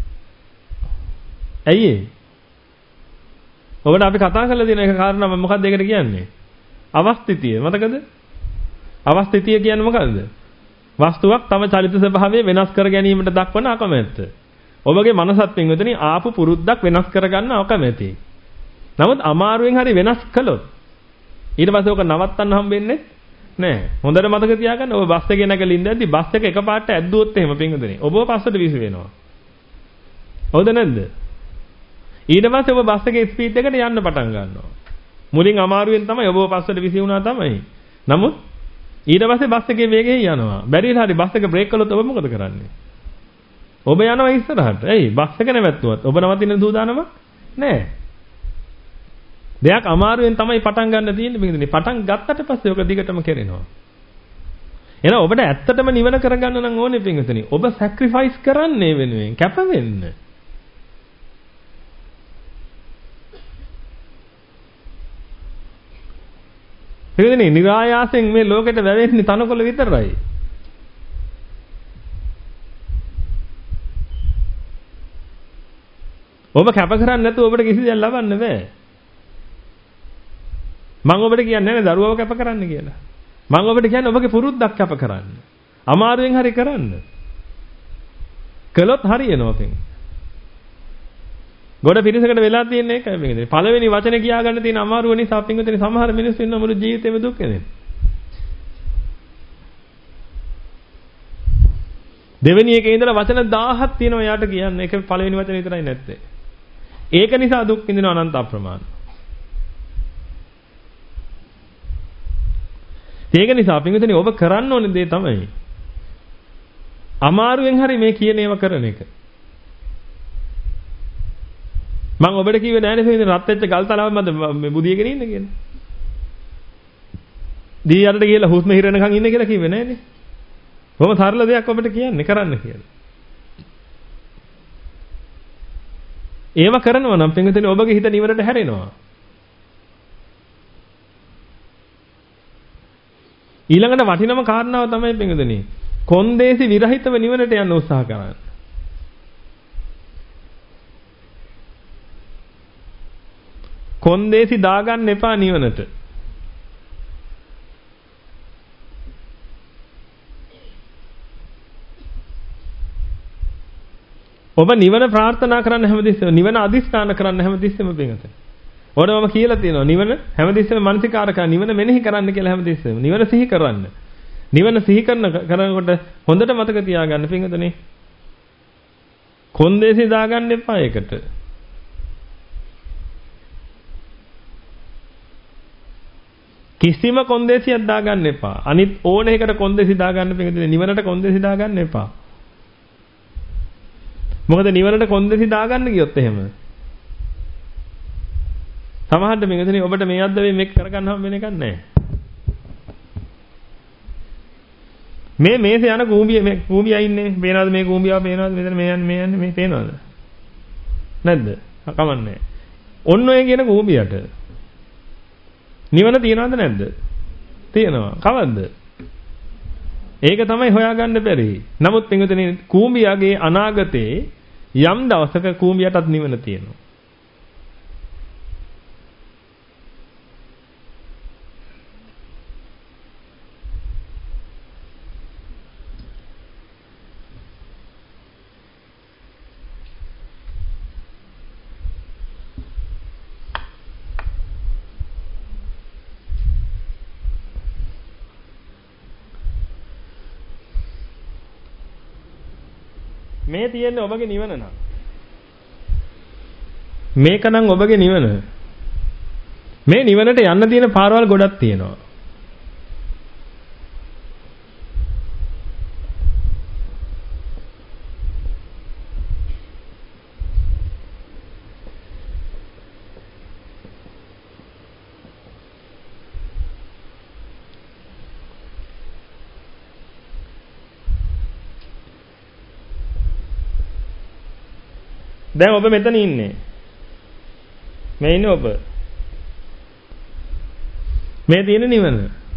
ඇයි ඒ? ඔබට අපි කතා කරලා දෙන එක කාරණා මොකක්ද ඒකට කියන්නේ? අවස්ථිතිය. මතකද? අවස්ථිතිය කියන්නේ මොකද්ද? වස්තුවක් තම චලිත ස්වභාවය වෙනස් කර ගැනීමට දක්වන අකමැත්ත. ඔබගේ මනසත් පින්වතුනි ආපු පුරුද්දක් වෙනස් කරගන්න අකමැති. නමුත් අමාරුවෙන් හරි වෙනස් කළොත් ඊට පස්සේ ඔක නවත්තන්න හම්බෙන්නේ නැහැ. හොඳට මතක තියාගන්න ඔබ බස් එකේ නැගලා ඉඳද්දි බස් එක එකපාරට ඇද්දුවොත් එහෙම පින්වතුනි ඔබව පස්සට විසි වෙනවා. හවුද නැද්ද? ඊට පස්සේ ඔබ බස් එකේ ස්පීඩ් එකට යන්න පටන් ගන්නවා. මුලින් අමාරුවෙන් තමයි ඔබව පස්සට විසි වුණා තමයි. නමුත් ඊට පස්සේ බස් එකේ වේගයෙන් යනවා. බැරිලා හරි බස් එක බ්‍රේක් කළොත් ඔබ මොකද කරන්නේ? ඔබ යනවා ඉස්සරහට. එයි බස් එක නැවැත්තුවත් ඔබ නවතින්න සූදානම නැහැ. දෙයක් අමාරුවෙන් තමයි පටන් ගන්න තියෙන්නේ පිටින්. පටන් ගත්තට පස්සේ ඔක දිගටම කෙරෙනවා. එහෙනම් ඔබට ඇත්තටම නිවන කරගන්න නම් ඕනේ පිටින්. ඔබ සැක්‍රිෆයිස් කරන්නේ වෙනුවෙන් කැප වෙන්න. පිටින් නිරායාසයෙන් මේ ලෝකෙට වැවෙන්නේ තනකොළ විතරයි. ඔබ කැප කරන්නේ නැතුව ඔබට කිසි දෙයක් ලබන්න බෑ. මම ඔබට කියන්නේ නැහැ දරුවව කැප කරන්න කියලා. මම ඔබට කියන්නේ ඔබගේ පුරුද්දක් කැප කරන්න. අමාරුවෙන් හරි කරන්න. කළොත් හරියනවා පින්. ගොඩ පිරිසකට වෙලා තියෙන එකයි මේකද. පළවෙනි වචනේ කියා ගන්න තියෙන අමාරුව නිසා පින්විතනේ සමහර මිනිස්සු ඉන්න මුළු ජීවිතේම දුක් වෙනවා. දෙවෙනි එකේ ඉඳලා වචන 1000ක් තියෙනවා යාට කියන්න. ඒක පළවෙනි වචනේ විතරයි නැත්තේ. ඒක නිසා දුක් විඳින අනන්ත අප්‍රමාණ. ඒක නිසා පින්විතනේ ඔබ කරන්න ඕනේ දේ තමයි අමාරුවෙන් හරි මේ කියන ඒවා කරන එක. මම ඔබට කිව්වේ නෑනේ පින්විතනේ රත් වෙච්ච ගල් තලාව මම බුදියගෙන ඉන්න කියලා. දී යටට ගිහලා හුස්ම හිරෙනකන් ඉන්න කියලා කිව්වේ නෑනේ. කොහොම සරල දෙයක් ඔබට කියන්නේ කරන්න කියලා. ඒව කරනවා නම් පින්විතනේ ඔබගේ හිත නිවරට හැරෙනවා. ඊළඟට වටිනම කාරණාව තමයි පින්විතනේ කොන්දේසි විරහිතව නිවනට යන්න උත්සාහ කරන්න. කොන්දේසි දාගන්න එපා නිවනට. ඔබ නිවන ප්‍රාර්ථනා කරන්න හැමදෙස්සෙම නිවන අදිස්ථාන කරන්න හැමදෙස්සෙම පින්විතනේ. ඔන්න මම කියලා තියෙනවා නිවන හැමදෙස්සෙම මානසිකාර කරන්න නිවන මෙනෙහි කරන්න කියලා හැමදෙස්සෙම නිවන සිහි කරන්න. නිවන සිහි කරනකොට හොඳට මතක තියාගන්න පින්වතුනි. කොන්දේසි දාගන්න එපා ඒකට. කිසිම කොන්දේසියක් දාගන්න එපා. අනිත් ඕන එකකට කොන්දේසි දාගන්න පින්වතුනි නිවනට කොන්දේසි දාගන්න එපා. මොකද නිවනට කොන්දේසි දාගන්න ගියොත් එහෙම සමහරට මේකනේ ඔබට මේ අද්දවේ මේක කරගන්න හම් වෙන එකක් නැහැ. මේ මේසේ යන කූඹිය මේ කූඹියා ඉන්නේ. පේනවද මේ කූඹියාව පේනවද මෙතන මේ යන්නේ මේ පේනවද? නැද්ද? කමන්නේ. ඔන්න ඔය කියන කූඹියට නිවන තියනවද නැද්ද? තියෙනවා. කවද්ද? ඒක තමයි හොයාගන්න බැරි. නමුත් පින්විතනේ කූඹියාගේ අනාගතේ යම් දවසක කූඹියටත් නිවන තියෙනවා. මේ තියෙන්නේ ඔබගේ නිවන නම්. මේක නම් ඔබගේ නිවන. මේ නිවනට යන්න තියෙන පාරවල් ගොඩක් තියෙනවා. දැන් ඔබ මෙතන ඉන්නේ. මේ ඉන්නේ ඔබ. මේ තියෙන නිවන.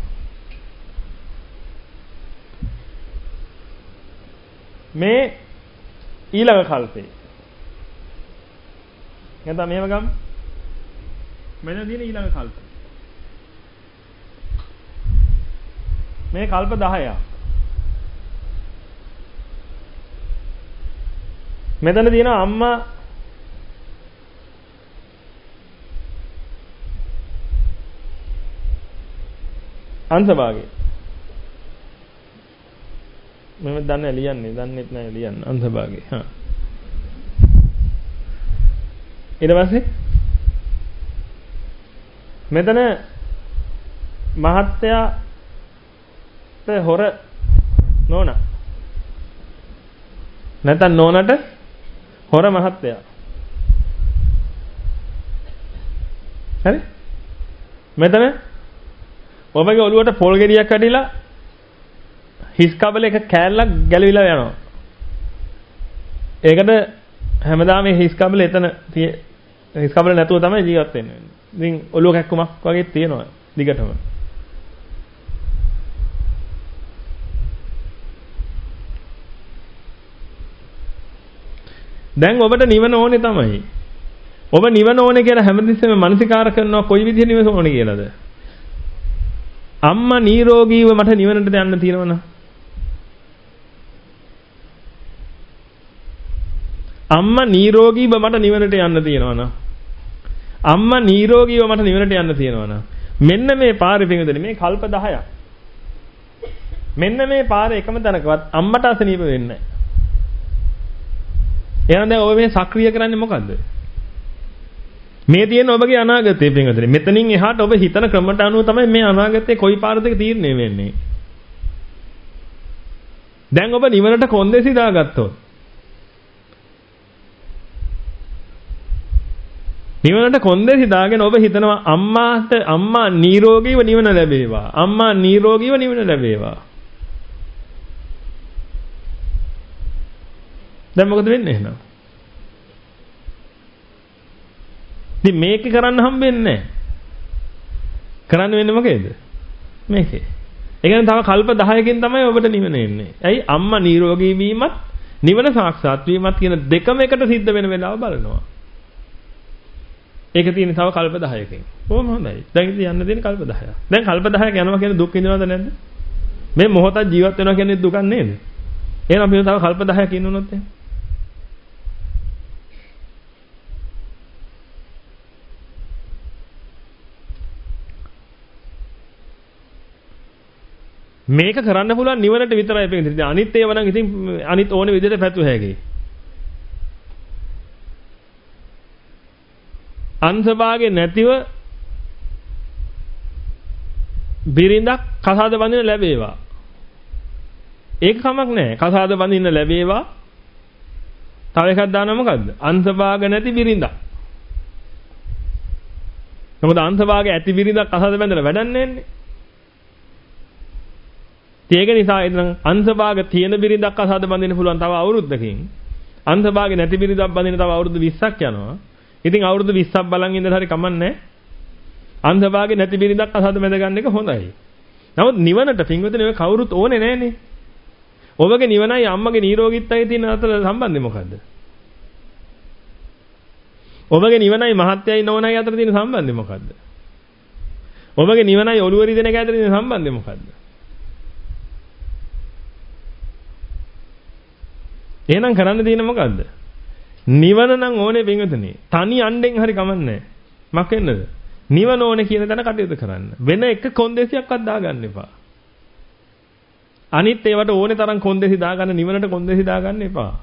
මේ ඊළඟ කල්පේ. නැත්නම් මේව ගමු. මෙතන තියෙන ඊළඟ කල්පේ. මේ කල්ප 10ක්. මෙතන තියෙනවා අම්මා අංශභාගය. මම දන්නේ ලියන්නේ. දන්නෙත් නැහැ ලියන්න අංශභාගය. හා. ඊට පස්සේ මෙතන මහත්තයාට හොර නෝනා. නැත්නම් නෝනට හොර මහත්තයා. හරි? මෙතන ඔබගේ ඔළුවට පොල් ගෙඩියක් කඩිලා හිස් කබල එක කෑල්ලක් ගැලවිලා යනවා. ඒකට හැමදාම මේ හිස් කබල එතන හිස් කබල නැතුව තමයි ජීවත් වෙන්නේ. ඉතින් ඔළුව කැක්කුමක් වගේ තියෙනවා දිගටම. දැන් ඔබට නිවන ඕනේ තමයි. ඔබ නිවන ඕනේ කියලා හැමතිස්සෙම මානසිකාර කරනවා කොයි විදිහේ නිවන ඕනේ කියලාද? අම්මා නිරෝගීව මට නිවනට යන්න තියෙනවනේ. අම්මා නිරෝගීව මට නිවනට යන්න තියෙනවනේ. අම්මා නිරෝගීව මට නිවනට යන්න තියෙනවනේ. මෙන්න මේ පාරේ පිඟුදෙනේ මේ කල්ප 10ක්. මෙන්න මේ පාරේ එකම තැනකවත් අම්මට අසනීප වෙන්නේ නැහැ. එහෙනම් දැන් ඔබ මේ සක්‍රිය කරන්නේ මොකද්ද? මේ තියෙන ඔබගේ අනාගතයේ පින්වතුනි. මෙතනින් එහාට ඔබ හිතන ක්‍රමයට අනුව තමයි මේ අනාගතයේ කොයි පාරද තීරණය වෙන්නේ. දැන් ඔබ නිවනට කොන්දේසි දාගත්තොත්. නිවනට කොන්දේසි දාගෙන ඔබ හිතනවා අම්මා නිරෝගීව නිවන ලැබේවා. අම්මා නිරෝගීව නිවන ලැබේවා. දැන් මොකද වෙන්නේ එහෙනම්? ඉතින් මේක කරන්න හම්බෙන්නේ නැහැ. කරන්න වෙන්නේ මොකේද? මේකේ. ඒ කියන්නේ තව කල්ප 10කින් තමයි ඔබට නිවන එන්නේ. ඇයි? අම්මා නිරෝගී වීමත් නිවන සාක්ෂාත් වීමත් කියන දෙකම එකට සිද්ධ වෙන වෙලාව බලනවා. ඒක තියෙන්නේ තව කල්ප 10කින්. කොහොම හොඳයි. දැන් ඉතින් යන්න දෙන්නේ කල්ප 10ක්. දැන් කල්ප 10ක් යනවා කියන්නේ දුක් විඳිනවද නැද්ද? මේ මොහොතක් ජීවත් වෙනවා කියන්නේ දුකක් නේද? එහෙනම් අපි තව කල්ප 10ක් ඉන්නොත් එහෙනම් මේක කරන්න පුළුවන් නිවනට විතරයි පිටින්. අනිත් ඒවා නම් ඉතින් අනිත් ඕනේ විදිහට පැතුව හැකියි. අංශභාගේ නැතිව බිරිඳක් කසාද බඳින්න ලැබේවා. ඒක කමක් නැහැ. කසාද බඳින්න ලැබේවා. තව එකක් දානවා මොකද්ද? අංශභාග නැති බිරිඳක්. මොකද අංශභාග ඇති බිරිඳක් කසාද බඳින්න වැඩක් නැන්නේ. ඒක නිසා ඉතින් අංශභාග තියෙන බිරිඳක් අසාද බඳින්න පුළුවන් තව අවුරුද්දකින්. අංශභාගේ නැති බිරිඳක් බඳින්න තව අවුරුදු 20ක් යනවා. ඉතින් අවුරුදු 20ක් බලන් ඉඳලා හරි කමන්නේ. අංශභාගේ නැති බිරිඳක් අසාද බඳ ගන්න එක හොඳයි. නමුත් නිවනට පින්වතුනි ඔය කවුරුත් ඕනේ නැහනේ. ඔබගේ නිවනයි අම්මගේ නිරෝගීත්වයයි තියෙන අතර සම්බන්ධය මොකද්ද? ඔබගේ නිවනයි මහත්යයි නෝනයි අතර තියෙන සම්බන්ධය මොකද්ද? ඔබගේ නිවනයි ඔළුව රිදෙන එක අතර තියෙන සම්බන්ධය මොකද්ද? එහෙනම් කරන්න තියෙන මොකද්ද? නිවන නම් ඕනේ පින්වතුනි. තනි අණ්ඩෙන් හරි කමන්නේ. මක් වෙන්නද? නිවන ඕනේ කියන තැන කටයුතු කරන්න. වෙන එක කොන්දේසියක්වත් දාගන්න එපා. අනිත් ඒවට ඕනේ තරම් කොන්දේසි දාගන්න නිවනට කොන්දේසි දාගන්න එපා.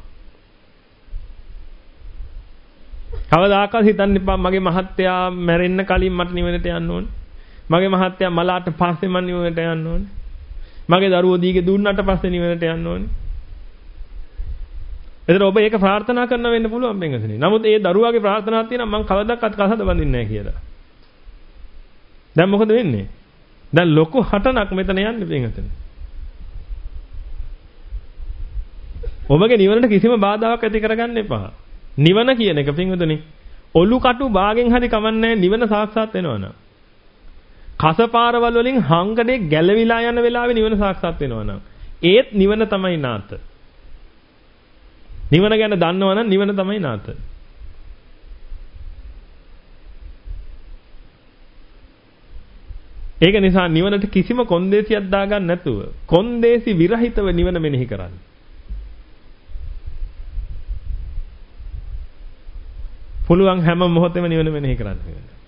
කවදාකවත් හිතන්න එපා මගේ මහත්තයා මැරෙන්න කලින් මට නිවනට යන්න ඕනේ. මගේ මහත්තයා මලාට පස්සේ මම නිවනට යන්න ඕනේ. මගේ දරුවෝ දීගේ දුන්නාට පස්සේ නිවනට යන්න ඕනේ. එතන ඔබ ඒක ප්‍රාර්ථනා කරන්න වෙන්න පුළුවන් බෙන්ගසනේ. නමුත් ඒ දරුවාගේ ප්‍රාර්ථනාවක් තියෙනවා මම කවදාවත් කසාද බඳින්නේ නැහැ කියලා. දැන් මොකද වෙන්නේ? දැන් ලොකු හටනක් මෙතන යන්නේ බෙන්ගසනේ. ඔබගේ නිවනට කිසිම බාධාවක් ඇති කරගන්න එපා. නිවන කියන එක පින්වතුනි ඔලු කටු භාගෙන් හරි කමන්නේ නිවන සාක්ෂාත් වෙනවනම්. කසපාරවල් වලින් හංගඩේ ගැලවිලා යන වෙලාවේ නිවන සාක්ෂාත් වෙනවනම් ඒත් නිවන තමයි නාත. නිවන ගැන දන්නවනම් නිවන තමයි නාත. ඒක නිසා නිවනට කිසිම කොන්දේසියක් දාගන්න නැතුව කොන්දේසි විරහිතව නිවන මෙනෙහි කරන්න. පුළුවන් හැම මොහොතෙම නිවන මෙනෙහි කරන්න.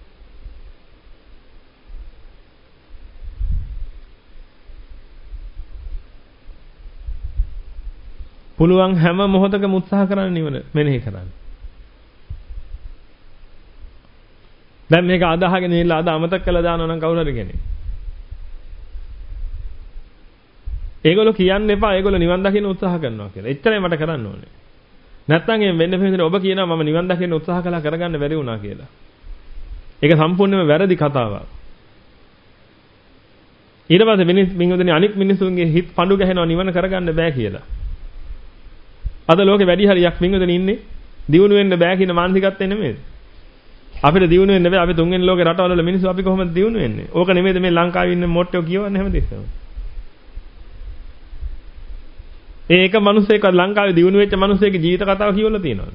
පුළුවන් හැම මොහොතකම උත්සාහ කරන්න නිවන මෙනෙහි කරන්න. දැන් මේක අදහගෙන ඉන්න අද අමතක කළා දානවා නම් කවුරු හරි කෙනෙක්. ඒගොල්ලෝ කියන්න එපා ඒගොල්ලෝ නිවන් දකින්න උත්සාහ කරනවා කියලා. එච්චරයි මට කරන්න ඕනේ. නැත්තම් එහෙම වෙන්න බැහැ. ඔබ කියනවා මම නිවන් දකින්න උත්සාහ කළා කරගන්න බැරි වුණා කියලා. ඒක සම්පූර්ණයෙන්ම වැරදි කතාවක්. ඊට පස්සේ මිනිස්සුන්ගේ අනික් මිනිස්සුන්ගේ හිත පඳු ගහනවා නිවන කරගන්න බෑ කියලා. අද ලෝකේ වැඩි හරියක් මිනිස්සුන් ඉන්නේ දියුණු වෙන්න බෑ කියන මානසිකත්වය නෙමෙයි. අපිට දියුණු වෙන්න බෑ අපි තුන්වෙනි ලෝකේ රටවල වල මිනිස්සු අපි කොහොමද දියුණු වෙන්නේ? ඕක නෙමෙයිද මේ ලංකාවේ ඉන්න මොට්ටෝ කියවන්නේ හැමදේම. ඒක මිනිස්සෙක් ලංකාවේ දියුණු වෙච්ච මිනිස්සෙක්ගේ ජීවිත කතාව කියවලා තියෙනවද?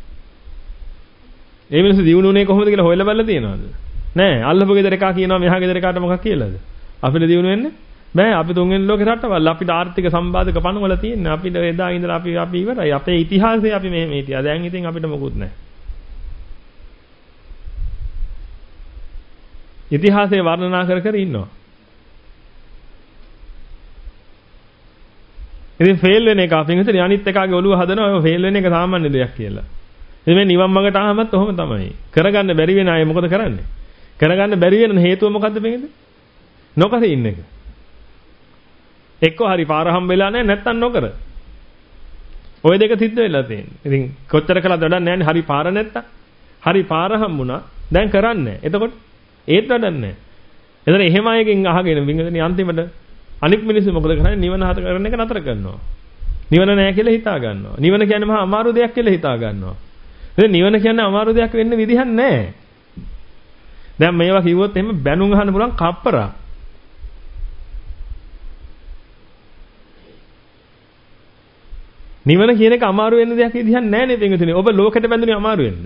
ඒ මිනිස්සු දියුණු වුණේ කොහොමද කියලා හොයලා බලලා තියෙනවද? නෑ අල්ලපු ගෙදර එකා කියනවා මෙහා ගෙදර එකාට මොකක් කියලාද? අපිට දියුණු වෙන්නේ බෑ අපි තුන්වෙනි ලෝකේ රටවල් අපිට ආර්ථික සම්බාධක පණවල තියෙන්නේ අපිට එදා ඉඳලා අපි ඉවරයි අපේ ඉතිහාසය අපි මෙහෙම හිටියා දැන් ඉතින් අපිට මොකුත් නැහැ ඉතිහාසය වර්ණනා කර කර ඉන්නවා ඉතින් ෆේල් වෙන එක අපින් හිතේ අනිත් එකාගේ ඔළුව හදනවා ඔය ෆේල් වෙන එක සාමාන්‍ය දෙයක් කියලා ඉතින් මේ නිවන් මාර්ගට ආවමත් ඔහොම තමයි කරගන්න බැරි වෙන අය මොකද කරන්නේ කරගන්න බැරි වෙන හේතුව මොකද්ද මේකද නොකර ඉන්න එක එක්ක හරි පාර හම්බෙලා නැහැ නැත්තම් නොකර. ওই දෙක සිද්ධ වෙලා තියෙන්නේ. ඉතින් කොච්චර කළාද වැඩක් නැහැ නේ හරි පාර නැත්තම්. හරි පාර හම්බුණා. දැන් කරන්නේ. එතකොට ඒත් වැඩක් නැහැ. එතන එහෙම අයකින් අහගෙන වින්ගදෙනි අන්තිමට අනික් මිනිස්සු මොකද කරන්නේ? නිවන හත කරන එක නතර කරනවා. නිවන නැහැ කියලා හිතා ගන්නවා. නිවන කියන්නේ මහා අමාරු දෙයක් කියලා හිතා ගන්නවා. ඉතින් නිවන කියන්නේ අමාරු දෙයක් වෙන්න විදිහක් නැහැ. දැන් මේවා කිව්වොත් එහෙම බැනුම් අහන්න පුළුවන් කප්පරා. නිවන කියන එක අමාරු වෙන්න දෙයක් විදිහක් නැහැ නේ පින්විතනේ. ඔබ ලෝකෙට බැඳුනේ අමාරු වෙන්න.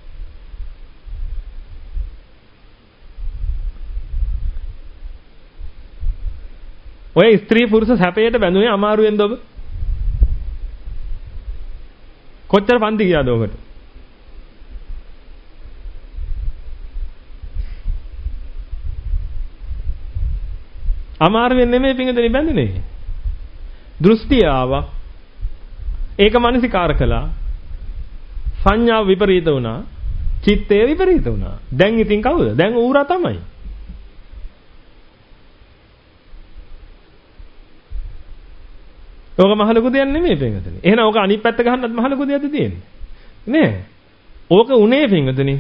ඔය ස්ත්‍රී පුරුෂ සැපයට බැඳුනේ අමාරු වෙන්නද ඔබ? කොච්චර පන්ති ගියාද ඔකට? අමාරු වෙන්නේ නෙමෙයි පින්විතනේ බැඳුනේ. දෘෂ්ටිය ආවා. ඒක මානසිකාර කළා සංඥාව විපරීත වුණා චිත්තය විපරීත වුණා දැන් ඉතින් කවුද දැන් ඌරා තමයි ඕක මහ ලොකු දෙයක් නෙමෙයි පින්වතුනි එහෙනම් ඕක අනිත් පැත්ත ගහන්නත් මහ ලොකු දෙයක්ද තියෙන්නේ නෑ ඕක උනේ පින්වතුනි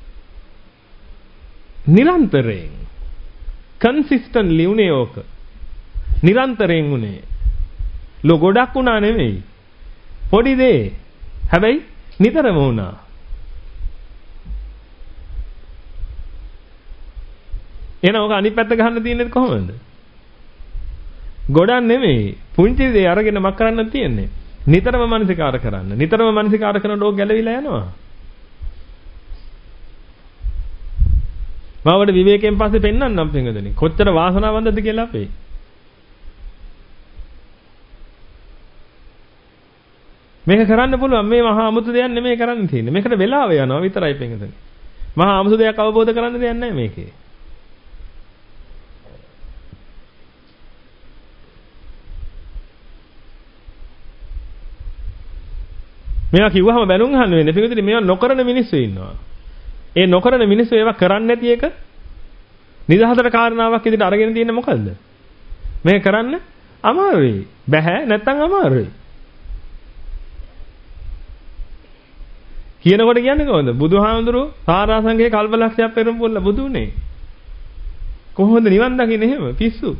නිරන්තරයෙන් කන්සිස්ටන්ට්ලි උනේ ඕක නිරන්තරයෙන් උනේ ගොඩක් උනා නෙමෙයි පොඩි දේ හැබැයි නිතරම වුණා එහෙනම් ඔක අනිත් පැත්ත ගහන්න තියෙන්නේ කොහොමද ගොඩක් නෙමෙයි පුංචි දේ අරගෙන මක් කරන්න තියෙන්නේ නිතරම මනසිකාර කරන්න නිතරම මනසිකාර කරනකොට ඕක ගැලවිලා යනවා මාවට විවේකයෙන් පස්සේ පෙන්වන්නම් පින්වදනි කොච්චර වාසනාවන්තද කියලා අපේ මේක කරන්න පුළුවන් මේ මහා අමුතු දෙයක් නෙමෙයි කරන්න තියෙන්නේ. මේකට වෙලාව යනවා විතරයි පින්වතුනි. මහා අමුතු දෙයක් අවබෝධ කරන්න දෙයක් නැහැ මේකේ. මේවා කිව්වහම බැනුම් අහන්න වෙන්නේ. පින්වතුනි මේවා නොකරන මිනිස්සු ඉන්නවා. ඒ නොකරන මිනිස්සු ඒවා කරන්නේ නැති එක නිදහසට කාරණාවක් විදිහට අරගෙන තියෙන්නේ මොකද්ද? මේක කරන්න අමාරුයි. බෑ නැත්තම් අමාරුයි. කියනකොට කියන්නේ කොහොමද? බුදුහාමුදුරුවෝ සාරාංශයේ කල්පලක්ෂයක් පෙරම් පොල්ල බුදුනේ. කොහොමද නිවන් දකින්නේ එහෙම? පිස්සු.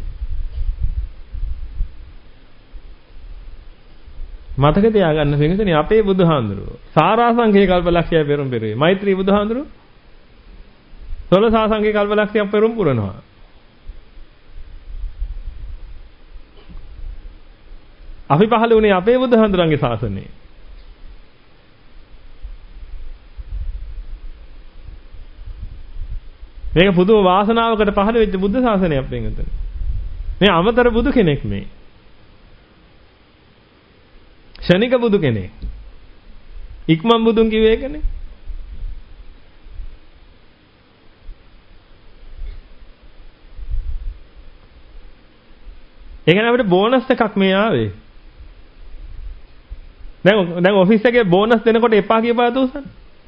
මතක තියාගන්න පිටුනේ අපේ බුදුහාමුදුරුවෝ සාරාංශයේ කල්පලක්ෂයක් පෙරම් පෙරුවේ. මෛත්‍රී බුදුහාමුදුරුවෝ 16 කල්පලක්ෂයක් පෙරම් පුරනවා. අපි පහළ වුණේ අපේ බුදුහාමුදුරන්ගේ ශාසනයේ. මේක පුදුම වාසනාවකට පහළ වෙච්ච බුද්ධ ශාසනයක් වෙනතන. මේ අමතර බුදු කෙනෙක් මේ. ශනික බුදු කෙනෙක්. ඉක්මන් බුදුන් කිව්වේ ඒකනේ. ඒ කියන්නේ අපිට බෝනස් එකක් මේ ආවේ. දැන් ඔෆිස් එකේ බෝනස් දෙනකොට එපා කියපුවා දෝසන්.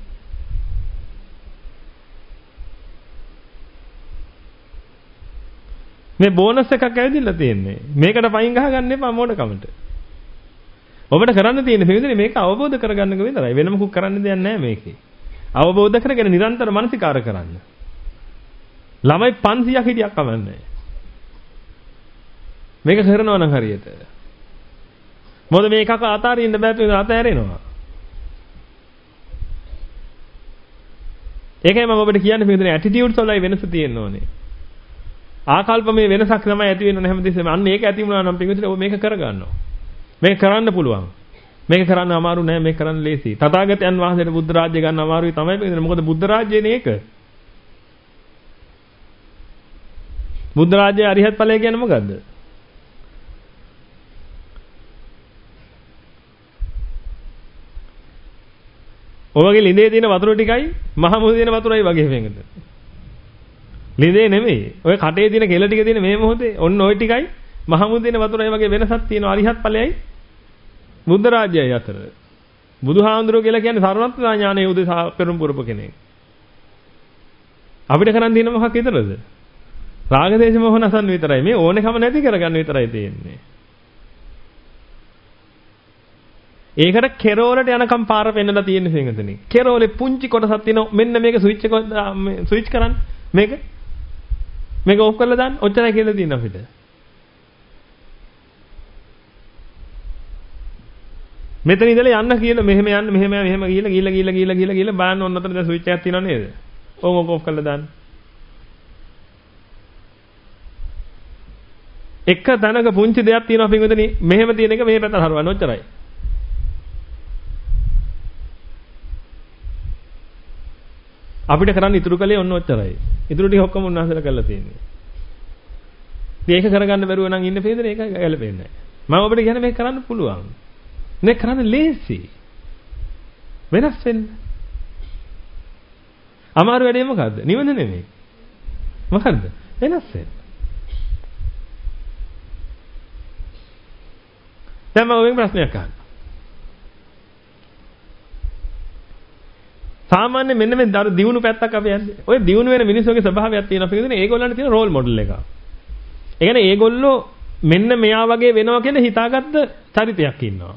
මේ බෝනස් එකක් ඇවිදilla තියෙන්නේ. මේකට පයින් ගහගන්න එපා මොඩකමට. ඔබට කරන්න තියෙන විදිහේ මේක අවබෝධ කරගන්න එක විතරයි. වෙන මොකුත් කරන්න දෙයක් නැහැ මේකේ. අවබෝධ කරගෙන නිරන්තර මානසිකාර කරන්න. ළමයි 500ක් හිටියක් කමන්නේ. මේක කරනවා නම් හරියට. මොකද මේකක අතාරින්න බෑ තුන අතහැරෙනවා. ඒකයි මම ඔබට කියන්නේ මේ ඇටිටියුඩ්ස් වලයි වෙනස තියෙන්න ඕනේ. ආකල්පමේ වෙනසක් තමයි ඇති වෙන්නේ හැමදෙස්සෙම. අන්න ඒක ඇති වුණා නම් පිටුදිට ඔබ මේක කරගන්නවා. මේක කරන්න පුළුවන්. මේක කරන්න අමාරු නෑ මේක කරන්න ලේසියි. තථාගතයන් වහන්සේට බුද්ධ රාජ්‍ය ගන්න අමාරුයි තමයි පිටුදිට. මොකද බුද්ධ රාජ්‍යනේ ඒක. බුද්ධ රාජ්‍යයේ අරිහත් ඵලය කියන්නේ මොකද්ද? ඔබගේ ළිඳේ තියෙන වතුර ටිකයි මහ මුහුදේ තියෙන වතුරයි වගේ වෙනකද? ළිඳේ නෙමෙයි. ඔය කටේ තියෙන කෙල ටික තියෙන මේ මොහොතේ ඔන්න ওই ටිකයි මහ මුහුදේ තියෙන වතුරයි වගේ වෙනසක් තියෙනවා අරිහත් ඵලයයි බුද්ධ රාජ්‍යයයි අතර. බුදුහාඳුරෝ කියලා කියන්නේ සර්වඥතා ඥානයේ උදෙසා පෙරම් පුරප කෙනෙක්. අපිට කරන් තියෙන මොකක් විතරද? රාග දේශ මොහ නසන්න විතරයි. මේ ඕනෙකම නැති කරගන්න විතරයි තියෙන්නේ. ඒකට කෙරෝලට යනකම් පාර පෙන්නලා තියෙන සිංහතනේ. කෙරෝලේ පුංචි කොටසක් තියෙනවා. මෙන්න මේක ස්විච් කරන්න. මේක ඕෆ් කරලා දාන්න. ඔච්චරයි කියලා තියෙන අපිට. මෙතන ඉඳලා යන්න කියලා මෙහෙම යන්න මෙහෙම ගිහිල්ලා බලන්න ඔන්න ඔතන දැන් ස්විච් එකක් තියෙනව නේද? ඕක ඕෆ් කරලා දාන්න. එක තැනක පුංචි දෙයක් තියෙනවා පින්වතුනි මෙහෙම තියෙන එක මේ පැත්තට හරවන්න ඔච්චරයි. අපිට කරන්න ඉතුරු කලේ ඔන්න ඔච්චරයි. ඉතුරු ටික ඔක්කොම උන්වහන්සේලා කරලා තියෙන්නේ. ඉතින් ඒක කරගන්න බැරුව නම් ඉන්න phase එක ගැලපෙන්නේ නැහැ. මම ඔබට කියන්නේ මේක කරන්න පුළුවන්. මේක කරන්න ලේසි. වෙනස් වෙන්න. අමාරු වැඩේ මොකද්ද? නිවන නෙමෙයි. මොකද්ද? වෙනස් වෙන්න. දැන් මම ඔබෙන් ප්‍රශ්නයක් අහන්න. සාමාන්‍ය මෙන්න මේ දියුණු පැත්තක් අපි යන්නේ. ඔය දියුණු වෙන මිනිස්සුගේ ස්වභාවයක් තියෙනවා පිළිදෙන ඒගොල්ලන්ට තියෙන රෝල් මොඩල් එක. ඒ කියන්නේ ඒගොල්ලෝ මෙන්න මෙයා වගේ වෙනවා කියලා හිතාගත්ත චරිතයක් ඉන්නවා.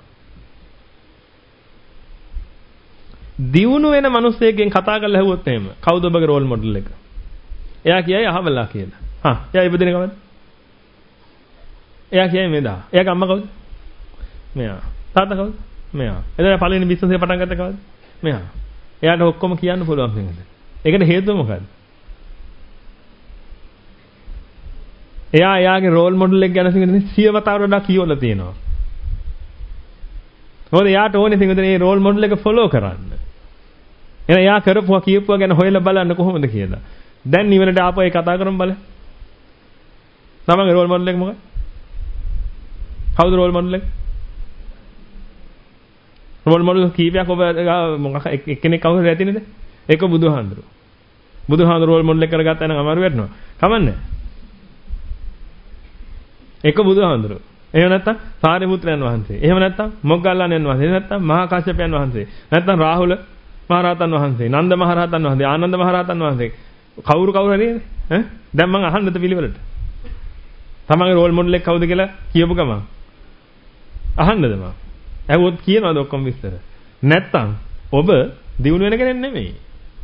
දියුණු වෙන මිනිස්සෙක්ගෙන් කතා කරලා ඇහුවොත් එහෙම කවුද ඔබගේ රෝල් මොඩල් එක? එයා කියයි අහවලා කියලා. එයා ඉපදින කවද? එයා කියයි මෙදා. එයාගේ අම්මා කවුද? මෙයා. තාත්තා කවුද? මෙයා. එදා පළවෙනි බිස්නස් එක පටන් ගත්ත කවුද? මෙයා. එයාට ඔක්කොම කියන්න පුළුවන් නේද? ඒකට හේතුව මොකද්ද? එයාගේ රෝල් මොඩල් එක ගැන සියවතාවට වඩා කියවලා තියෙනවා. මොකද එයාට ඕනේ මේ රෝල් මොඩල් එක ෆලෝ කරන්න. එයා කරපුවා කියපුවා ගැන හොයලා බලන්න කොහොමද කියලා. දැන් නිවනට ආපහු ඒ කතා කරමු බලන්න. තමන්ගේ රෝල් මොඩල් එක මොකක්ද? කවුද රෝල් මොඩල් එක? රෝල් මොඩල් කීපයක් ඔබ මොකක් එක්කෙනෙක් කවුරුද ඇති නේද? ඒක බුදුහාඳුරු. බුදුහාඳුරු රෝල් මොඩල් එක කරගත්තා නම් අමාරු වෙනවා. කමන්නේ. ඒක බුදුහාඳුරු. එහෙම නැත්නම් සාරිපුත්‍රයන් වහන්සේ. එහෙම නැත්නම් මොග්ගල්ලාණන් වහන්සේ. එහෙම නැත්නම් මහා කාශ්‍යපයන් වහන්සේ. නැත්නම් රාහුල මහරහතන් වහන්සේ. නන්ද මහරහතන් වහන්සේ. ආනන්ද මහරහතන් වහන්සේ. කවුරු හරිද? දැන් මම අහන්නද පිළිවෙලට. තමන්ගේ රෝල් මොඩල් එක කවුද කියලා කියපු ගමන්. අහන්නද මම? ඇහුවොත් කියනවාද ඔක්කොම විස්තර? නැත්තම් ඔබ දිනු වෙන කෙනෙක් නෙමෙයි.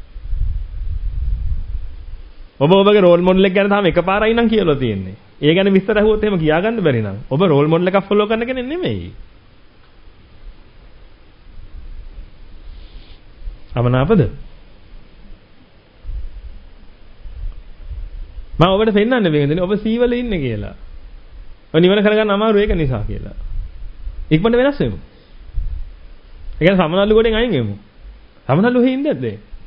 ඔබගේ රෝල් මොඩල් එක ගැන තාම එකපාරයි නම් කියලා තියෙන්නේ. ඒ ගැන විස්තර ඇහුවොත් එහෙම කියාගන්න බැරි නම් ඔබ රෝල් මොඩල් එකක් ෆලෝ කරන කෙනෙක් නෙමෙයි. අවනාපද? මම ඔබට පෙන්නන්න වෙන්නේ ඔබ සීවල ඉන්නේ කියලා. ඔය නිවන කරගන්න අමාරු ඒක නිසා කියලා. ඉක්මනට වෙනස් වෙමු. ඒ කියන්නේ සමනල්ලු ගොඩෙන් අයින් වෙමු. සමනල්ලු හේ ඉන්නද?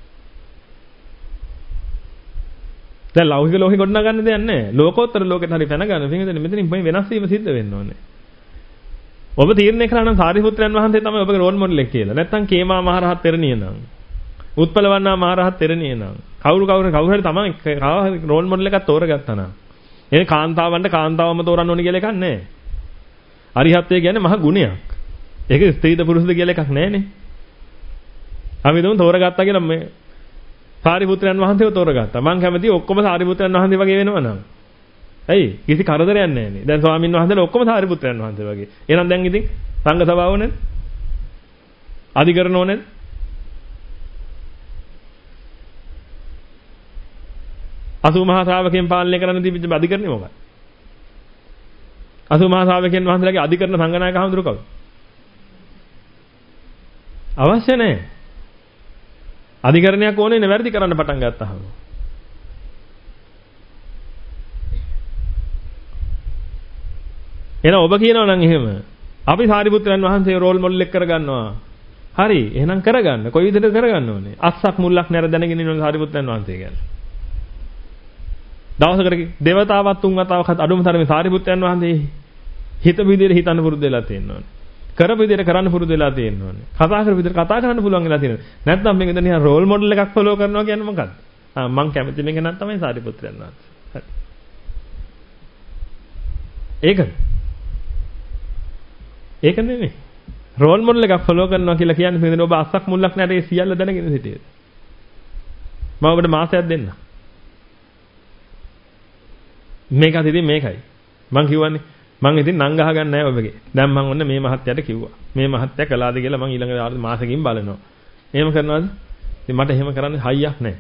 දැන් ලෞකික ලෝකෙ ගොඩනගා ගන්න දෙයක් නැහැ. ලෝකෝත්තර ලෝකෙට හරි පැන ගන්න. මෙතනින් මේ වෙනස් වීම සිද්ධ වෙන්න ඕනේ. ඔබ තීරණය කරා නම් සාරිපුත්‍රයන් වහන්සේ තමයි ඔබගේ රෝල් මොඩල් එක කියලා. නැත්නම් කේමා මහරහත් තෙරණිය නම්. උත්පලවන්නා මහරහත් තෙරණිය නම්. කවුරු හරි තමයි රෝල් මොඩල් එකක් තෝරගත්තා නම්. එනේ කාන්තාවන්ට කාන්තාවම තෝරන්න ඕනේ කියලා එකක් නැහැ. අරිහත්ත්වය කියන්නේ මහ ගුණයක්. ඒක ස්ත්‍රීද පුරුෂද කියලා එකක් නැහැනේ. අපි දුන් තෝරගත්තා කියලා මේ සාරිපුත්‍රයන් වහන්සේව තෝරගත්තා. මං කැමති ඔක්කොම සාරිපුත්‍රයන් වහන්සේ වගේ වෙනවා නම්. ඇයි? කිසි කරදරයක් නැහැනේ. දැන් ස්වාමින් වහන්සේලා ඔක්කොම සාරිපුත්‍රයන් වහන්සේ වගේ. එහෙනම් දැන් ඉතින් සංඝ සභාව ඕනේ? අධිකරණ ඕනේ? අසූ මහා ශ්‍රාවකයන් පාලනය කරන්න තිබිච්ච අධිකරණය මොකක්ද? අසූ මහා ශ්‍රාවකයන් වහන්සේලාගේ අධිකරණ සංඝනායක හඳුරු කවුද? අවශ්‍ය නැහැ. අධිකරණයක් ඕනේ නේ වැඩි කරන්න පටන් ගත්තාම. එහෙනම් ඔබ කියනවා නම් එහෙම අපි සාරිපුත්‍රයන් වහන්සේ රෝල් මොඩල් එක කරගන්නවා. හරි. එහෙනම් කරගන්න. කොයි විදිහට කරගන්න ඕනේ? අස්සක් මුල්ලක් නැර දැනගෙන ඉන්න සාරිපුත්‍රයන් වහන්සේ කියන්නේ. දවසකට දේවතාවත් තුන් වතාවක් අඩුම තරමේ සාරිපුත්‍රයන් වහන්සේ හිත විදිහට හිතන්න පුරුදු වෙලා තියෙනවා. කරපු විදිහට කරන්න පුරුදු වෙලා තියෙනවා. කතා කරපු විදිහට කතා කරන්න පුළුවන් වෙලා තියෙනවා. නැත්නම් මේක දැන් නිකන් රෝල් මොඩල් එකක් ෆලෝ කරනවා කියන්නේ මොකක්ද? මං කැමති මේක නම් තමයි සාරිපුත්‍රයන් වහන්සේ. හරි. ඒක නෙමෙයි. රෝල් මොඩල් එකක් ෆලෝ කරනවා කියලා කියන්නේ මේ ඔබ අස්සක් මුල්ලක් නැට ඒ සියල්ල දැනගෙන සිටියද? මම ඔබට මාසයක් දෙන්න. මේකත් ඉතින් මේකයි. මං කියවන්නේ මං ඉතින් නම් ගහ ගන්න නැහැ ඔබගේ. දැන් මං ඔන්න මේ මහත්තයාට කිව්වා. මේ මහත්තයා කළාද කියලා මං ඊළඟ මාසෙකින් බලනවා. එහෙම කරනවද? ඉතින් මට එහෙම කරන්න හයියක් නැහැ.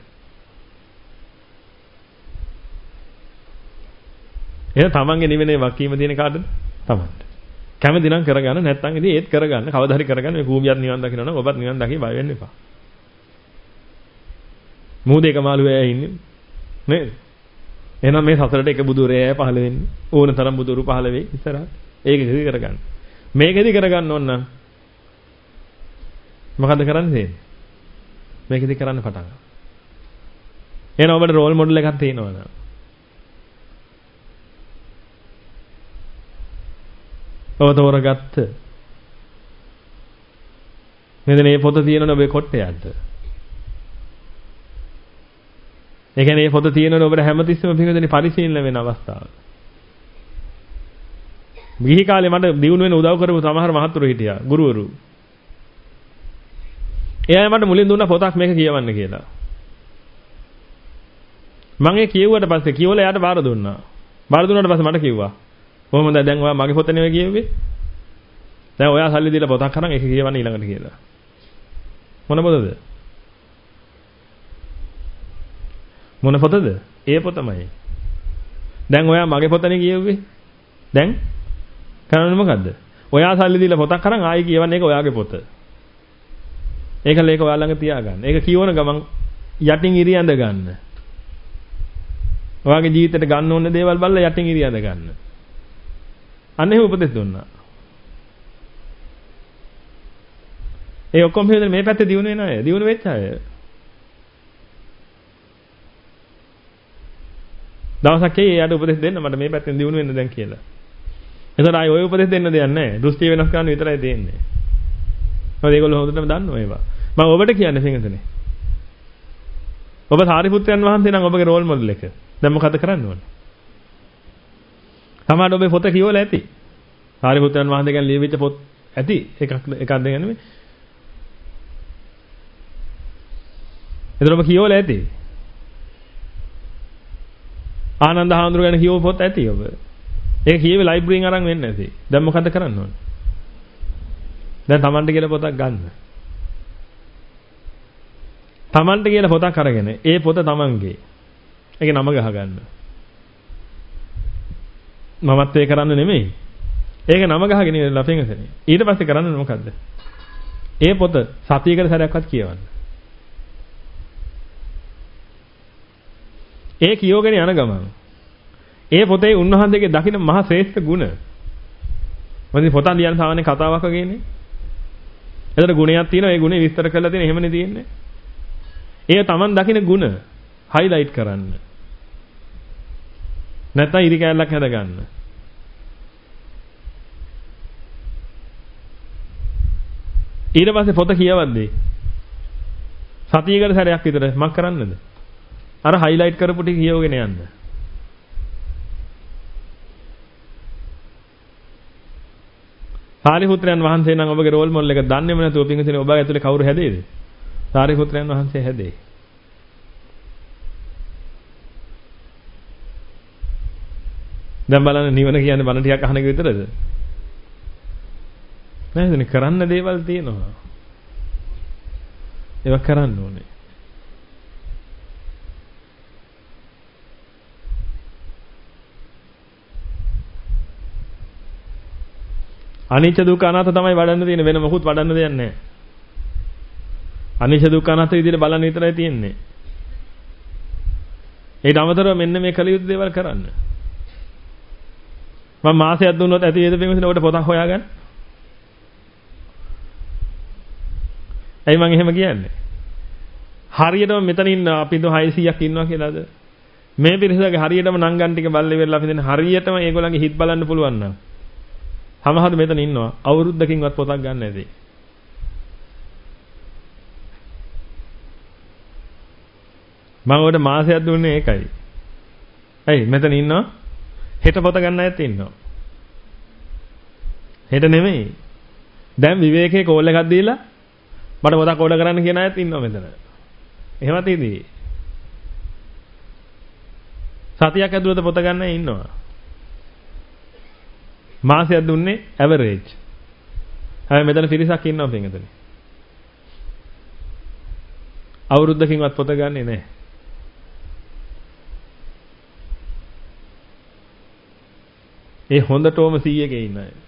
එහෙනම් තමන්ගේ නිවෙනේ වකීම තියෙන කාටද? තමන්ට. කැමති නම් කරගන්න නැත්නම් ඉතින් ඒත් කරගන්න. කවදා හරි කරගන්න මේ භූමියත් නිවන් දකින්න නම් ඔබත් නිවන් දකි බය වෙන්න එපා. මූදේක මාළුවේ ඉන්නේ නේද? එහෙනම් මේ සසරට එක බුදුරේ පහළ වෙන්නේ ඕන තරම් බුදුරු පහළ වෙයි ඉස්සරහට. ඒකෙදි කරගන්න. මේකෙදි කරගන්න ඕන නම් මොකද්ද කරන්න තියෙන්නේ? මේකෙදි කරන්න පටන් ගන්න. එහෙනම් ඔබට රෝල් මොඩල් එකක් තියෙනවා නේද? ඔබ තෝරගත්ත. මෙතන මේ පොත තියෙනවනේ ඔබේ කොට්ටයන්ට. ඒ කියන්නේ මේ පොත තියෙනවනේ ඔබට හැමතිස්සෙම පිටුදෙනි පරිශීලන වෙන අවස්ථාව. ගිහි කාලේ මට දිනු වෙන උදව් කරපු සමහර මහත්තුරු හිටියා ගුරුවරු. එයා මට මුලින් දුන්න පොතක් මේක කියවන්න කියලා. මම ඒ කියෙව්වට පස්සේ කියවලා එයාට බාර දුන්නා. බාර දුන්නාට පස්සේ මට කිව්වා කොහොමද දැන් ඔයා මගේ පොත නෙවෙයි කියුවේ? දැන් ඔයා සල්ලි දීලා පොතක් අරන් ඒක කියවන්න ඊළඟට කියලා. මොන පොතද? මොන පොතද? ඒ පොතමයි. දැන් ඔයා මගේ පොතනේ කියුවේ. දැන් කරන්නේ මොකද්ද? ඔයා සල්ලි දීලා පොතක් අරන් ආයි කියවන්නේ ඒක ඔයාගේ පොත. ඒකල ඒක ඔයා ළඟ තියාගන්න. ඒක කියවන ගමන් යටින් ඉරි ඇඳ ගන්න. ඔයාගේ ජීවිතේට ගන්න ඕන දේවල් බලලා යටින් ඉරි ඇඳ ගන්න. අන්න එහෙම උපදෙස් දුන්නා. ඒ ඔක්කොම හිතන්නේ මේ පැත්තේ දිනු වෙන අය, දිනු වෙච්ච අය. දවසක් එයාට උපදෙස් දෙන්න මට මේ පැත්තෙන් දිනු වෙන්න දැන් කියලා. එතකොට ආයි ඔය උපදෙස් දෙන්න දෙයක් නැහැ. දෘෂ්ටි වෙනස් කරන්න විතරයි දෙන්නේ. මොකද ඒගොල්ලෝ හොඳටම දන්නවා ඒවා. මම ඔබට කියන්නේ පිටින්දනේ. ඔබ සාරිපුත්‍රයන් වහන්සේ නම් ඔබගේ රෝල් මොඩල් එක. දැන් මොකද කරන්න ඕනේ? සමහරවිට ඔබේ පොත කියවලා ඇති. සාරිපුත්‍රයන් වහන්සේ ගැන ලියවිච්ච පොත් ඇති. එකක් දෙක නෙමෙයි. එතන ඔබ කියවලා ඇති. ආනන්ද හාමුදුරුවෝ ගැන කියව පොත් ඇති ඔබ. ඒක කියවේ ලයිබ්‍රරියෙන් අරන් වෙන්නේ නැති. දැන් මොකද කරන්න ඕනේ? දැන් Tamante කියලා පොතක් ගන්න. Tamante කියලා පොතක් අරගෙන ඒ පොත Tamanගේ. ඒකේ නම ගහ ගන්න. මමත් ඒ කරන්න නෙමෙයි. ඒක නම ගහගෙන ඉඳලා ලපෙන්ගසනේ. ඊට පස්සේ කරන්නේ මොකද්ද? ඒ පොත සතියකට සැරයක්වත් කියවන්න. ඒ කියෝගෙන යන ගමන් ඒ පොතේ උන්වහන්සේගේ දකින්න මහ ශ්‍රේෂ්ඨ ගුණ. මොකද පොතන් ලියන සාමාන්‍ය කතාවක් වගේනේ. ඒතර ගුණයක් තියෙනවා. ඒ ගුණේ විස්තර කරලා තියෙන එහෙමනේ තියෙන්නේ. ඒ Taman දකින්න ගුණ highlight කරන්න. නැත්නම් ඉරි කැලලක් හැද ගන්න. ඊට පස්සේ පොත කියවද්දී සතියකට සැරයක් විතර මක් කරන්නද? අර highlight කරපු ටික කියවගෙන යන්න. සාරිපුත්‍රයන් වහන්සේ නම් ඔබගේ රෝල් මොඩල් එක දන්නේම නැතුව පින්විතනේ ඔබ ඇතුලේ කවුරු හැදේද? සාරිපුත්‍රයන් වහන්සේ හැදේ. දැන් බලන්න නිවන කියන්නේ බණ ටිකක් අහන එක විතරද? නේද? කරන්න දේවල් තියෙනවා. ඒක කරන්න ඕනේ. අනිච්ච දුක්ඛ අනාත්ම තමයි වඩන්න තියෙන්නේ, වෙන මොකුත් වඩන්න දෙයක් නැහැ. අනිච්ච දුක්ඛ අනාත්ම විදිහට බලන්න විතරයි තියෙන්නේ. ඊට අමතරව මෙන්න මේ කල යුතු දේවල් කරන්න. මම මාසයක් දුන්නොත් ඇති වේද පින්විතනේ ඔබට පොතක් හොයාගන්න? ඇයි මං එහෙම කියන්නේ? හරියටම මෙතන ඉන්න අපි 600ක් ඉන්නවා කියලාද? මේ පිරිසගේ හරියටම නංගන් ටික බල්ලේ වෙලා අපි දෙන හරියටම ඒගොල්ලන්ගේ හිත බලන්න පුළුවන් නම් සමහර මෙතන ඉන්නවා අවුරුද්දකින්වත් පොතක් ගන්න නැති. මම ඔයාලට මාසයක් දුන්නේ ඒකයි. ඇයි මෙතන ඉන්නවා හෙට පොත ගන්න ඇත් ඉන්නවා. හෙට නෙමෙයි. දැන් විවේකේ කෝල් එකක් දීලා මට පොතක් ඕඩර් කරන්න කියන අයත් ඉන්නවා මෙතන. එහෙමත් ඉදී. සතියක් ඇතුළත පොත ගන්න ඉන්නවා. මාසයක් දුන්නේ ඇවරේජ්. හැබැයි මෙතන පිරිසක් ඉන්නවා පින්වතුනි. අවුරුද්දකින්වත් පොත ගන්නෙ නැහැ. ඒ හොඳටම 100 ක ඉන්න අය.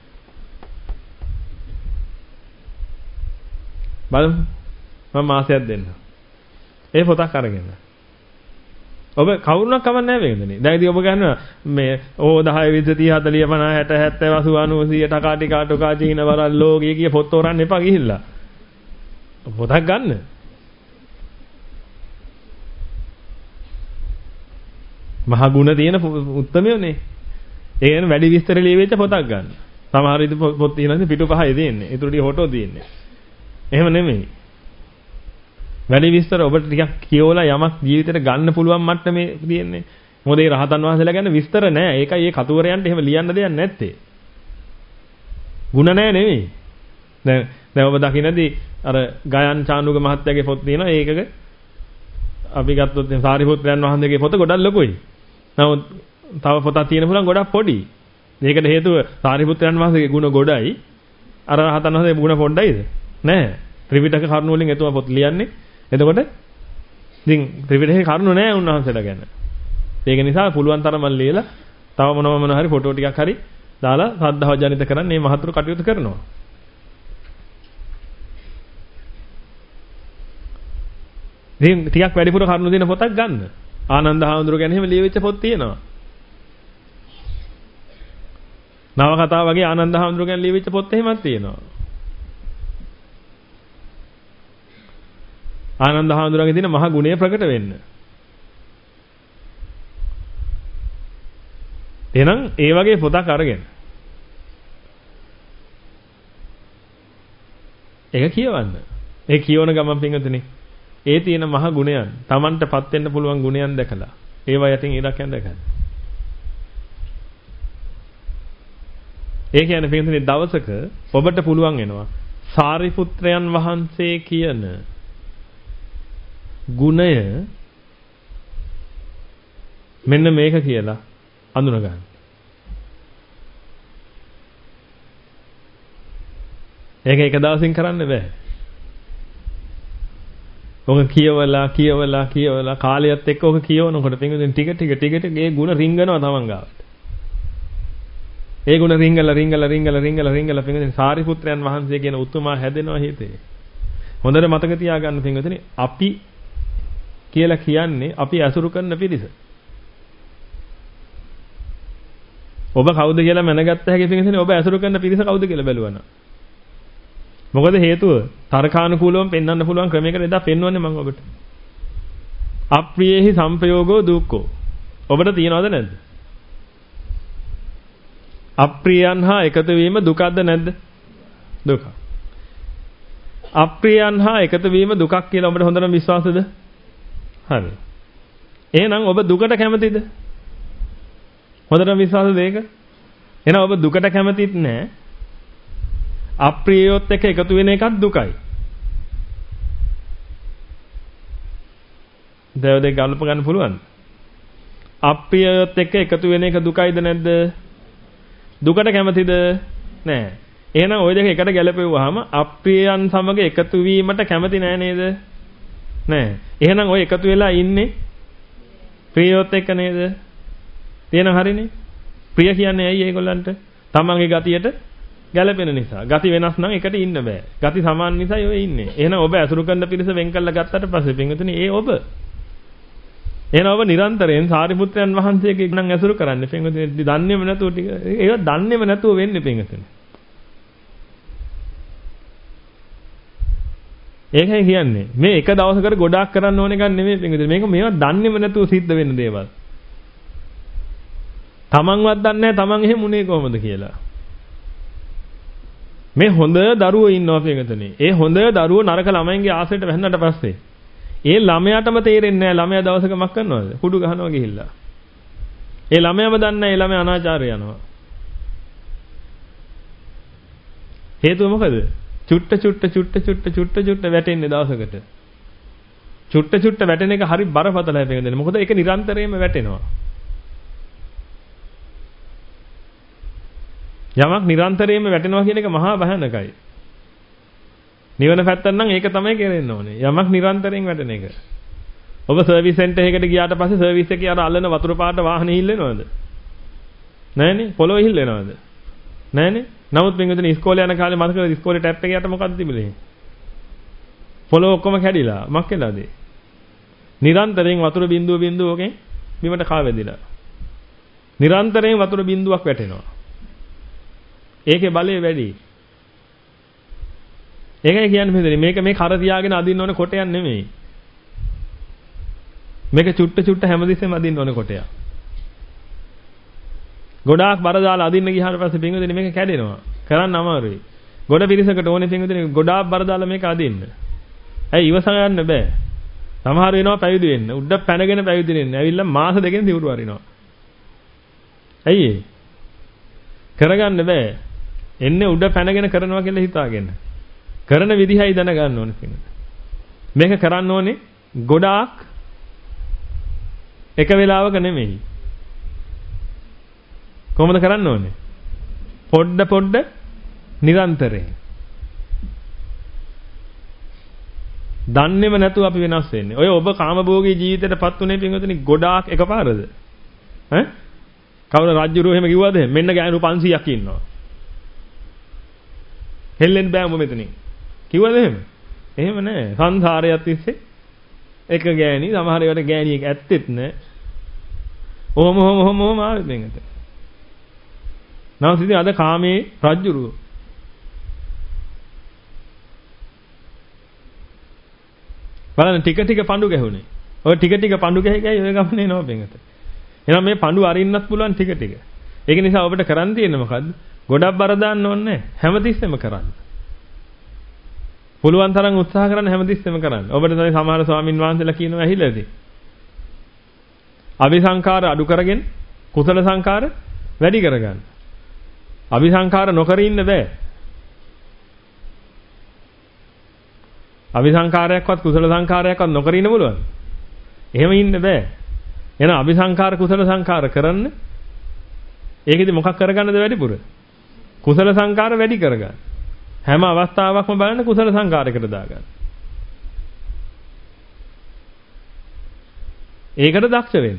බලමු. මම මාසයක් දෙන්න. ඒ පොතක් අරගෙන. ඔබ කවුරුණක් කවන්නේ නැහැ වේදනේ. දැන් ඉතින් ඔබ ගන්නවා මේ 10 20 30 40 50 60 70 80 90 100 ටකා ටිකා චීන වරල් ලෝකයේ කිය පොත් තෝරන්න එපා ගිහිල්ලා. පොතක් ගන්න. මහා ගුණ තියෙන උත්තරමයනේ. ඒ කියන්නේ වැඩි විස්තර ලියවෙච්ච පොතක් ගන්න. සමහර විට පොත් තියෙනවා පිටු පහයි තියෙන්නේ. ඊටු ටික ෆොටෝ තියෙන්නේ. එහෙම නෙමෙයි. වැඩි විස්තර ඔබට ටිකක් කියවලා යමක් ජීවිතේට ගන්න පුළුවන් මට්ටමේ තියෙන්නේ. මොකද ඒ රහතන් වහන්සේලා ගැන විස්තර නැහැ. ඒකයි ඒ කතුවරයන්ට එහෙම ලියන්න දෙයක් නැත්තේ. ಗುಣ නැහැ නෙමෙයි. දැන් ඔබ දකින්නදී අර ගයන් චානුක මහත්තයාගේ පොත් තියෙනවා. ඒකක අපි ගත්තොත් සාරිපුත්‍රයන් වහන්සේගේ පොත ගොඩක් ලොකුයි. නමුත් තව පොතක් තියෙන පුළුවන් ගොඩක් පොඩි. මේකට හේතුව සාරිපුත්‍රයන් වහන්සේගේ ගුණ ගොඩයි. අර රහතන් වහන්සේගේ ගුණ පොඩ්ඩයිද? නැහැ. ත්‍රිපිටක කරුණු වලින් එතුමා පොත් ලියන්නේ. එතකොට ඉතින් ත්‍රිපිටකේ කරුණු නැහැ උන්වහන්සේලා ගැන. ඒක නිසා පුළුවන් තරම් ලියලා තව මොන හරි ෆොටෝ ටිකක් හරි දාලා ශ්‍රද්ධාව ජනිත කරන් මේ මහතුරු කටයුතු කරනවා. ඉතින් ටිකක් වැඩිපුර කරුණු දෙන පොතක් ගන්න. ආනන්ද හාමුදුරුවෝ ගැන එහෙම ලියවිච්ච පොත් තියෙනවා. නව කතා වගේ ආනන්ද හාමුදුරුවෝ ගැන ලියවිච්ච පොත් එහෙමත් තියෙනවා. ආනන්ද හාමුදුරුවන්ගේ තියෙන මහා ගුණය ප්‍රකට වෙන්න. එහෙනම් ඒ වගේ පොතක් අරගෙන ඒක කියවන්න. ඒ කියවන ගමන් පින්වතුනි ඒ තියෙන මහා ගුණයන් Tamanටපත් වෙන්න පුළුවන් ගුණයන් දැකලා ඒවා යටින් ඉරක් ඇඳගන්න. ඒ කියන්නේ පින්වතුනි දවසක ඔබට පුළුවන් වෙනවා සාරිපුත්‍රයන් වහන්සේ කියන ගුණය මෙන්න මේක කියලා අඳුන ගන්න. ඒක එක දවසින් කරන්න බෑ. ඔක කියවලා කාලයත් එක්ක ඔක කියවනකොට පින්වතුනි ටික ඒ ගුණ රිංගනවා තමන් ගාවට. ඒ ගුණ රිංගලා පින්වතුනි සාරිපුත්‍රයන් වහන්සේ කියන උතුමා හැදෙනවා හිතේ. හොඳට මතක තියාගන්න පින්වතුනි අපි කියලා කියන්නේ අපි අසුරු කරන පිරිස. ඔබ කවුද කියලා මැනගත්ත හැකි පින්වතුනි ඔබ අසුරු කරන පිරිස කවුද කියලා බැලුවනම්. මොකද හේතුව තර්කානුකූලවම පෙන්වන්න පුළුවන් ක්‍රමයකට එදා පෙන්වන්නේ මම ඔබට. අප්‍රියේහි සංපයෝගෝ දුක්ඛෝ. ඔබට තියනවද නැද්ද? අප්‍රියයන් හා එකතු වීම දුකක්ද නැද්ද? දුක. අප්‍රියයන් හා එකතු වීම දුකක් කියලා ඔබට හොඳටම විශ්වාසද? හරි. එහෙනම් ඔබ දුකට කැමතිද? හොඳටම විශ්වාසද ඒක? එහෙනම් ඔබ දුකට කැමතිත් නැහැ. අප්‍රියයොත් එක්ක එකතු වෙන එකත් දුකයි. දැන් දෙක ගල්ප ගන්න පුළුවන්ද? අප්‍රියයොත් එක්ක එකතු වෙන එක දුකයිද නැද්ද? දුකට කැමතිද? නෑ. එහෙනම් ওই දෙක එකට ගැලපෙව්වහම අප්‍රියයන් සමග එකතු වීමට කැමති නෑ නේද? නෑ. එහෙනම් ඔය එකතු වෙලා ඉන්නේ ප්‍රියයොත් එක්ක නේද? තියෙන හරිනේ. ප්‍රිය කියන්නේ ඇයි ඒගොල්ලන්ට? තමන්ගේ ගතියට ගැලපෙන නිසා. ගති වෙනස් නම් එකට ඉන්න බෑ. ගති සමාන නිසායි ඔය ඉන්නේ. එහෙනම් ඔබ අසුරු කරන පිරිස වෙන් කළා ගත්තට පස්සේ පින්විතනි ඒ ඔබ. එහෙනම් ඔබ නිරන්තරයෙන් සාරිපුත්‍රයන් වහන්සේගේ නම් අසුරු කරන්නේ පින්විතනි දන්නේම නැතුව ටික ඒක දන්නේම නැතුව වෙන්නේ පින්විතනි. ඒකයි කියන්නේ මේ එක දවසකට ගොඩාක් කරන්න ඕන එකක් නෙමෙයි පින්විතනි. මේක මේවා දන්නේම නැතුව සිද්ධ වෙන දේවල්. තමන්වත් දන්නේ නැහැ තමන් එහෙම උනේ කොහොමද කියලා. මේ හොඳ දරුවෝ ඉන්නවා පින්විතනි. ඒ හොඳ දරුවෝ නරක ළමයින්ගේ ආසයට වැහෙන්නට පස්සේ ඒ ළමයාටම තේරෙන්නේ නැහැ ළමයා දවසක මක් කරනවද? කුඩු ගහනවා ගිහිල්ලා. ඒ ළමයාම දන්නේ නැහැ ඒ ළමයා අනාචාරය යනවා. හේතුව මොකද? චුට්ට වැටෙන්නේ දවසකට. චුට්ට වැටෙන එක හරි බරපතලයි පින්විතනි. මොකද ඒක නිරන්තරයෙන්ම වැටෙනවා. යමක් නිරන්තරයෙන්ම වැටෙනවා කියන එක මහා භයානකයි. නිවන පැත්තෙන් නම් ඒක තමයි කරෙන්න ඕනේ. යමක් නිරන්තරයෙන් වැටෙන එක. ඔබ සර්විස් සෙන්ටර් එකකට ගියාට පස්සේ සර්විස් එකේ අර අල්ලන වතුර පාට වාහනේ හිල්ලෙනවද? නැහනේ. පොළොව හිල්ලෙනවද? නැහනේ. නමුත් පින්විතනි ඉස්කෝලේ යන කාලේ මතකද ඉස්කෝලේ ටැප් එක යට මොකද්ද තිබුණේ? පොළොව ඔක්කොම කැඩිලා. මක් වෙලාද? නිරන්තරයෙන් වතුර බින්දුව ඔකෙන් බිමට කාවැදිලා. නිරන්තරයෙන් වතුර බින්දුවක් වැටෙනවා. ඒකේ බලය වැඩි. ඒකයි කියන්නේ මේක මේ කර තියාගෙන අදින්න ඕන කොටයක් නෙමෙයි. මේක චුට්ට හැමදෙස්සෙම අදින්න ඕන කොටයක්. ගොඩාක් බර දාලා අදින්න ගියාට පස්සේ පින්විතනි මේක කැඩෙනවා. කරන්න අමාරුයි. ගොඩ පිරිසකට ඕනේ පින්විතනි ගොඩාක් බර දාලා මේක අදින්න. ඇයි ඉවස ගන්න බෑ. සමහර වෙනවා පැවිදි වෙන්න. උඩ පැනගෙන පැවිදි වෙන්න. ඇවිල්ලා මාස දෙකෙන් දිවුරු වරිනවා. ඇයි ඒ? කරගන්න බෑ. එන්නේ උඩ පැනගෙන කරනවා කියලා හිතාගෙන. කරන විදිහයි දැනගන්න ඕනේ පින්විතනි. මේක කරන්න ඕනේ ගොඩාක් එක වෙලාවක නෙමෙයි. කොහොමද කරන්න ඕනේ? පොඩ නිරන්තරයෙන්. දන්නේම නැතුව අපි වෙනස් වෙන්නේ. ඔය ඔබ කාමභෝගී ජීවිතයටපත් උනේ පින්වතුනි ගොඩාක් එකපාරද? ඈ? කවුරු රජුරෝ එහෙම කිව්වද? මෙන්න ගෑනු 500ක් ඉන්නවා. හෙල්ලෙන්න බෑ උඹ මෙතනින්. කිව්වද එහෙම? එහෙම නෑ. සංසාරයත් තිස්සේ එක ගෑණි සමහර ඒවාට ගෑණියෙක් ඇත්තෙත් නෑ. ඔහොම ආවෙත් මෙන්නට. නම් ඉතින් අද කාමේ රජ්ජුරුව. බලන්න ටික පඳු ගැහුනේ. ඔය ටික පඳු ගැහි ඔය ගමනේ එනවා බෙන්ගත. එහෙනම් මේ පඳු අරින්නත් පුළුවන් ටික. ඒක නිසා ඔබට කරන්න තියෙන්නේ මොකද්ද? ගොඩක් බර දාන්න ඕනේ නැහැ. හැමතිස්සෙම කරන්න. පුළුවන් තරම් උත්සාහ කරන්න හැමතිස්සෙම කරන්න. ඔබට තමයි සමහර ස්වාමින් වහන්සේලා කියනවා ඇහිලාද? අபிසංකාර අඩු කරගෙන කුසල සංකාර වැඩි කරගන්න. අபிසංකාර නොකර ඉන්න බෑ. අபிසංකාරයක්වත් කුසල සංකාරයක්වත් නොකර ඉන්න පුළුවන්. එහෙම ඉන්න බෑ. එහෙනම් අபிසංකාර කුසල සංකාර කරන්න. ඒකෙදි මොකක් කරගන්නද වැඩිපුර? කුසල සංකාර වැඩි කරගන්න. හැම අවස්ථාවකම බලන්න කුසල සංකාරයකට දාගන්න. ඒකට දක්ෂ වෙන්න.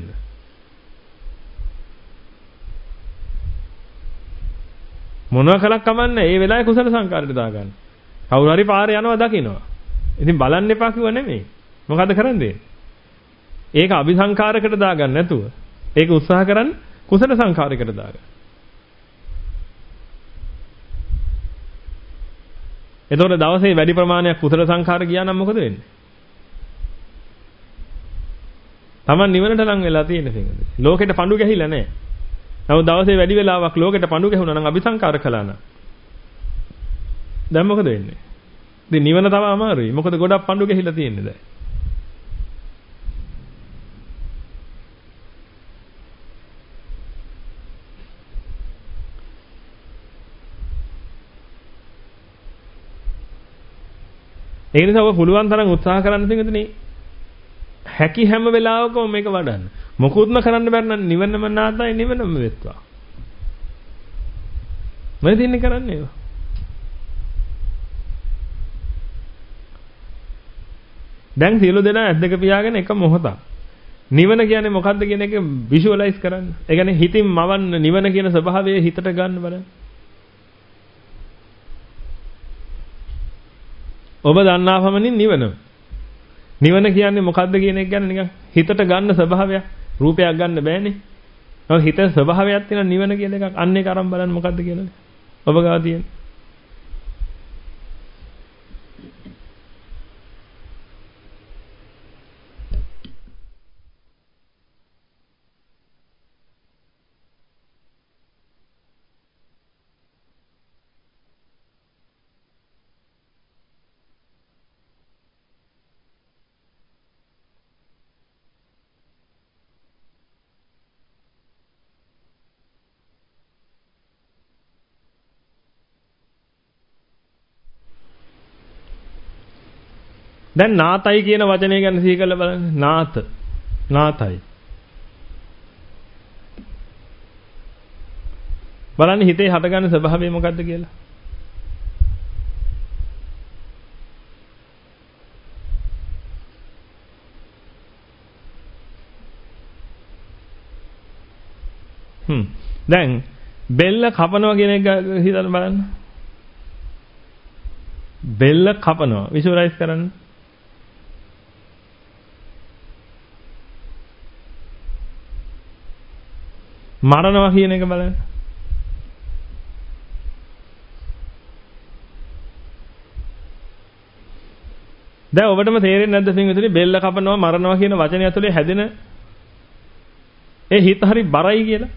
මොනවා කලක් කමන්නේ ඒ වෙලාවේ කුසල සංකාරයට දාගන්න. කවුරු හරි පාරේ යනවා දකින්නවා. ඉතින් බලන්න එපා කිව්ව නෙමෙයි. මොකද කරන්නේ? ඒක අபிසංකාරයකට දාගන්න නැතුව ඒක උත්සාහ කරන්න කුසල සංකාරයකට දාගන්න. එතකොට දවසේ වැඩි ප්‍රමාණයක් කුසල සංඛාර ගියා නම් මොකද වෙන්නේ? Taman නිවනට ලං වෙලා තියෙන කෙනෙක්. ලෝකෙට පඳු ගැහිලා නැහැ. නමුත් දවසේ වැඩි වෙලාවක් ලෝකෙට පඳු ගැහුණා නම් අபிසංකාර කළා නම් දැන් මොකද වෙන්නේ? ඉතින් නිවන තව අමාරුයි. මොකද ගොඩක් පඳු ගැහිලා තියෙන්නේ දැන්. ඒ නිසා ඔබ පුළුවන් තරම් උත්සාහ කරන්න පිටුනේ හැකි හැම වෙලාවකම මේක වඩන්න. මොකුත්ම කරන්න බැරි නම් නිවනම නාතයි නිවනම වෙත්වා. මොකද ඉන්නේ කරන්නේ? දැන් සියලු දෙනා ඇස් දෙක පියාගෙන එක මොහොතක්. නිවන කියන්නේ මොකද්ද කියන එක විෂුවලයිස් කරන්න. ඒ කියන්නේ හිතින් මවන්න නිවන කියන ස්වභාවය හිතට ගන්න බලන්න. ඔබ දන්නා පමණින් නිවන. නිවන කියන්නේ මොකද්ද කියන එක ගැන නිකන් හිතට ගන්න ස්වභාවයක්. රූපයක් ගන්න බෑනේ. ඔව් හිත ස්වභාවයක් තියෙන නිවන කියලා එකක්. අන්න ඒක අරන් බලන්න මොකද්ද කියලා. ඔබ ගාව තියෙන. දැන් නාතයි කියන වචනය ගැන සිහි කරලා බලන්න. නාතයි. බලන්න හිතේ හටගන්න ස්වභාවය මොකද්ද කියලා. දැන් බෙල්ල කපනවා කියන එක හිතලා බලන්න. බෙල්ල කපනවා විෂුවලයිස් කරන්න. මරනවා කියන එක බලන්න. දැන් ඔබටම තේරෙන්නේ නැද්ද පින්විතනි බෙල්ල කපනවා මරනවා කියන වචනය ඇතුලේ හැදෙන ඒ හිත හරි බරයි කියලා.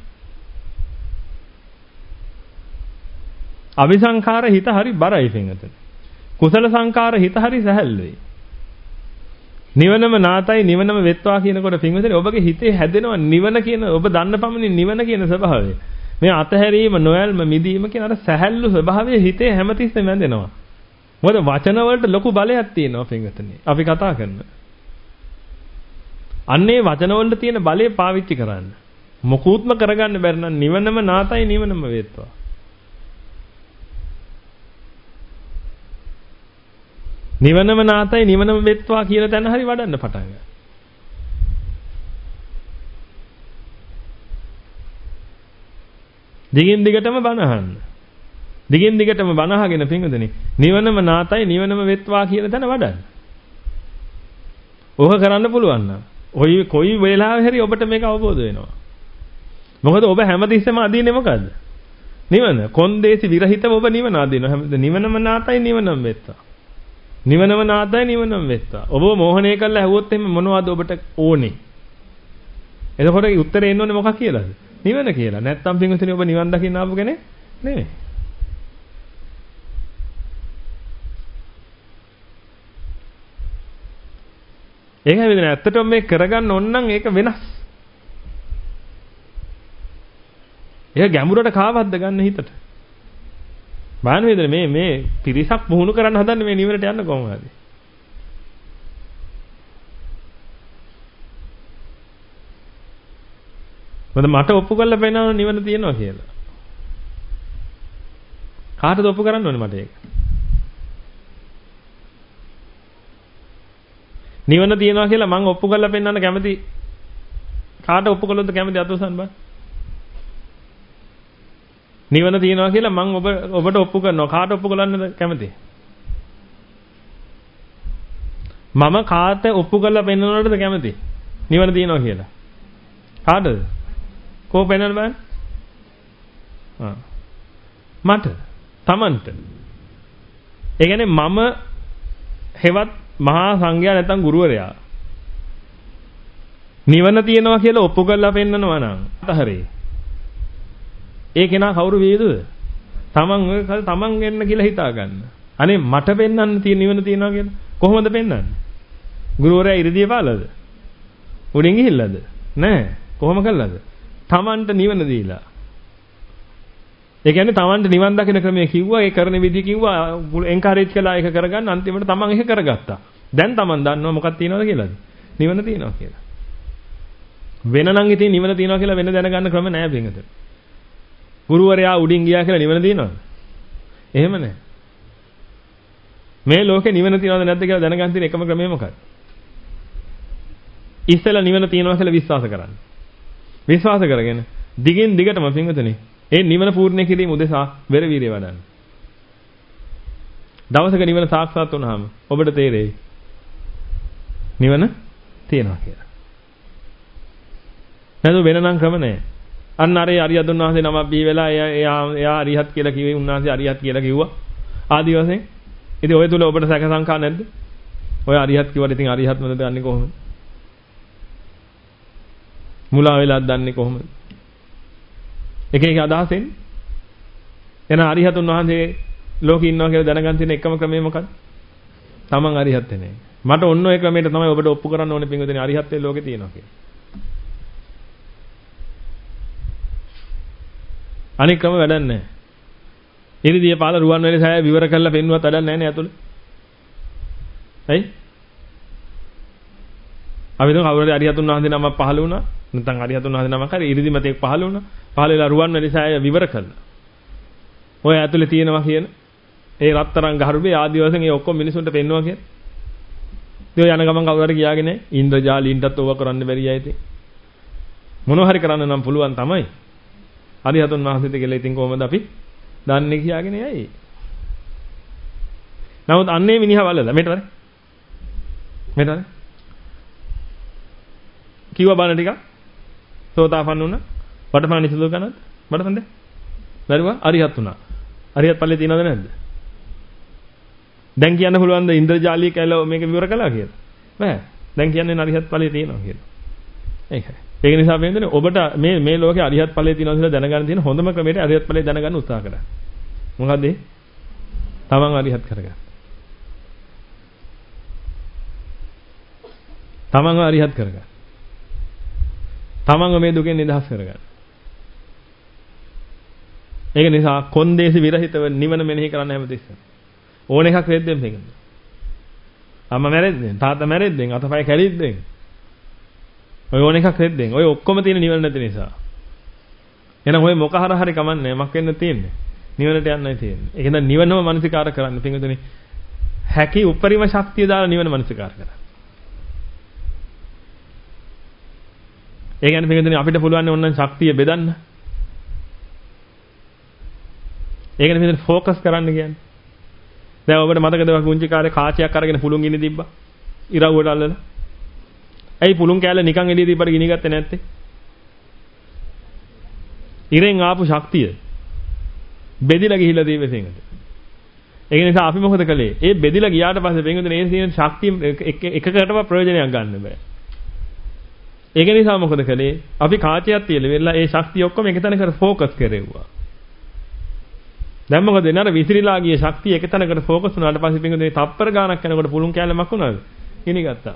අபிසංඛාර හිත හරි බරයි පින්විතනි. කුසල සංඛාර හිත හරි සැහැල්ලුයි. නිවනම නාතයි නිවනම වෙත්වා කියනකොට පින්විතනි ඔබගේ හිතේ හැදෙනවා නිවන කියන ඔබ දන්න පමණින් නිවන කියන ස්වභාවය. මේ අතහැරීම නොයල්ම මිදීම කියන අර සැහැල්ලු ස්වභාවය හිතේ හැමතිස්සෙම වැඳෙනවා. මොකද වචන වලට ලොකු බලයක් තියෙනවා පින්විතනි. අපි කතා කරන. අන්නේ වචන වලට තියෙන බලය පාවිච්චි කරන්න. මොකුත්ම කරගන්න බැරි නම් නිවනම නාතයි නිවනම වෙත්වා. නිවනම නාතයි නිවනම වෙත්වා කියලා තැන හරි වඩන්න පටන් ගන්න. දිගින් දිගටම බණ අහන්න. දිගින් දිගටම බණ අහගෙන පින්වදනි නිවනම නාතයි නිවනම වෙත්වා කියලා තැන වඩන්න. ඕක කරන්න පුළුවන් නම් කොයි වෙලාවෙ හරි ඔබට මේක අවබෝධ වෙනවා. මොකද ඔබ හැමතිස්සෙම අදින්නේ මොකද්ද? නිවන. කොන්දේසි විරහිතව ඔබ නිවන අදිනවා. නිවනම නාතයි නිවනම වෙත්වා. නිවනම නාතයි නිවනම වෙත්වා. ඔබ මෝහණය කරලා ඇහුවොත් එimhe මොනවද ඔබට ඕනේ? එතකොට උත්තරේ එන්න ඕනේ මොකක් කියලාද? නිවන කියලා. නැත්තම් පින්වතුනි ඔබ නිවන් දකින්න ආපු කෙනෙක් නෙමෙයි. ඒකයි මෙතන ඇත්තටම මේ කරගන්න ඕන නම් ඒක වෙනස්. ඒක ගැඹුරට කාවද්ද ගන්න හිතට. බලන්න වේදනේ මේ පිරිසක් පුහුණු කරන්න හදන්නේ මේ නිවනට යන්න කොහොමද? මට ඔප්පු කරලා පෙන්නන නිවන තියෙනවා කියලා. කාටද ඔප්පු කරන්න ඕනේ මට ඒක? නිවන තියෙනවා කියලා මම ඔප්පු කරලා පෙන්නන්න කැමති කාට ඔප්පු කළොත්ද කැමති අතෝසන් බං? නිවන තියෙනවා කියලා මම ඔබට ඔප්පු කරනවා. කාට ඔප්පු කරන්නද කැමති? මම කාට ඔප්පු කරලා පෙන්නනවටද කැමති? නිවන තියෙනවා කියලා. කාටද? කෝ පෙන්නන්න බෑ? මට තමන්ට. ඒ කියන්නේ මම හෙවත් මහා සංඝයා නැත්නම් ගුරුවරයා නිවන තියෙනවා කියලා ඔප්පු කරලා පෙන්නනවා නම් අතහරේ. ඒ කෙනා කවුරු වේදද? තමන් වෙන්න කියලා හිතා ගන්න. අනේ මට පෙන්වන්න තියෙන නිවන තියනවා කියලා. කොහොමද පෙන්වන්නේ? ගුරුවරයා ඉරිදිය පාලද? උඩින් ගිහිල්ලාද? නෑ. කොහොම කළාද? තමන්ට නිවන දීලා. ඒ කියන්නේ Tamanට නිවන් දකින්න ක්‍රමය කිව්වා, ඒ කරන විදිහ කිව්වා, එන්කරේජ් කළා ඒක කරගන්න අන්තිමට Taman ඒක කරගත්තා. දැන් Taman දන්නවා මොකක්ද තියනවද කියලාද? නිවන තියනවා කියලා. වෙන නම් ඉතින් නිවන තියනවා කියලා වෙන දැනගන්න ක්‍රම නැහැ බින්ගතට. ගුරුවරයා උඩින් ගියා කියලා නිවන තියනවද? එහෙම නැහැ. මේ ලෝකේ නිවන තියනවද නැද්ද කියලා දැනගන්න තියෙන එකම ක්‍රමය මොකක්ද? ඉස්සෙල්ලා නිවන තියනවා කියලා විශ්වාස කරන්න. විශ්වාස කරගෙන දිගින් දිගටම පින්වතුනි ඒ නිවන පූර්ණ කිරීම උදෙසා වෙර වීර්යය වඩන්න. දවසක නිවන සාක්ෂාත් වුණාම ඔබට තේරෙයි නිවන තියනවා කියලා. නේද වෙන නම් ක්‍රම නැහැ. අන්න අර අරියතුන් වහන්සේ නමක් බිහි වෙලා එයා අරිහත් කියලා කිව්වේ උන්වහන්සේ අරිහත් කියලා කිව්වා. ආදි වශයෙන්. ඉතින් ඔය තුල ඔබට සැක සංකා නැද්ද? ඔය අරිහත් කිව්වට ඉතින් අරිහත්මද දන්නේ කොහොමද? මුලා වෙලාද දන්නේ කොහොමද? එක එක අදහස් එන්නේ. එන අරිහතුන් වහන්සේ ලෝකේ ඉන්නවා කියලා දැනගන්න තියෙන එකම ක්‍රමය මොකක්ද? තමන් අරිහත් වෙන්නේ. මට ඔන්න ඔය ක්‍රමයට තමයි ඔබට ඔප්පු කරන්න ඕනේ පින්වතුනි අරිහත්ත්වයේ ලෝකේ තියෙනවා කියලා. අනික ක්‍රම වැඩක් නැහැ. ඉරිදිය පාල රුවන්වැලි සෑය විවර කරලා පෙන්නුවත් වැඩක් නැහැ නේ ඇතුළේ. ඇයි? අපි දුක කවුරුද අරිහතුන් වහන්සේ නමක් පහළ වුණා. නැත්නම් අරිහතුන් වහන්සේ නමක් හරි ඉරිදිමතෙක් පහළ වුණා. පහළ වෙලා රුවන්වැලි සෑය විවර කළා. ඔය ඇතුළේ තියෙනවා කියන ඒ රත්තරන් ගහරුවේ ආදි වශයෙන් ඒ ඔක්කොම මිනිසුන්ට පෙන්නවා කියන. ඉතින් යන ගමන් කවුරු හරි කියාගෙන ඉන්ද්‍රජාලීන්ටත් ඕවා කරන්න බැරියයි ඉතින්. මොනවා හරි කරන්න නම් පුළුවන් තමයි. අරිහතුන් වහන්සේට කියලා ඉතින් කොහොමද අපි දන්නේ කියාගෙන යයි. නමුත් අන්නේ මිනිහා වලලා මෙතන. මෙතන. කිව්ව බණ ටික සෝතාපන්න වුණා. වටපාන නිසුදු කනත් බඩසන්ද? බැරිවා අරිහත් වුණා. අරිහත් ඵලයේ තියනවද නැද්ද? දැන් කියන්න පුළුවන්ද ඉන්ද්‍රජාලිය කියලා මේක විවර කළා කියලා? බෑ. දැන් කියන්නේ අරිහත් ඵලයේ තියෙනවා කියලා. ඒකයි. ඒක නිසා වෙන්නේ ඔබට මේ ලෝකේ අරිහත් ඵලයේ තියෙනවා කියලා දැනගන්න තියෙන හොඳම ක්‍රමයට අරිහත් ඵලයේ දැනගන්න උත්සාහ කරන්න. මොකද්ද? තමන් අරිහත් කරගන්න. තමන්ව අරිහත් කරගන්න. තමන්ව මේ දුකෙන් නිදහස් කරගන්න. ඒක නිසා කොන්දේසි විරහිතව නිවන මෙනෙහි කරන්න හැමතිස්සෙම. ඕන එකක් වෙද්දෙන් මේකද. අම්මා මැරෙද්දෙන්, තාත්තා මැරෙද්දෙන්, අතපය කැඩිද්දෙන්. ඔය ඕන එකක් වෙද්දෙන්. ඔය ඔක්කොම තියෙන නිවන නැති නිසා. එහෙනම් ඔය මොක හරි කමන්නේ මක් වෙන්න තියෙන්නේ. නිවනට යන්නයි තියෙන්නේ. ඒක නිසා නිවනම මනසිකාර කරන්න. පින්වතුනි හැකි උපරිම ශක්තිය දාලා නිවන මනසිකාර කරන්න. ඒ කියන්නේ පින්වතුනි අපිට පුළුවන් ඕනනම් ශක්තිය බෙදන්න. ඒ කියන්නේ පින්වතුනි ફોකස් කරන්න කියන්නේ. දැන් ඔබට මතකද පුංචි කාලේ කාචයක් අරගෙන පුළුන් ගිනි තිබ්බා. ඉරව්වට අල්ලලා. ඇයි පුළුන් කෑල්ල නිකන් එළිය තිබ්බට ගිනි ගත්තේ නැත්තේ? ඉරෙන් ආපු ශක්තිය බෙදිලා ගිහිල්ලා තියෙන්නේ තේඟට. ඒ නිසා අපි මොකද කළේ? ඒ බෙදිලා ගියාට පස්සේ වෙන්ගොතේ මේ තියෙන ශක්තිය එකකටම ප්‍රයෝජනයක් ගන්න බෑ. ඒක නිසා මොකද කළේ? අපි කාචයක් තියලා වෙලා ඒ ශක්තිය ඔක්කොම එක තැනකට ફોකස් කරෙව්වා. දැන් මොකද වෙන්නේ? අර විසිරීලා ගිය ශක්තිය එක තැනකට ફોකස් වුණාට පස්සේ වෙන්ගොතේ තප්පර ගානක් යනකොට පුළුන් කෑල්ල මක් වුණාද? ගිනි ගත්තා.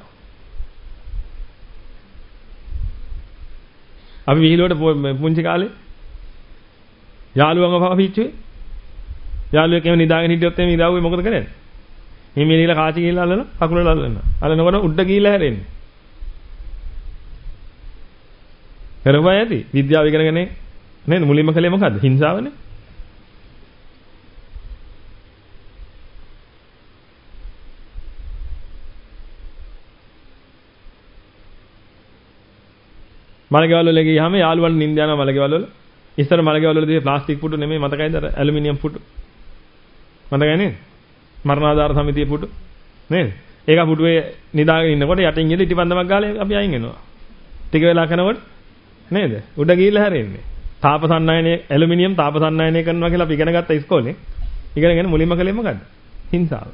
අපි විහිළුවට පුංචි කාලේ යාළුවන්ව පපිච්චුවේ යාළුවෙක් එහෙම නිදාගෙන හිටියොත් එමේ ඉරාව්වේ මොකද කරන්නේ? මේ මිනිහලා කාචි ගිහලා අල්ලන කකුලට අල්ලන. අල්ලනකොට උඩ ගිහලා හැරෙන්නේ. කරවයි ඇති. විද්‍යාව ඉගෙනගෙන නේද මුලින්ම කළේ මොකද්ද? හිංසාවනේ. මලගෙවල් වල ගියාම යාළුවන් නින්ද යනවා මලගෙවල් වල. ඉස්සර මලගෙවල් වල තියෙන ප්ලාස්ටික් පුටු නෙමෙයි මතකයිද අර ඇලුමිනියම් පුටු. මතකයි නේද? මරණාධාර සමිතියේ පුටු. නේද? ඒක පුටුවේ නිදාගෙන ඉන්නකොට යටින් ඉඳි ඉටිපන්දමක් ගාලා අපි අයින් වෙනවා. ටික වෙලා කරනකොට නේද? උඩ ගිහිල්ලා හැරෙන්නේ. තාපසන්නයනේ ඇලුමිනියම් තාපසන්නයනේ කරනවා කියලා අපි ඉගෙන ගත්ත ඉස්කෝලේ. ඉගෙනගෙන මුලින්ම කළේ මොකද්ද? හිංසාව.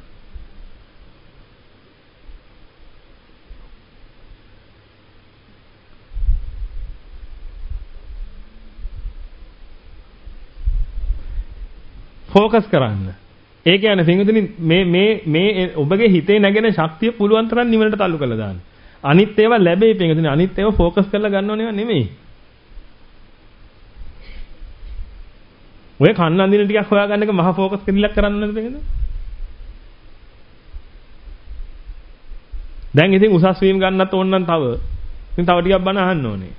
ફોકસ කරන්න. ඒ කියන්නේ පින්විතනි මේ ඔබගේ හිතේ නැගෙන ශක්තිය පුළුවන් තරම් නිවනට تعلق කරලා දාන්න. අනිත් ඒවා ලැබෙයි පින්විතනි. අනිත් ඒවා ફોકસ කරලා ගන්නව නෙවෙයි. ඔය කන්න අඳින ටිකක් හොයාගන්න එක මහා ફોකස් කෙලිලක් කරන්න නේද මේකද? දැන් ඉතින් උසස් වීම ගන්නත් ඕන නම් තව ටිකක් බණ අහන්න ඕනේ.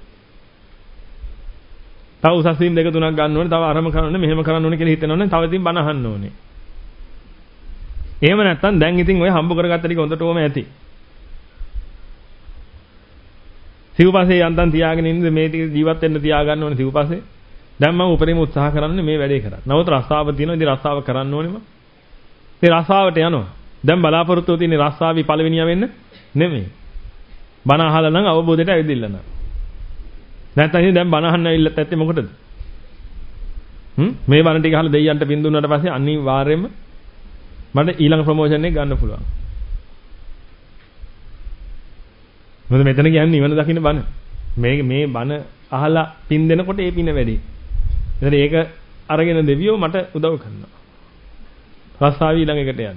තව උසස් වීම 2 3ක් ගන්න ඕනේ. තව අරම කරන්න ඕනේ, මෙහෙම කරන්න ඕනේ කියලා හිතනවනේ. තව ඉතින් බණ අහන්න ඕනේ. එහෙම නැත්නම් දැන් ඉතින් ඔය හම්බ කරගත්ත ටික හොඳටම ඇති. සිව්පස්සේ යන්තම් තියාගෙන ඉන්න මේ ටික ජීවත් වෙන්න තියාගන්න ඕනේ සිව්පස්සේ. දැන් මම උපරිම උත්සාහ කරන්නේ මේ වැඩේ කරන්න. නමුත් රස්සාව තියෙනවා. ඉතින් රස්සාව කරන්න ඕනේම. ඉතින් රස්සාවට යනවා. දැන් බලාපොරොත්තු වෙන්නේ රස්සාවි පළවෙනියා වෙන්න නෙමෙයි. බණ අහලා නම් අවබෝධයට ඇවිදින්න නම්. නැත්නම් ඉතින් දැන් බණ අහන්න ඇවිල්ලත් ඇත්තේ මොකටද? මේ බණ ටික අහලා දෙයියන්ට පින් දුන්නාට පස්සේ අනිවාර්යයෙන්ම මට ඊළඟ ප්‍රොමෝෂන් එක ගන්න පුළුවන්. මොකද මෙතන කියන්නේ නිවන දකින්න බණ. මේ බණ අහලා පින් දෙනකොට ඒ පින වැඩි. එතන ඒක අරගෙන දෙවියෝ මට උදව් කරනවා. රස්සාව ඊළඟ එකට යන්න.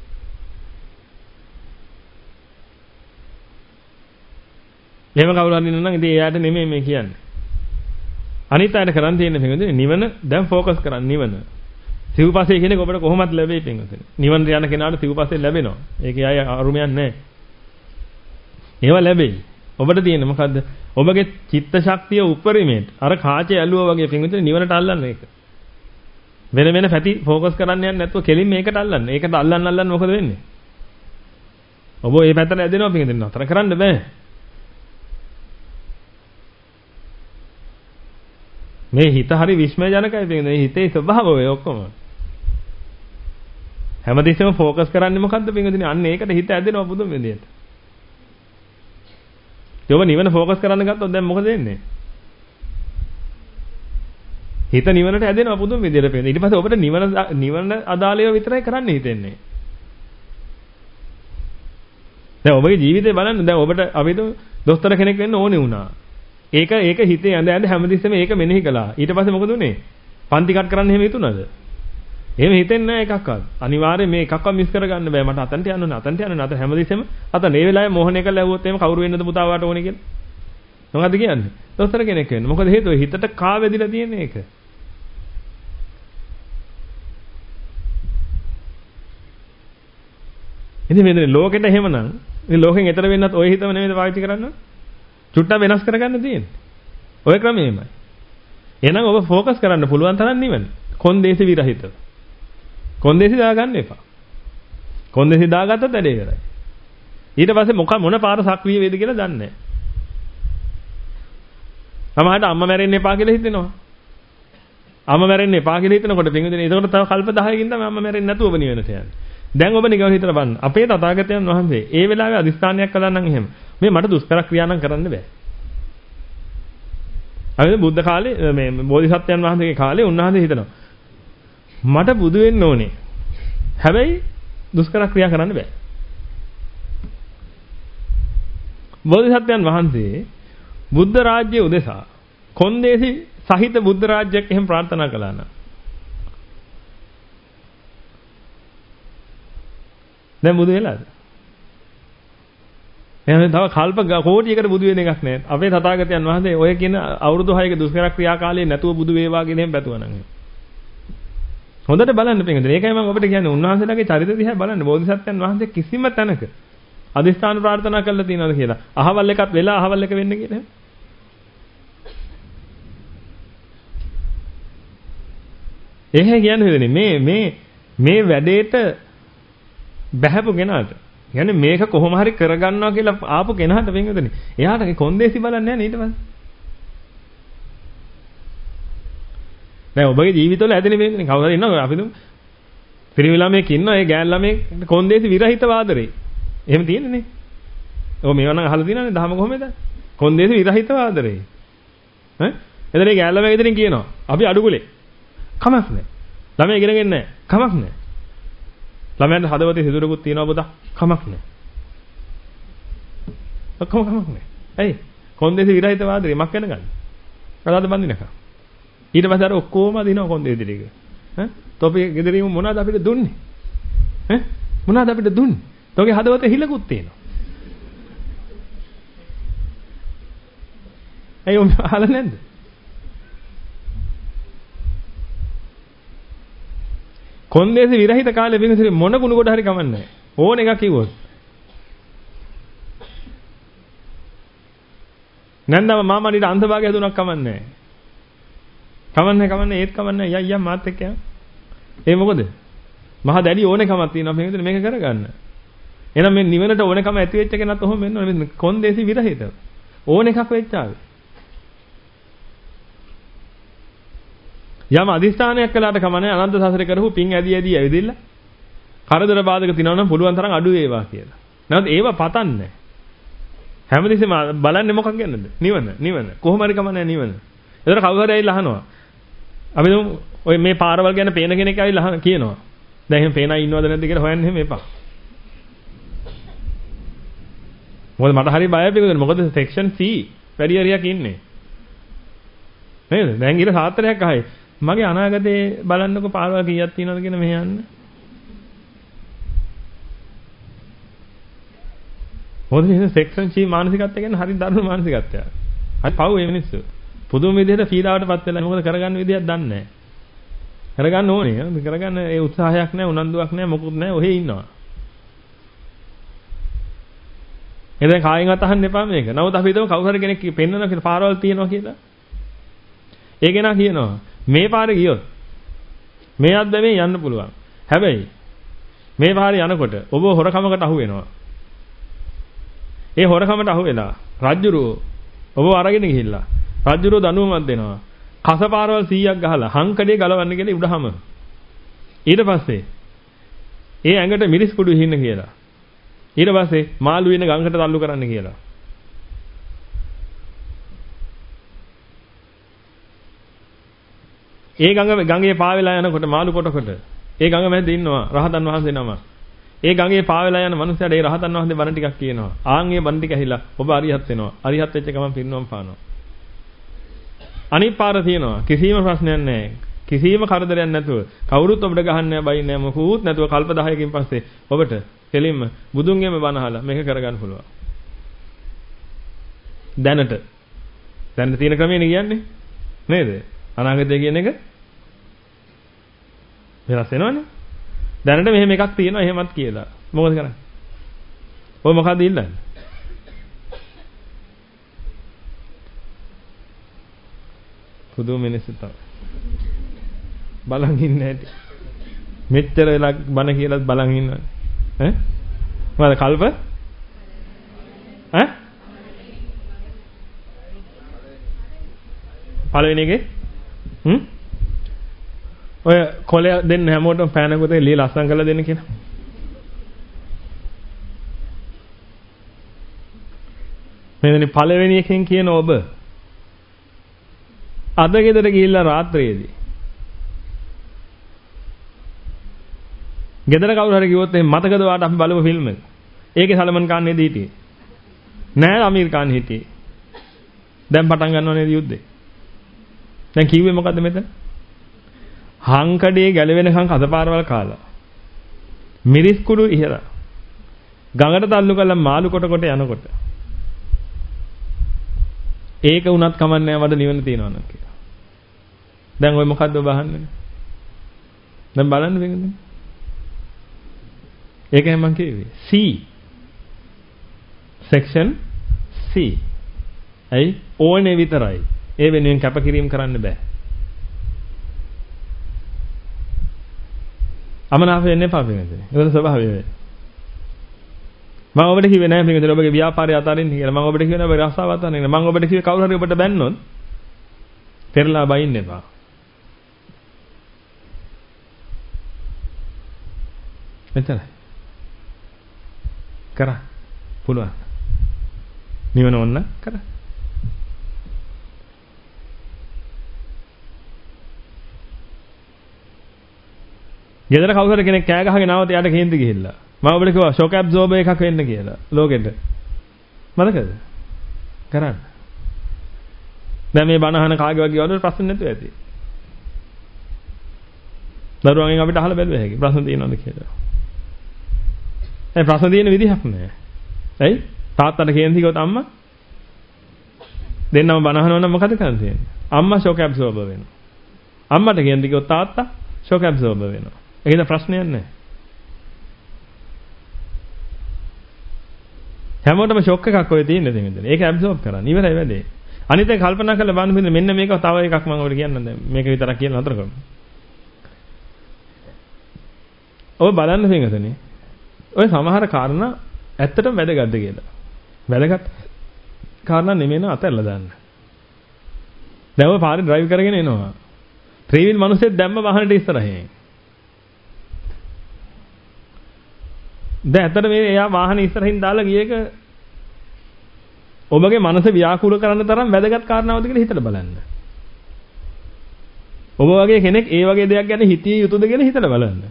එහෙම කවුරු හරි ඉන්නවා නම් ඉතින් එයාට නෙමෙයි මේ කියන්නේ. අනිත් අයට කරන් තියෙන පින්වතුනි නිවන දැන් ફોකස් කරන්න නිවන. සිව්පස්සේ කියන එක ඔබට කොහොමද ලැබෙයි පින්වතුනි. නිවන යන කෙනාට සිව්පස්සේ ලැබෙනවා. ඒකේ අය අරුමයක් නැහැ. ඒවා ලැබෙයි. ඔබට තියෙන්නේ මොකද්ද? ඔබගේ චිත්ත ශක්තිය උපරිමයට අර කාචේ ඇල්ලුවා වගේ පින්වතුනි නිවනට අල්ලන්න ඒක. වෙන පැති ફોකස් කරන්න යන්නේ නැතුව කෙලින් මේකට අල්ලන්න. ඒකට අල්ලන්න මොකද වෙන්නේ? ඔබ මේ පැත්තට ඇදෙනවා පින්වතුනි. නතර කරන්න බෑ. මේ හිත හරි විස්මයජනකයි පින්වතුනි. හිතේ ස්වභාවය ඔක්කොම. හැමතිස්සෙම ફોකස් කරන්නේ මොකද්ද පින්වතුනි? අන්න ඒකට හිත ඇදෙනවා පුදුම විදියට. ඔබ නිවන ફોකස් කරන්න ගත්තොත් දැන් මොකද වෙන්නේ? හිත නිවනට ඇදෙනවා පුදුම විදියට පේන. ඊට පස්සේ ඔබට නිවන අදාළව විතරයි කරන්න හිතෙන්නේ. දැන් ඔබගේ ජීවිතේ බලන්න දැන් ඔබට අපි දොස්තර කෙනෙක් වෙන්න ඕනේ වුණා. ඒක හිතේ ඇඳ හැමතිස්සෙම ඒක මෙනෙහි කළා. ඊට පස්සේ මොකද උනේ? පන්ති කට් කරන්න එහෙම හිතුණාද? එහෙම හිතෙන්නේ නැහැ එකක්වත්. අනිවාර්යයෙන් මේ එකක්වත් මිස් කරගන්න බෑ. මට අතන්ට යන්න ඕනේ. අතන්ට යන්න ඕනේ. අත හැමතිස්සෙම අත මේ වෙලාවේ මෝහණය කරලා ඇහුවොත් එහෙම කවුරු වෙන්නද පුතා වාට ඕනේ කියලා. මොකද්ද කියන්නේ? දොස්තර කෙනෙක් වෙන්න. මොකද හේතුව හිතට කා වැදිලා තියෙන්නේ ඒක. ඉතින් මේ ලෝකෙට එහෙමනම් ඉතින් ලෝකෙන් එතර වෙන්නත් ඔය හිතම නෙමෙයිද පාවිච්චි කරන්න? චුට්ටක් වෙනස් කරගන්න තියෙන්නේ. ඔය ක්‍රමෙමයි. එහෙනම් ඔබ ફોකස් කරන්න පුළුවන් තරම් නිවන. කොන්දේසි විරහිතව. කොන්දේසි දාගන්න එපා. කොන්දේසි දාගත්තත් වැඩේ ඉවරයි. ඊට පස්සේ මොන පාර සක්‍රිය වේද කියලා දන්නේ නැහැ. සමහරවිට අම්මා මැරෙන්න එපා කියලා හිතෙනවා. අම්මා මැරෙන්න එපා කියලා හිතනකොට පින්විතනේ ඒකට තව කල්ප 10කින් තමයි අම්මා මැරෙන්නේ නැතුව ඔබ නිවනට යන්නේ. දැන් ඔබ නිකන් හිතලා බලන්න. අපේ තථාගතයන් වහන්සේ ඒ වෙලාවේ අදිස්ථානයක් කළා නම් එහෙම. මේ මට දුෂ්කර ක්‍රියා නම් කරන්න බෑ. අද බුද්ධ කාලේ මේ බෝධිසත්වයන් වහන්සේගේ කාලේ උන්වහන්සේ හිතනවා. මට බුදු වෙන්න ඕනේ. හැබැයි දුෂ්කර ක්‍රියා කරන්න බෑ. බෝධිසත්වයන් වහන්සේ බුද්ධ රාජ්‍ය උදෙසා කොන්දේසි සහිත බුද්ධ රාජ්‍යයක් එහෙම ප්‍රාර්ථනා කළා නම් දැන් බුදු වෙලාද? එහෙනම් තව කල්ප කෝටියකට බුදු වෙන එකක් නෑ. අපේ තථාගතයන් වහන්සේ ඔය කියන අවුරුදු 6ක දුෂ්කර ක්‍රියා කාලේ නැතුව බුදු වේවා කියන එහෙම පැතුවා නම්. හොඳට බලන්න පිටින්. ඒකයි මම ඔබට කියන්නේ උන්වහන්සේලාගේ චරිත දිහා බලන්න. බෝධිසත්වයන් වහන්සේ කිසිම තැනක අදිස්ථාන ප්‍රාර්ථනා කළා තියනවද කියලා. අහවල් එකක් වෙලා අහවල් එක වෙන්න කියලා. එහෙ කියන්නේ මේ වැඩේට බහැපු කෙනාට කියන්නේ මේක කොහොම හරි කරගන්නවා කියලා ආපු කෙනාට වෙන්නේ. එයාට කොන්දේසි බලන්නේ නැහැ ඊට පස්සේ. දැන් ඔබගේ ජීවිතවල ඇදෙන වෙන්නේ කවුරු හරි ඉන්නවා අපි දුම් පිරිමි ළමයෙක් ඉන්නවා ඒ ගෑන් ළමයෙක් කොන්දේසි විරහිත වාදරේ. එහෙම තියෙන්නේ නේ. ඔය මේවා නම් අහලා තියෙනවනේ දහම කොහොමද? කොන්දේසි විරහිත වාදරේ. ඈ? එතන ඒ ගෑන් ළමයා ඉදිරින් කියනවා අපි අඩුකුලේ. කමක් නැහැ. ළමයා ඉගෙන ගන්නේ නැහැ. කමක් නැහැ. ළමයන්ට හදවතේ සිදුරකුත් තියෙනවා පුතා. කමක් නැහැ. ඔක්කොම කමක් නැහැ. ඇයි? කොන්දේසි විරහිත වාදරේ මක් වෙන ගන්න. කතාවද බඳිනකම්. ඊට පස්සේ අර ඔක්කොම අදිනවා කොන්දේසි ටික. ඈ? තොපේ ගෙදරින් මොනවද අපිට දුන්නේ? ඈ? මොනවද අපිට දුන්නේ? තෝගේ හදවතේ හිලකුත් තියෙනවා. ඇයි ඔය අහලා නැද්ද? කොන්දේසි විරහිත කාලේ පින්විතනි මොන කුණු කොට හරි කමන්නේ. ඕන එකක් කිව්වොත්. නන්දම මාමණිට අන්තභාගය හදුනක් කමන්නේ. කමන්නේ ඒත් කමන්නේ යයියා මාත් එක්ක යන්න. ඒ මොකද? මහා දැඩි ඕනකමක් තියෙනවා පින්විතනි මේක කරගන්න. එහෙනම් මේ නිවනට ඕනකම ඇති වෙච්ච කෙනත් ඔහොම වෙන්න ඕනේ. කොන්දේසි විරහිත. ඕන එකක් වෙච්චාවේ. යම් අදිස්ථානයක් කළාට කමන්නේ අනන්ත සසරේ කරපු පින් ඇදී ඇවිදින්න. කරදර බාධක තිනව නම් පුළුවන් තරම් අඩු වේවා කියලා. නැත්නම් ඒව පතන්නේ. හැමදෙස්සෙම බලන්නේ මොකක් ගැනද? නිවන. කොහොම හරි කමන්නේ නිවන. ඒතර කවුරු හරි ඇවිල්ලා අහනවා. අපි ඔය මේ පාරවල් ගැන පේන කෙනෙක් ඇවිල්ලා කියනවා. දැන් එහෙම පේනා ඉන්නවද නැද්ද කියලා හොයන්න එහෙම එපා. මොකද මට හරි බයයි පිටුදෙන. මොකද සෙක්ෂන් C වැඩි හරියක් ඉන්නේ. නේද? දැන් ඊට සාත්‍රයක් අහයි. මගේ අනාගතේ බලන්නකො පාරවල් කීයක් තියෙනවද කියන මෙහෙ යන්න. මොකද මේ සෙක්ෂන් C මානසිකත්වය කියන්නේ හරි දරුණු මානසිකත්වයක්. හරි පව් මේ මිනිස්සු. පුදුම විදිහට පීඩාවටපත් වෙලා මොකද කරගන්න විදියක් දන්නේ නැහැ. කරගන්න ඕනේ. කරගන්න ඒ උත්සාහයක් නැහැ, උනන්දුවක් නැහැ, මොකුත් නැහැ. ඔහෙ ඉන්නවා. එතෙන් කායින්වත් අහන්න එපා මේක. නමුත් අපි හිතමු කවුරු හරි කෙනෙක් පෙන්නනවා කියලා පාරවල් තියෙනවා කියලා. ඒ කෙනා කියනවා මේ පාරේ ගියොත් මේ අද්දමේ යන්න පුළුවන්. හැබැයි මේ පාරේ යනකොට ඔබ හොරකමකට අහු වෙනවා. ඒ හොරකමට අහු වෙලා රජ්ජුරුව ඔබ අරගෙන ගිහිල්ලා රජ්ජුරුව දඬුවමක් දෙනවා. කසපාරවල් 100ක් ගහලා හංකඩේ ගලවන්න කියලා උඩහම. ඊට පස්සේ ඒ ඇඟට මිරිස් කුඩු හින්න කියලා. ඊට පස්සේ මාළු වෙන ගඟකට තල්ලු කරන්න කියලා. ඒ ගඟේ පාවෙලා යනකොට මාළු කොටකට ඒ ගඟ මැද්දේ ඉන්නවා රහතන් වහන්සේ නම. ඒ ගඟේ පාවෙලා යන මනුස්සයාට ඒ රහතන් වහන්සේ බණ ටිකක් කියනවා. ආන් ඒ බණ ටික ඇහිලා ඔබ අරිහත් වෙනවා. අරිහත් වෙච්ච ගමන් පිරිනවම් පානවා. අනිත් පාර තියෙනවා. කිසිම ප්‍රශ්නයක් නැහැ. කිසිම කරදරයක් නැතුව කවුරුත් ඔබට ගහන්නේ නැහැ, බයින්නේ නැහැ, මොකුත් නැතුව කල්ප 10කින් පස්සේ ඔබට කෙලින්ම බුදුන්ගේම බණ අහලා මේක කරගන්න පුළුවන්. දැනට තියෙන ක්‍රමයනේ කියන්නේ. නේද? අනාගතය කියන එක වෙනස් වෙනවනේ. දැනට මෙහෙම එකක් තියෙනවා එහෙමත් කියලා. මොකද කරන්නේ? ඔය මොකද්ද ඉල්ලන්නේ? පුදුම මිනිස්සු තමයි. බලන් ඉන්නේ නැටි. මෙච්චර වෙලා බන කියලාත් බලන් ඉන්නවනේ. ඈ? මොකද කල්ප? ඈ? පළවෙනි එකේ ඔය කොලය දෙන්න හැමෝටම පෑනකට ලී ලස්සන කරලා දෙන්න කියලා. මෙතන පළවෙනි එකෙන් කියන ඔබ අද ගෙදර ගිහිල්ලා රාත්‍රියේදී ගෙදර කවුරු හරි කිව්වොත් එහෙනම් මතකද ඔයාලට අපි බලමු ෆිල්ම් එක. ඒකේ සල්මන් ඛාන් නේද හිටියේ? නෑ අමීර් ඛාන් හිටියේ. දැන් පටන් ගන්නව නේද යුද්ධේ? දැන් කිව්වේ මොකද්ද මෙතන? හංකඩේ ගැලවෙනකන් කසපාරවල් කාලා. මිරිස් කුඩු ඉහලා. ගඟට තල්ලු කරලා මාළු කොට යනකොට. ඒක උනත් කමන්නේ නැහැ වඩ නිවන තියනවා නේද කියලා. දැන් ඔය මොකද්ද ඔබ අහන්නේ? දැන් බලන්න වෙන්නේ. ඒකයි මම කිව්වේ. C. section C. ඇයි ඕනේ විතරයි. ඒ වෙනුවෙන් කැපකිරීම කරන්න බෑ. අමනාප වෙන්න එපා පිටින්. ඒක ස්වභාවය වේ. මම ඔබට කිව්වේ නෑ පිටින් ඔබගේ ව්‍යාපාරය අතාරින්න කියලා. මම ඔබට කිව්වේ නෑ ඔබ රස්සාව අතාරින්න. මම ඔබට කිව්වේ කවුරු හරි ඔබට බැන්නොත් පෙරලා බයින්න එපා. මෙතනයි. කරා. පුළුවන්. නිවන ඕන කරා. ගෙදර කවුරු හරි කෙනෙක් කෑ ගහගෙන ආවොත් එයාට කේන්ති ගිහිල්ලා. මම ඔබට කිව්වා ෂොක් ඇබ්සෝබර් එකක් වෙන්න කියලා ලෝකෙට. මතකද? කරන්න. දැන් මේ බණ අහන කාගේ වගේ වල ප්‍රශ්න නැතුව ඇති. දරුවන්ගෙන් අපිට අහලා බැලුවා හැකි. ප්‍රශ්න තියෙනවද කියලා. ඒ ප්‍රශ්න තියෙන විදිහක් නෑ. ඇයි? තාත්තට කේන්ති ගියොත් අම්මා දෙන්නම බණ අහනවා නම් මොකද කරන්නේ? අම්මා ෂොක් ඇබ්සෝබර් වෙනවා. අම්මට කේන්ති ගියොත් තාත්තා ෂොක් ඇබ්සෝබර් වෙනවා. ඒකද ප්‍රශ්නයක් නැහැ. හැමෝටම ෂොක් එකක් ඔය තියෙන්නේ දෙන්නේ. ඒක ඇබ්සෝබ් කරන්න. ඉවරයි වැඩේ. අනිත් එක කල්පනා කරලා බලන්න මෙන්න මේක තව එකක් මම ඔයාලට කියන්නම් දැන්. මේක විතරක් කියලා නතර කරමු. ඔය බලන්න පින්වතුනි. ඔය සමහර කාරණා ඇත්තටම වැදගත්ද කියලා. වැදගත් කාරණා නෙමෙයි අතල්ලා දාන්න. දැන් ඔය පාරේ ඩ්‍රයිව් කරගෙන එනවා. ත්‍රිවිල් මිනිස්සෙක් දැම්ම වාහනේට ඉස්සරහින්. දැන් ඇත්තට මේ එයා වාහනේ ඉස්සරහින් දාලා ගියේක ඔබගේ මනස ව්‍යාකූල කරන්න තරම් වැදගත් කාරණාවද කියලා හිතලා බලන්න. ඔබ වගේ කෙනෙක් ඒ වගේ දෙයක් ගැන හිතිය යුතුද කියලා හිතලා බලන්න.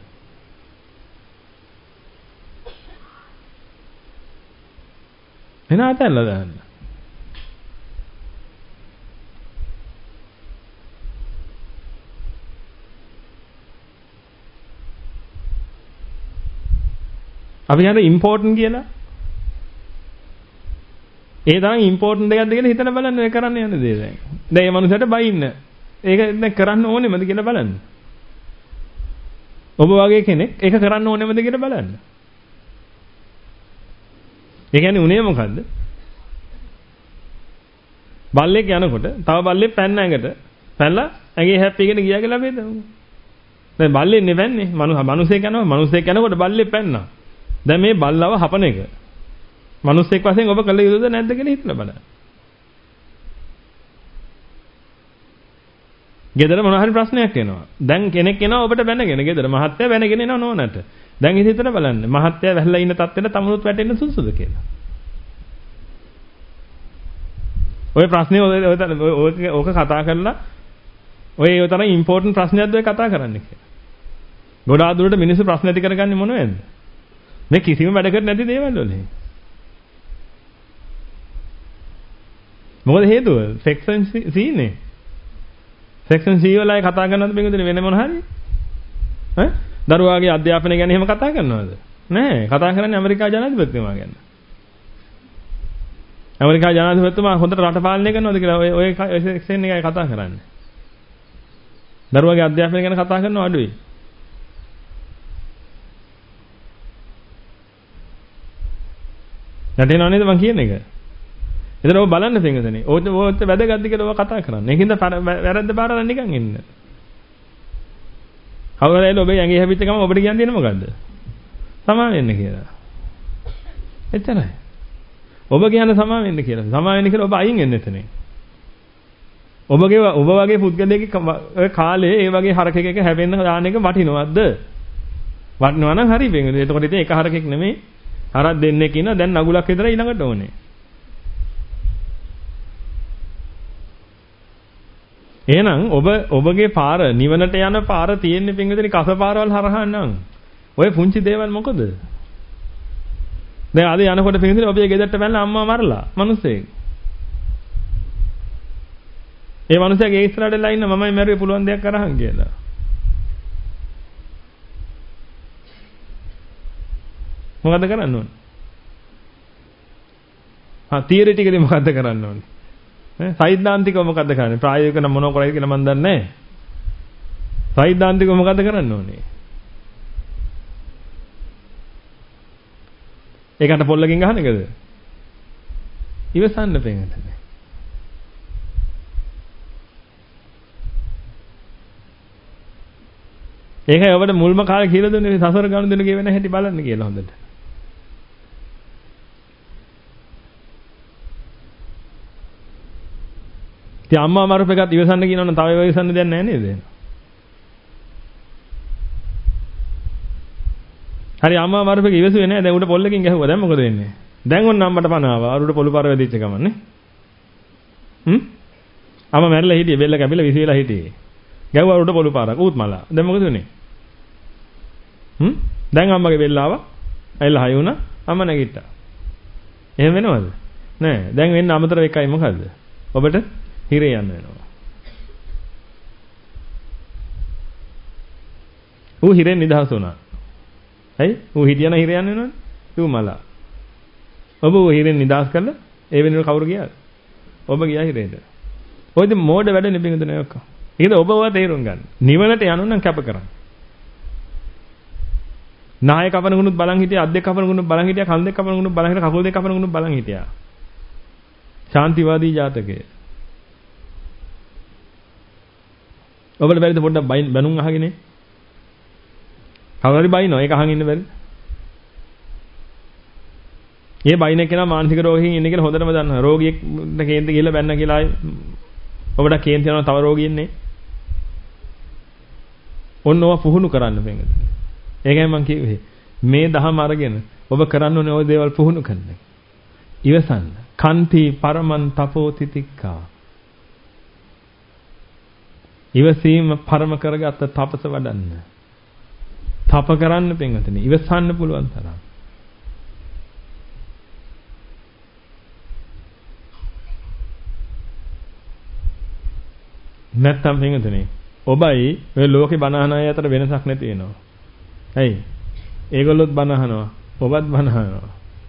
එන අතල්ලා දාන්න. අපි යන්නේ ඉම්පෝටන්ට් කියලා. ඒ තරම් ඉම්පෝටන්ට් දෙයක්ද කියලා හිතලා බලන්න ඒ කරන්න යන දේ දැන්. දැන් මේ මනුස්සයාට බයින්න. ඒක දැන් කරන්න ඕනෙමද කියලා බලන්න. ඔබ වගේ කෙනෙක් ඒක කරන්න ඕනෙමද කියලා බලන්න. ඒ කියන්නේ උනේ මොකද්ද? බල්ලෙක් යනකොට තව බල්ලෙක් පැන්න ඇඟට. පැනලා ඇඟේ හැප්පීගෙන ගියා කියලා අපි හිතමු. දැන් බල්ලෙක් නෙවෙන්නේ. මනුස්සයෙක් යනවා. මනුස්සයෙක් යනකොට බල්ලෙක් පැන්නා. දැන් මේ බල්ලව හපන එක. මනුස්සයෙක් වශයෙන් ඔබ කළ යුතුද නැද්ද කියලා හිතලා බලන්න. ගෙදර මොන හරි ප්‍රශ්නයක් එනවා. දැන් කෙනෙක් එනවා ඔබට බැනගෙන ගෙදර මහත්තයා බැනගෙන එනවා නෝනට. දැන් හිතලා බලන්න මහත්තයා වැහලා ඉන්න තත්ත්වෙට තමනුත් වැටෙන්න සුදුසුද කියලා. ඔය ප්‍රශ්නේ ඔක කතා කරලා ඔය තරම් ඉම්පෝටන්ට් ප්‍රශ්නයක්ද ඔය කතා කරන්නේ කියලා. ගොඩාක් දුරට මිනිස්සු ප්‍රශ්න ඇති කරගන්නේ මොනවද? මේ කිසිම වැඩකට නැති දේවල් වලින්. මොකද හේතුව? සෙක්ෂන් C නේ. සෙක්ෂන් C වල අය කතා කරනවද බංගුදේ වෙන මොන හරි? ඈ? දරුවාගේ අධ්‍යාපනය ගැන එහෙම කතා කරනවද? නෑ. කතා කරන්නේ ඇමරිකා ජනාධිපතිතුමා ගැන. ඇමරිකා ජනාධිපතිතුමා හොඳට රට පාලනය කරනවද කියලා ඔය සෙක්ෂන් එකයි කතා කරන්නේ. දරුවාගේ අධ්‍යාපනය ගැන කතා කරනව අඩුයි. නැටේනව නේද මං කියන එක? එතන ඔබ බලන්න පින්වදනේ. ඕක වැදගත්ද කියලා ඔබ කතා කරන්නේ. ඒකින්ද වැරද්ද පාරලා නිකන් ඉන්න. අවුරුද්දේ ඔබ ඇඟේ හැපිච්ච ගමන් ඔබට කියන්න දෙන්නේ මොකද්ද? සමාව වෙන්න කියලා. එච්චරයි. ඔබ කියන්නේ සමාව වෙන්න කියලා. සමාව වෙන්න කියලා ඔබ අයින් වෙන්න එතනේ. ඔබ වගේ පුද්ගලයෙක් කාලේ ඒ වගේ හරකෙක හැපෙන්න දාන එක වටිනවද? වටිනවා නම් හරි වෙන්නේ. එතකොට ඉතින් එක හරකෙක් නෙමෙයි. හරක් දෙන්නෙක් ඉන්නවා දැන් නගුලක් විතර ඊළඟට ඕනේ. එහෙනම් ඔබගේ පාර නිවනට යන පාර තියෙන්නේ පින්විතනි කස පාරවල් හරහා නම් ඔය පුංචි දේවල් මොකද? දැන් අද යනකොට පින්විතනි ඔබේ ගෙදරට පැනලා අම්මා මරලා මිනිස්සෙක්. ඒ මිනිස්සගේ ඉස්සරහටලා ඉන්න මමයි මැරුවේ පුළුවන් දෙයක් කරහන් කියලා. මොකද කරන්න ඕනේ? තියරිටිකලි මොකද්ද කරන්න ඕනේ? සෛද්ධාන්තිකව මොකද්ද කරන්නේ? ප්‍රායෝගිකව නම් මොනව කරයිද කියලා මම දන්නේ නැහැ. සෛද්ධාන්තිකව මොකද්ද කරන්න ඕනේ? ඒකට පොල්ලකින් ගහන එකද? ඉවසන්න පෙන්නන්නේ. ඒකයි ඔබට මුල්ම කාලේ කියලා දුන්නේ සසර ගනුදෙනු ගෙවෙන හැටි බලන්න කියලා හොඳට. ඉතින් අම්මා මරුප එකත් ඉවසන්න කියනවනම් තව ඒවා ඉවසන්න දෙයක් නැහැ නේද? හරි අම්මා මරුප එක ඉවසුවේ නැහැ. දැන් උඩ පොල්ලකින් ගැහුවා. දැන් මොකද වෙන්නේ? දැන් ඔන්න අම්මට පණ ආවා. අරුඩ පොළු පාර වැදිච්ච ගමන්නේ. අම්මා මැරිලා හිටියේ බෙල්ල කැපිලා විසිලා හිටියේ. ගැව්වා උඩ පොළු පාරක් ඌත් මලා. දැන් මොකද වෙන්නේ? දැන් අම්මගේ බෙල්ල ආවා. ඇවිල්ලා හයි වුණා. අම්මා නැගිට්ටා. එහෙම වෙනවද? නෑ. දැන් වෙන්න අමතර එකයි මොකද්ද? ඔබට හිරේ යන්න වෙනවා. ඌ හිරෙන් නිදහස් වුණා. හයි? ඌ හිටියන හිරේ යන්න වෙනවනේ. ඌ මලා. ඔබ ඌ හිරෙන් නිදහස් කළා. ඒ වෙනුවට කවුරු ගියාද? ඔබ ගියා හිරේට. ඔයද මෝඩ වැඩ නෙබින්ද නේ ඔක්කොම. ඒකද ඔබව තේරුම් ගන්න. නිවනට යනු නම් කැප කරන්න. නාය කපනගුණුත් බලන් හිටියා, අත් දෙක කපනගුණුත් බලන් හිටියා, කන් දෙක කපනගුණුත් බලන් හිටියා, කකුල් දෙක කපනගුණුත් බලන් හිටියා. ශාන්තිවාදී ජාතකය. ඔබට බැරිද පොඩ්ඩක් බැනුම් අහගෙන? කවුරුහරි බයිනෝ ඒක අහන් ඉන්න බැරිද? මේ බයින කෙනා මානසික රෝගින් ඉන්නේ කියලා හොඳටම දන්නවා. රෝගියෙක්ට කේන්ති ගිහලා බැන්න කියලා ඔබට කේන්ති යනවා තව රෝගියෙන්නේ. ඔන්න ඔව පුහුණු කරන්න වෙන්නේ. ඒකයි මම කිව්වේ. මේ දහම අරගෙන ඔබ කරන්න ඕනේ ওই දේවල් පුහුණු කරන්න. ඉවසන්න. කන්ති පරමන් තපෝ තිතික්කා. ඉවසීම පරම කරගත්ත තපස වඩන්න. තප කරන්න පින්වතුනි. ඉවසන්න පුළුවන් තරම්. නැත්තම් පින්වතුනි ඔබයි ඔය ලෝකේ බණ අහන අය අතර වෙනසක් නැති වෙනවා. ඇයි? ඒගොල්ලොත් බණ අහනවා, ඔබත් බණ අහනවා.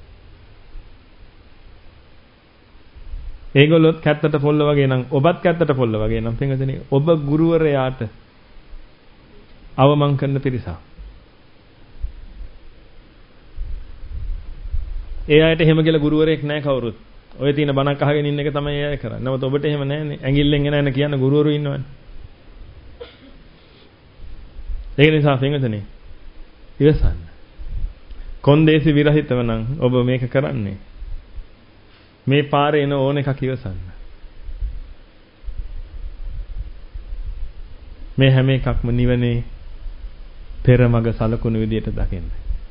ඒගොල්ලොත් කැත්තට පොල්ල වගේ නම් ඔබත් කැත්තට පොල්ල වගේ නම් පින්වතුනි ඔබ ගුරුවරයාට අවමන් කරන පිරිසක්. ඒ අයට එහෙම කියලා ගුරුවරයෙක් නැහැ කවුරුත්. ඔය තියෙන බණක් අහගෙන ඉන්න එක තමයි එයා කරන්නේ. නමුත් ඔබට එහෙම නැහැනේ. ඇඟිල්ලෙන් එන කියන ගුරුවරු ඉන්නවනේ. ඒක නිසා පින්වතුනි ඉවසන්න. කොන්දේසි විරහිතව නම් ඔබ මේක කරන්නේ. මේ පාරේ එන ඕන එකක් ඉවසන්න. මේ හැම එකක්ම නිවනේ පෙරමග සලකුණු විදියට දකින්න.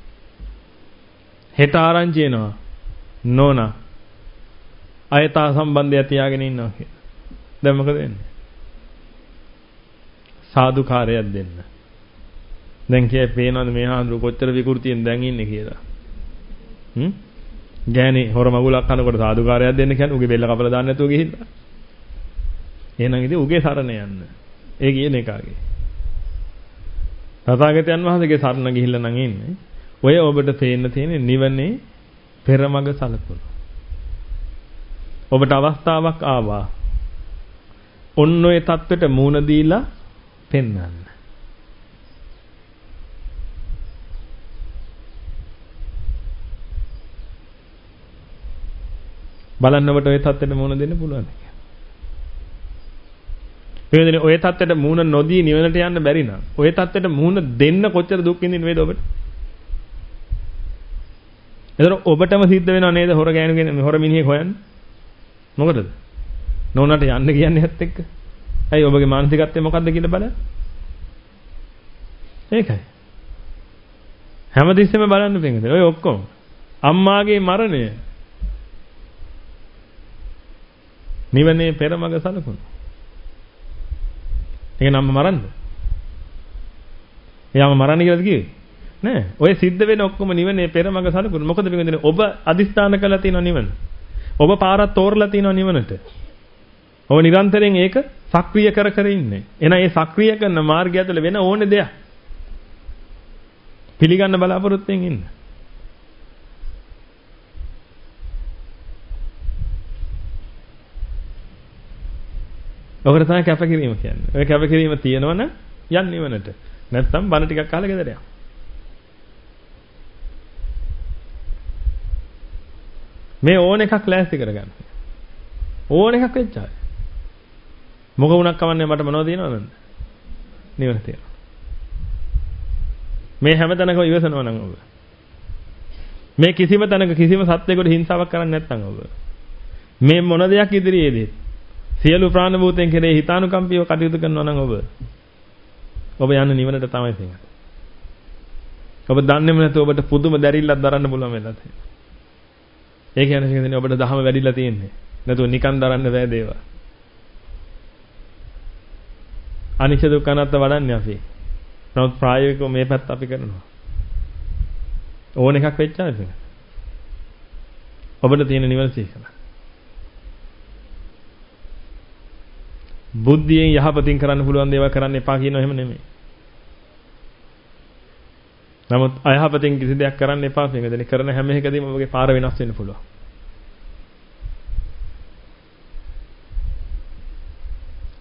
හෙට ආරංචි එනවා. නෝනා අයථා සම්බන්ධය තියාගෙන ඉන්නවා කියලා. දැන් මොකද වෙන්නේ? සාදුකාරයක් දෙන්න. දැන් කියයි පේනවද මේ හාමුදුරු කොච්චර විකෘතියෙන් දැන් ඉන්නේ කියලා. ගෑණි හොර මගුලක් කනකොට සාදුකාරයක් දෙන්න කියන්නේ උගේ බෙල්ල කපලා දාන්න නැතුව ගිහිල්ලා. එහෙනම් ඉතින් උගේ සරණ යන්න. ඒ කියන එකාගේ. තථාගතයන් වහන්සේගේ සරණ ගිහිල්ලා නම් ඉන්නේ. ඔය ඔබට පේන්න තියෙන නිවනේ පෙරමග සලකුණු. ඔබට අවස්ථාවක් ආවා. ඔන්න ඔය தත්වෙට මූණ දීලා පෙන්වන්න. බලන්න ඔබට ඔය தත්වෙට මූණ දෙන්න පුළුවන්. මේ ඔය தත්වෙට මූණ නොදී නිවනට යන්න බැරි නම් ඔය தත්වෙට මූණ දෙන්න කොච්චර දුක් විඳින්න වේද ඔබට? එතන ඔබටම සිද්ධ වෙනව නේද හොර ගෑනු කෙනෙක් හොර මිනිහෙක් හොයන්න? මොකටද? නෝනාට යන්න කියන්නේ ඇත්ත එක්ක. ඇයි ඔබගේ මානසිකත්වය මොකද්ද කියලා බලන්න. ඒකයි. හැමතිස්සෙම බලන්න පිටින්ද. ඔය ඔක්කොම අම්මාගේ මරණය නිවනේ පෙරමග සලකුණු. ඒක නම් මරන්න. එයාම මරන්න කියලාද කිව්වේ? නෑ. ඔය සිද්ධ වෙන ඔක්කොම නිවනේ පෙරමග සලකුණු. මොකද පිටින්ද ඔබ අදිස්ථාන කළා තියෙන නිවන. ඔබ පාරක් තෝරලා තියෙනවා නිවනට. ඔබ නිරන්තරයෙන් ඒක සක්‍රිය කර කර ඉන්නේ. එහෙනම් ඒ සක්‍රිය කරන මාර්ගය ඇතුළේ වෙන ඕනේ දෙයක් පිළිගන්න බලාපොරොත්තු වෙමින් ඉන්න. ඔකට තමයි කැපකිරීම කියන්නේ. ඔය කැපකිරීම තියෙනවනම් යන්න නිවනට. නැත්නම් බණ ටිකක් අහලා ගෙදර යන්න. මේ ඕන එකක් ලෑස්ති කරගන්න. ඕන එකක් වෙච්චාය. මොක වුණක් කවන්නේ මට මොනවද තියෙනවද? නිවන තියෙනවා. මේ හැම තැනකම ඉවසනවා නම් ඔබ. මේ කිසිම තැනක කිසිම සත්‍යයකට හිංසාවක් කරන්නේ නැත්නම් ඔබ. මේ මොන දෙයක් ඉදිරියේදී සියලු ප්‍රාණ භූතයන් කෙරේ හිතානුකම්පීව කටයුතු කරනවා නම් ඔබ යන්නේ නිවනට තමයි තියෙන්නේ. ඔබ දන්නේම නැතුව ඔබට පුදුම දැරිල්ලක් දරන්න පුළුවන් වෙලා තියෙනවා. ඒ කියන්නේ ඔබට දහම වැඩිලා තියෙන්නේ. නැතුව නිකන් දරන්න බෑ දේවල්. අනිච්ච දුක්ඛ අනාත්ම වඩන්නේ අපි. නමුත් ප්‍රායෝගිකව මේ පැත්ත අපි කරනවා. ඕන එකක් වෙච්චාද? ඔබට තියෙන නිවන සීකල. බුද්ධියෙන් යහපතින් කරන්න පුළුවන් දේවල් කරන්න එපා කියනවා එහෙම නෙමෙයි. නමුත් අයහපතින් කිසි දෙයක් කරන්න එපා කියනදෙන කරන හැම එකදීම ඔබගේ පාර වෙනස් වෙන්න පුළුවන්.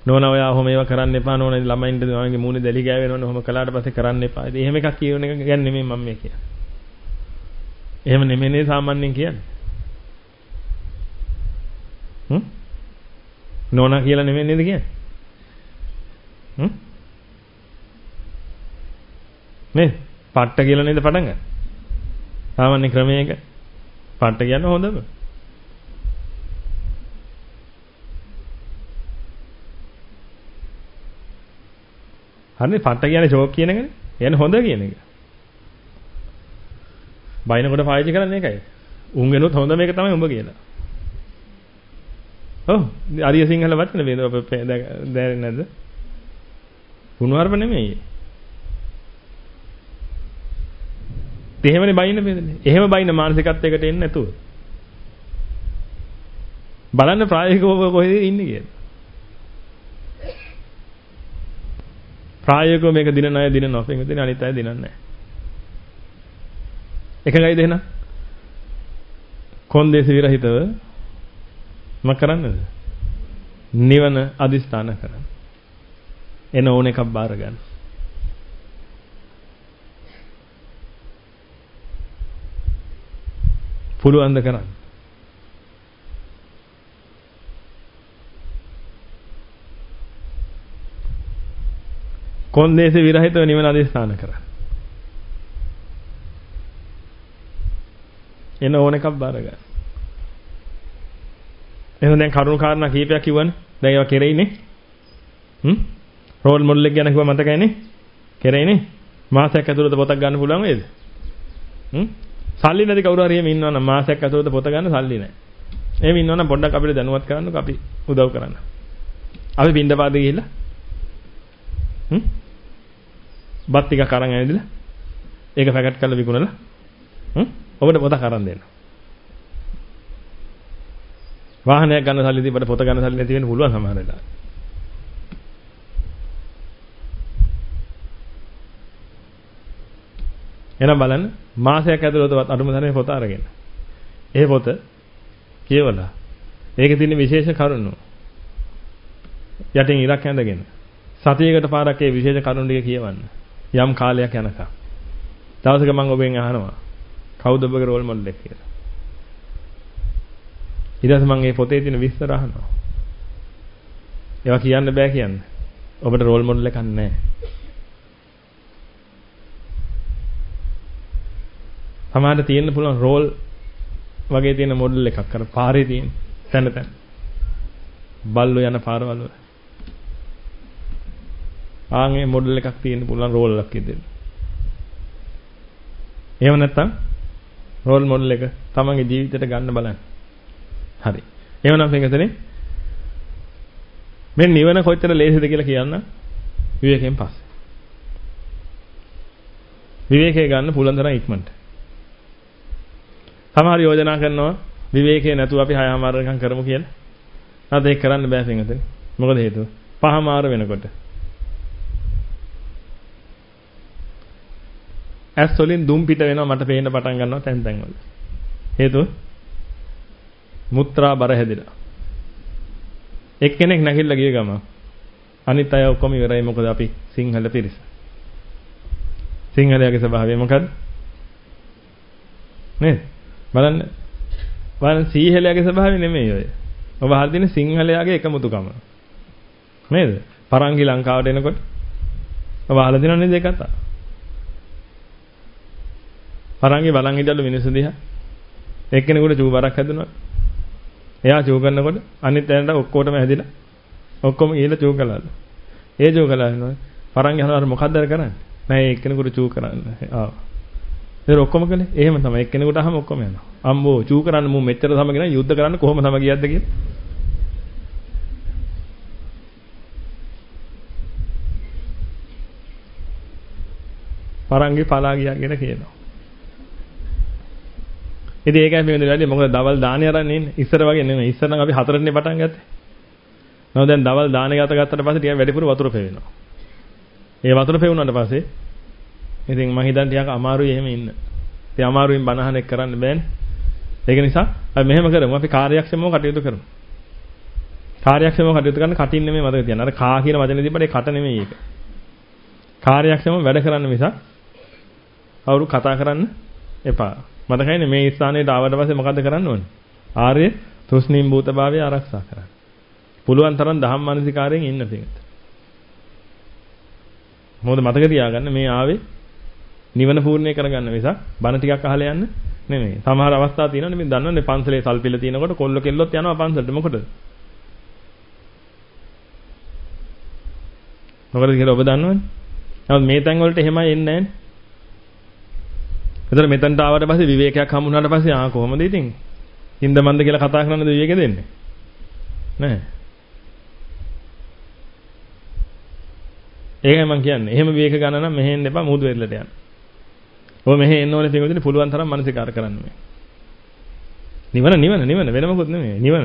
නෝනා ඔයා ඔහොම ඒවා කරන්න එපා නෝනා ළමයින්ට ළමයින්ගේ මූණේ දැලි ගෑවෙනවනේ ඔහොම කළාට පස්සේ කරන්න එපා. ඉතින් එහෙම එකක් කියවන එක ගැන නෙමෙයි මම මේ කියන්නේ. එහෙම නෙමෙයි සාමාන්‍යයෙන් කියන්නේ. නෝනා කියලා නෙමෙයි නේද කියන්නේ? නේ පට්ට කියලා නේද පටන් ගන්න. සාමාන්‍ය ක්‍රමයක පට්ට කියන්න හොඳම. හරිනේ පට්ට කියන්නේ ෂෝක් කියන එකනේ. කියන්නේ හොඳ කියන එක. බයිනකොට පාවිච්චි කරන්නේ ඒකයි. උන්ගෙනුත් හොඳ මේක තමයි උඹ කියලා. ඔව් අරිය සිංහල වචන වේද ඔබ දැනෙන්නේ නැද්ද? කුණුහරුප නෙමෙයි. එහෙමනේ බයින්න බෙදන්නේ. එහෙම බයින්න මානසිකත්වයකට එන්නේ නැතුව. බලන්න ප්‍රායෝගිකව කොහෙද ඉන්නේ කියලා. ප්‍රායෝගිකව මේක දිනන අය දිනනවා. පින්විතනේ අනිත් අය දිනන්නේ නැහැ. එකගයි දෙන්න. කොන්දේස විරහිතව මොක කරන්නද? නිවන අදිස්ථාන කරන්න. එන ඕන එකක් බාර ගන්න. පුළුවන් ද කරන්න. කොන්දේස විරහිතව නිවන අදිස්ථාන කරන්න. එන ඕන එකක් බාර ගන්න. එහෙනම් දැන් කරුණු කාරණා කීපයක් කිව්වනේ. දැන් ඒවා කෙරෙයිනේ. රෝල් මොඩල් එක ගැන කිව්ව මතකයිනේ. කෙරෙයිනේ. මාසයක් ඇතුළත පොතක් ගන්න පුළුවන් වේද? සල්ලි නැති කවුරු හරි එහෙම ඉන්නවනම් මාසයක් ඇතුළත පොත ගන්න සල්ලි නැහැ. එහෙම ඉන්නවනම් පොඩ්ඩක් අපිට දැනුවත් කරන්නකෝ අපි උදව් කරන්න. අපි පින්දපාතේ ගිහිල්ලා බත් ටිකක් අරන් ඇවිදලා ඒක පැකට් කරලා විකුණලා ඔබට පොතක් අරන් දෙන්න. වාහනයක් ගන්න සල්ලි තිබ්බට පොත ගන්න සල්ලි නැති වෙන්න පුළුවන් සමහර වෙලාවට. එහෙනම් බලන්න මාසයක් ඇතුළත අඩුම තරමේ පොත අරගෙන. ඒ පොත කියවලා ඒකේ තියෙන විශේෂ කරුණු යටින් ඉරක් ඇඳගෙන සතියකට පාරක් ඒ විශේෂ කරුණු ටික කියවන්න. යම් කාලයක් යනකම්. දවසක මම ඔබෙන් අහනවා කවුද ඔබගේ රෝල් මොඩල් එක කියලා. ඊට පස්සේ මම මේ පොතේ තියෙන විස්තර අහනවා. ඒවා කියන්න බෑ කියන්නේ. ඔබට රෝල් මොඩල් එකක් නැහැ. සමහරට තියෙන්න පුළුවන් රෝල් වගේ තියෙන මොඩල් එකක් අර පාරේ තියෙන තැන. බල්ලෝ යන පාරවල් වල. ආන්ගේ මොඩල් එකක් තියෙන්න පුළුවන් රෝල් එකක් ඉදෙන්න. එහෙම නැත්නම් රෝල් මොඩල් එක තමන්ගේ ජීවිතයට ගන්න බලන්න. හරි. එහෙමනම් මේකතනේ මේ නිවන කොච්චර ලේසිද කියලා කියන්න විවේකයෙන් පස්සේ. විවේකයේ ගන්න පුළුවන් තරම් ඉක්මනට. සමහර යෝජනා කරනවා විවේකයේ නැතුව අපි 6:00 කරමු කියලා. නැත්නම් ඒක කරන්න බෑ මේකතනේ. මොකද හේතුව? 5:00 වෙනකොට ඇස් වලින් දුම් පිට වෙනවා මට පේන්න පටන් ගන්නවා තැන් තැන් වල. හේතුව මුත්‍රා බර හැදිලා. එක්කෙනෙක් නැගිටලා ගිය ගම අනිත් අය ඔක්කොම ඉවරයි මොකද අපි සිංහල පිරිස. සිංහලයාගේ ස්වභාවය මොකද්ද? නේද? බලන්න සීහලයාගේ ස්වභාවය නෙමෙයි ඔය. ඔබ අහලා තියෙන සිංහලයාගේ එකමුතුකම. නේද? පරංගි ලංකාවට එනකොට ඔබ අහලා තියෙනව නේද ඒ කතාව? පරංගි බලන් හිටවලු මිනිස්සු දිහා එක්කෙනෙකුට චූ බරක් හැදුනා. එයා චූ කරනකොට අනිත් ඇයට ඔක්කොටම හැදිලා ඔක්කොම ගිහලා චූ කළාලු. ඒ චූ කළා පරංගි අහනවා මොකද්ද කරන්නේ? නෑ එක්කෙනෙකුට චූ කරන්න. ආ. ඒක ඔක්කොම කළේ. එහෙම තමයි එක්කෙනෙකුට අහම ඔක්කොම යනවා. අම්බෝ චූ කරන්න මු මෙච්චර සමගින යුද්ධ කරන්න කොහොම සමගියක්ද කියලා. පරංගි පලා ගියා කියලා කියනවා. ඉතින් ඒකයි මේ වෙලාවේ මොකද දවල් දානේ අරන් ඉන්නේ. ඉස්සර වගේ නෙමෙයි. ඉස්සර නම් අපි 4ටනේ පටන් ගත්තේ. නෝ දැන් දවල් දානේ ගත්තට පස්සේ ටිකක් වැඩිපුර වතුර පෙවෙනවා. ඒ වතුර පෙවුනාට පස්සේ ඉතින් මම හිතන්නේ ටිකක් අමාරුයි එහෙම ඉන්න. ඉතින් අමාරුවෙන් බනහන එක කරන්න බෑනේ. ඒක නිසා අපි මෙහෙම කරමු. අපි කාර්යක්ෂමව කටයුතු කරමු. කාර්යක්ෂමව කටයුතු කරන්න කටින් නෙමෙයි මතක තියන්න. අර කා කියන වචනේ තිබ්බට ඒ කට නෙමෙයි ඒක. කාර්යක්ෂමව වැඩ කරන්න මිසක් කවුරු කතා කරන්න එපා. මතකයිනේ මේ ස්ථානයට ආවට පස්සේ මොකද්ද කරන්න ඕනේ? ආර්ය තුෂ්ණීම් භූතභාවය ආරක්ෂා කරන්න. පුළුවන් තරම් ධම්මානුසිකාරයෙන් ඉන්න පිටත. මොකද මතක තියාගන්න මේ ආවේ නිවන පූර්ණේ කරගන්න මිසක් බණ ටිකක් අහලා යන්න නෙමෙයි. සමහර අවස්ථා තියෙනවනේ මේ දන්නවනේ පන්සලේ සල්පිල තියෙනකොට කොල්ල කෙල්ලොත් යනවා පන්සලට මොකටද? මොකද කියලා ඔබ දන්නවනේ. නමුත් මේ තැන් වලට එහෙමයි එන්නේ නැහැ. එතන මෙතනට ආවට පස්සේ විවේකයක් හම්බුනාට පස්සේ කොහොමද ඉතින්? හින්ද මන්ද කියලා කතා කරන්නද විවේක දෙන්නේ? නැහැ. ඒකයි මම කියන්නේ. එහෙම විවේක ගන්න නම් මෙහෙ එන්න එපා මුහුදු වෙරළට යන්න. ඔය මෙහෙ එන්න ඕනේ පිටුදින පුළුවන් තරම් මානසිකාර කරන්න මේ. නිවන වෙන මොකුත් නෙමෙයි. නිවන.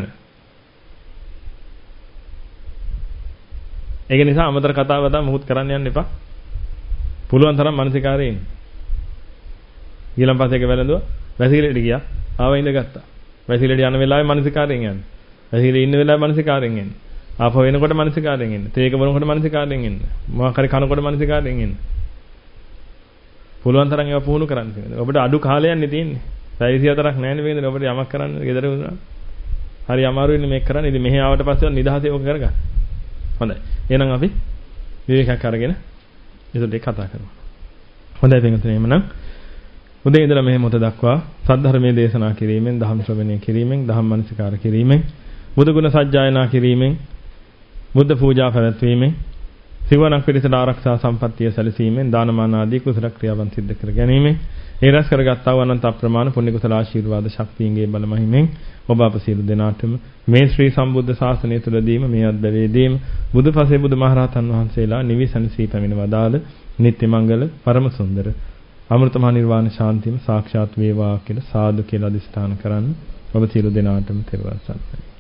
ඒක නිසා අමතර කතා බතා මොකුත් කරන්න යන්න එපා. පුළුවන් තරම් මානසිකාරේ ඉන්න. ඊළඟ පාසයක වැළඳුවා. වැසිකිළියට ගියා. ආව ඉඳගත්තා. වැසිකිළියට යන වෙලාවේ මානසිකාරයෙන් යන්නේ. වැසිකිළියේ ඉන්න වෙලාවේ මානසිකාරයෙන් එන්නේ. ආපහු එනකොට මානසිකාරයෙන් එන්නේ. තේක බොනකොට මානසිකාරයෙන් එන්නේ. මොකක් හරි කනකොට මානසිකාරයෙන් එන්නේ. පුළුවන් තරම් ඒවා පුහුණු කරන්න තියෙනවා. ඔබට අඩු කාලයක් නේ තියෙන්නේ. පැය 24ක් නැහැ නේ වේදනේ. ඔබට යමක් කරන්න ගෙදර වුණා. හරි අමාරුයිනේ මේක කරන්න. ඉතින් මෙහි ආවට පස්සේ නිදහසේ ඔක කරගන්න. හොඳයි. එහෙනම් අපි විවේකයක් අරගෙන ඒකට කතා කරමු. හොඳයි පින්වතුනි එහෙනම් උදේ ඉඳලා මෙහෙම මොත දක්වා සද්ධර්මයේ දේශනා කිරීමෙන්, ධම්ම ශ්‍රවණය කිරීමෙන්, ධම්ම මනසිකාර කිරීමෙන්, බුදු ගුණ සජ්ජායනා කිරීමෙන්, බුද්ධ පූජා පැවැත්වීමෙන්, සිවණක් පිරිසට ආරක්ෂා සම්පත්තිය සැලසීමෙන්, දානමාන ආදී කුසල ක්‍රියාවන් සිද්ධ කර ගැනීමෙන්, ඒ රැස් කරගත්තා වූ අනන්ත අප්‍රමාණ පුණ්‍ය කුසල ආශිර්වාද ශක්තියන්ගේ බල මහිමෙන් ඔබ අප සියලු දෙනාටම මේ ශ්‍රී සම්බුද්ධ ශාසනය තුලදීම මේ අද්දවේදීම බුදුපසේ බුදුමහරහතන් වහන්සේලා නිවිසනසී පැමිණ වදාළ නිත්‍ය මංගල පරම සුන්දර අමෘතමහා නිර්වාණ ශාන්තියම සාක්ෂාත් වේවා කියලා සාදු කියලා අදිස්ථාන කරන්න ඔබ සියලු දෙනාටම තෙරුවන් සරණයි.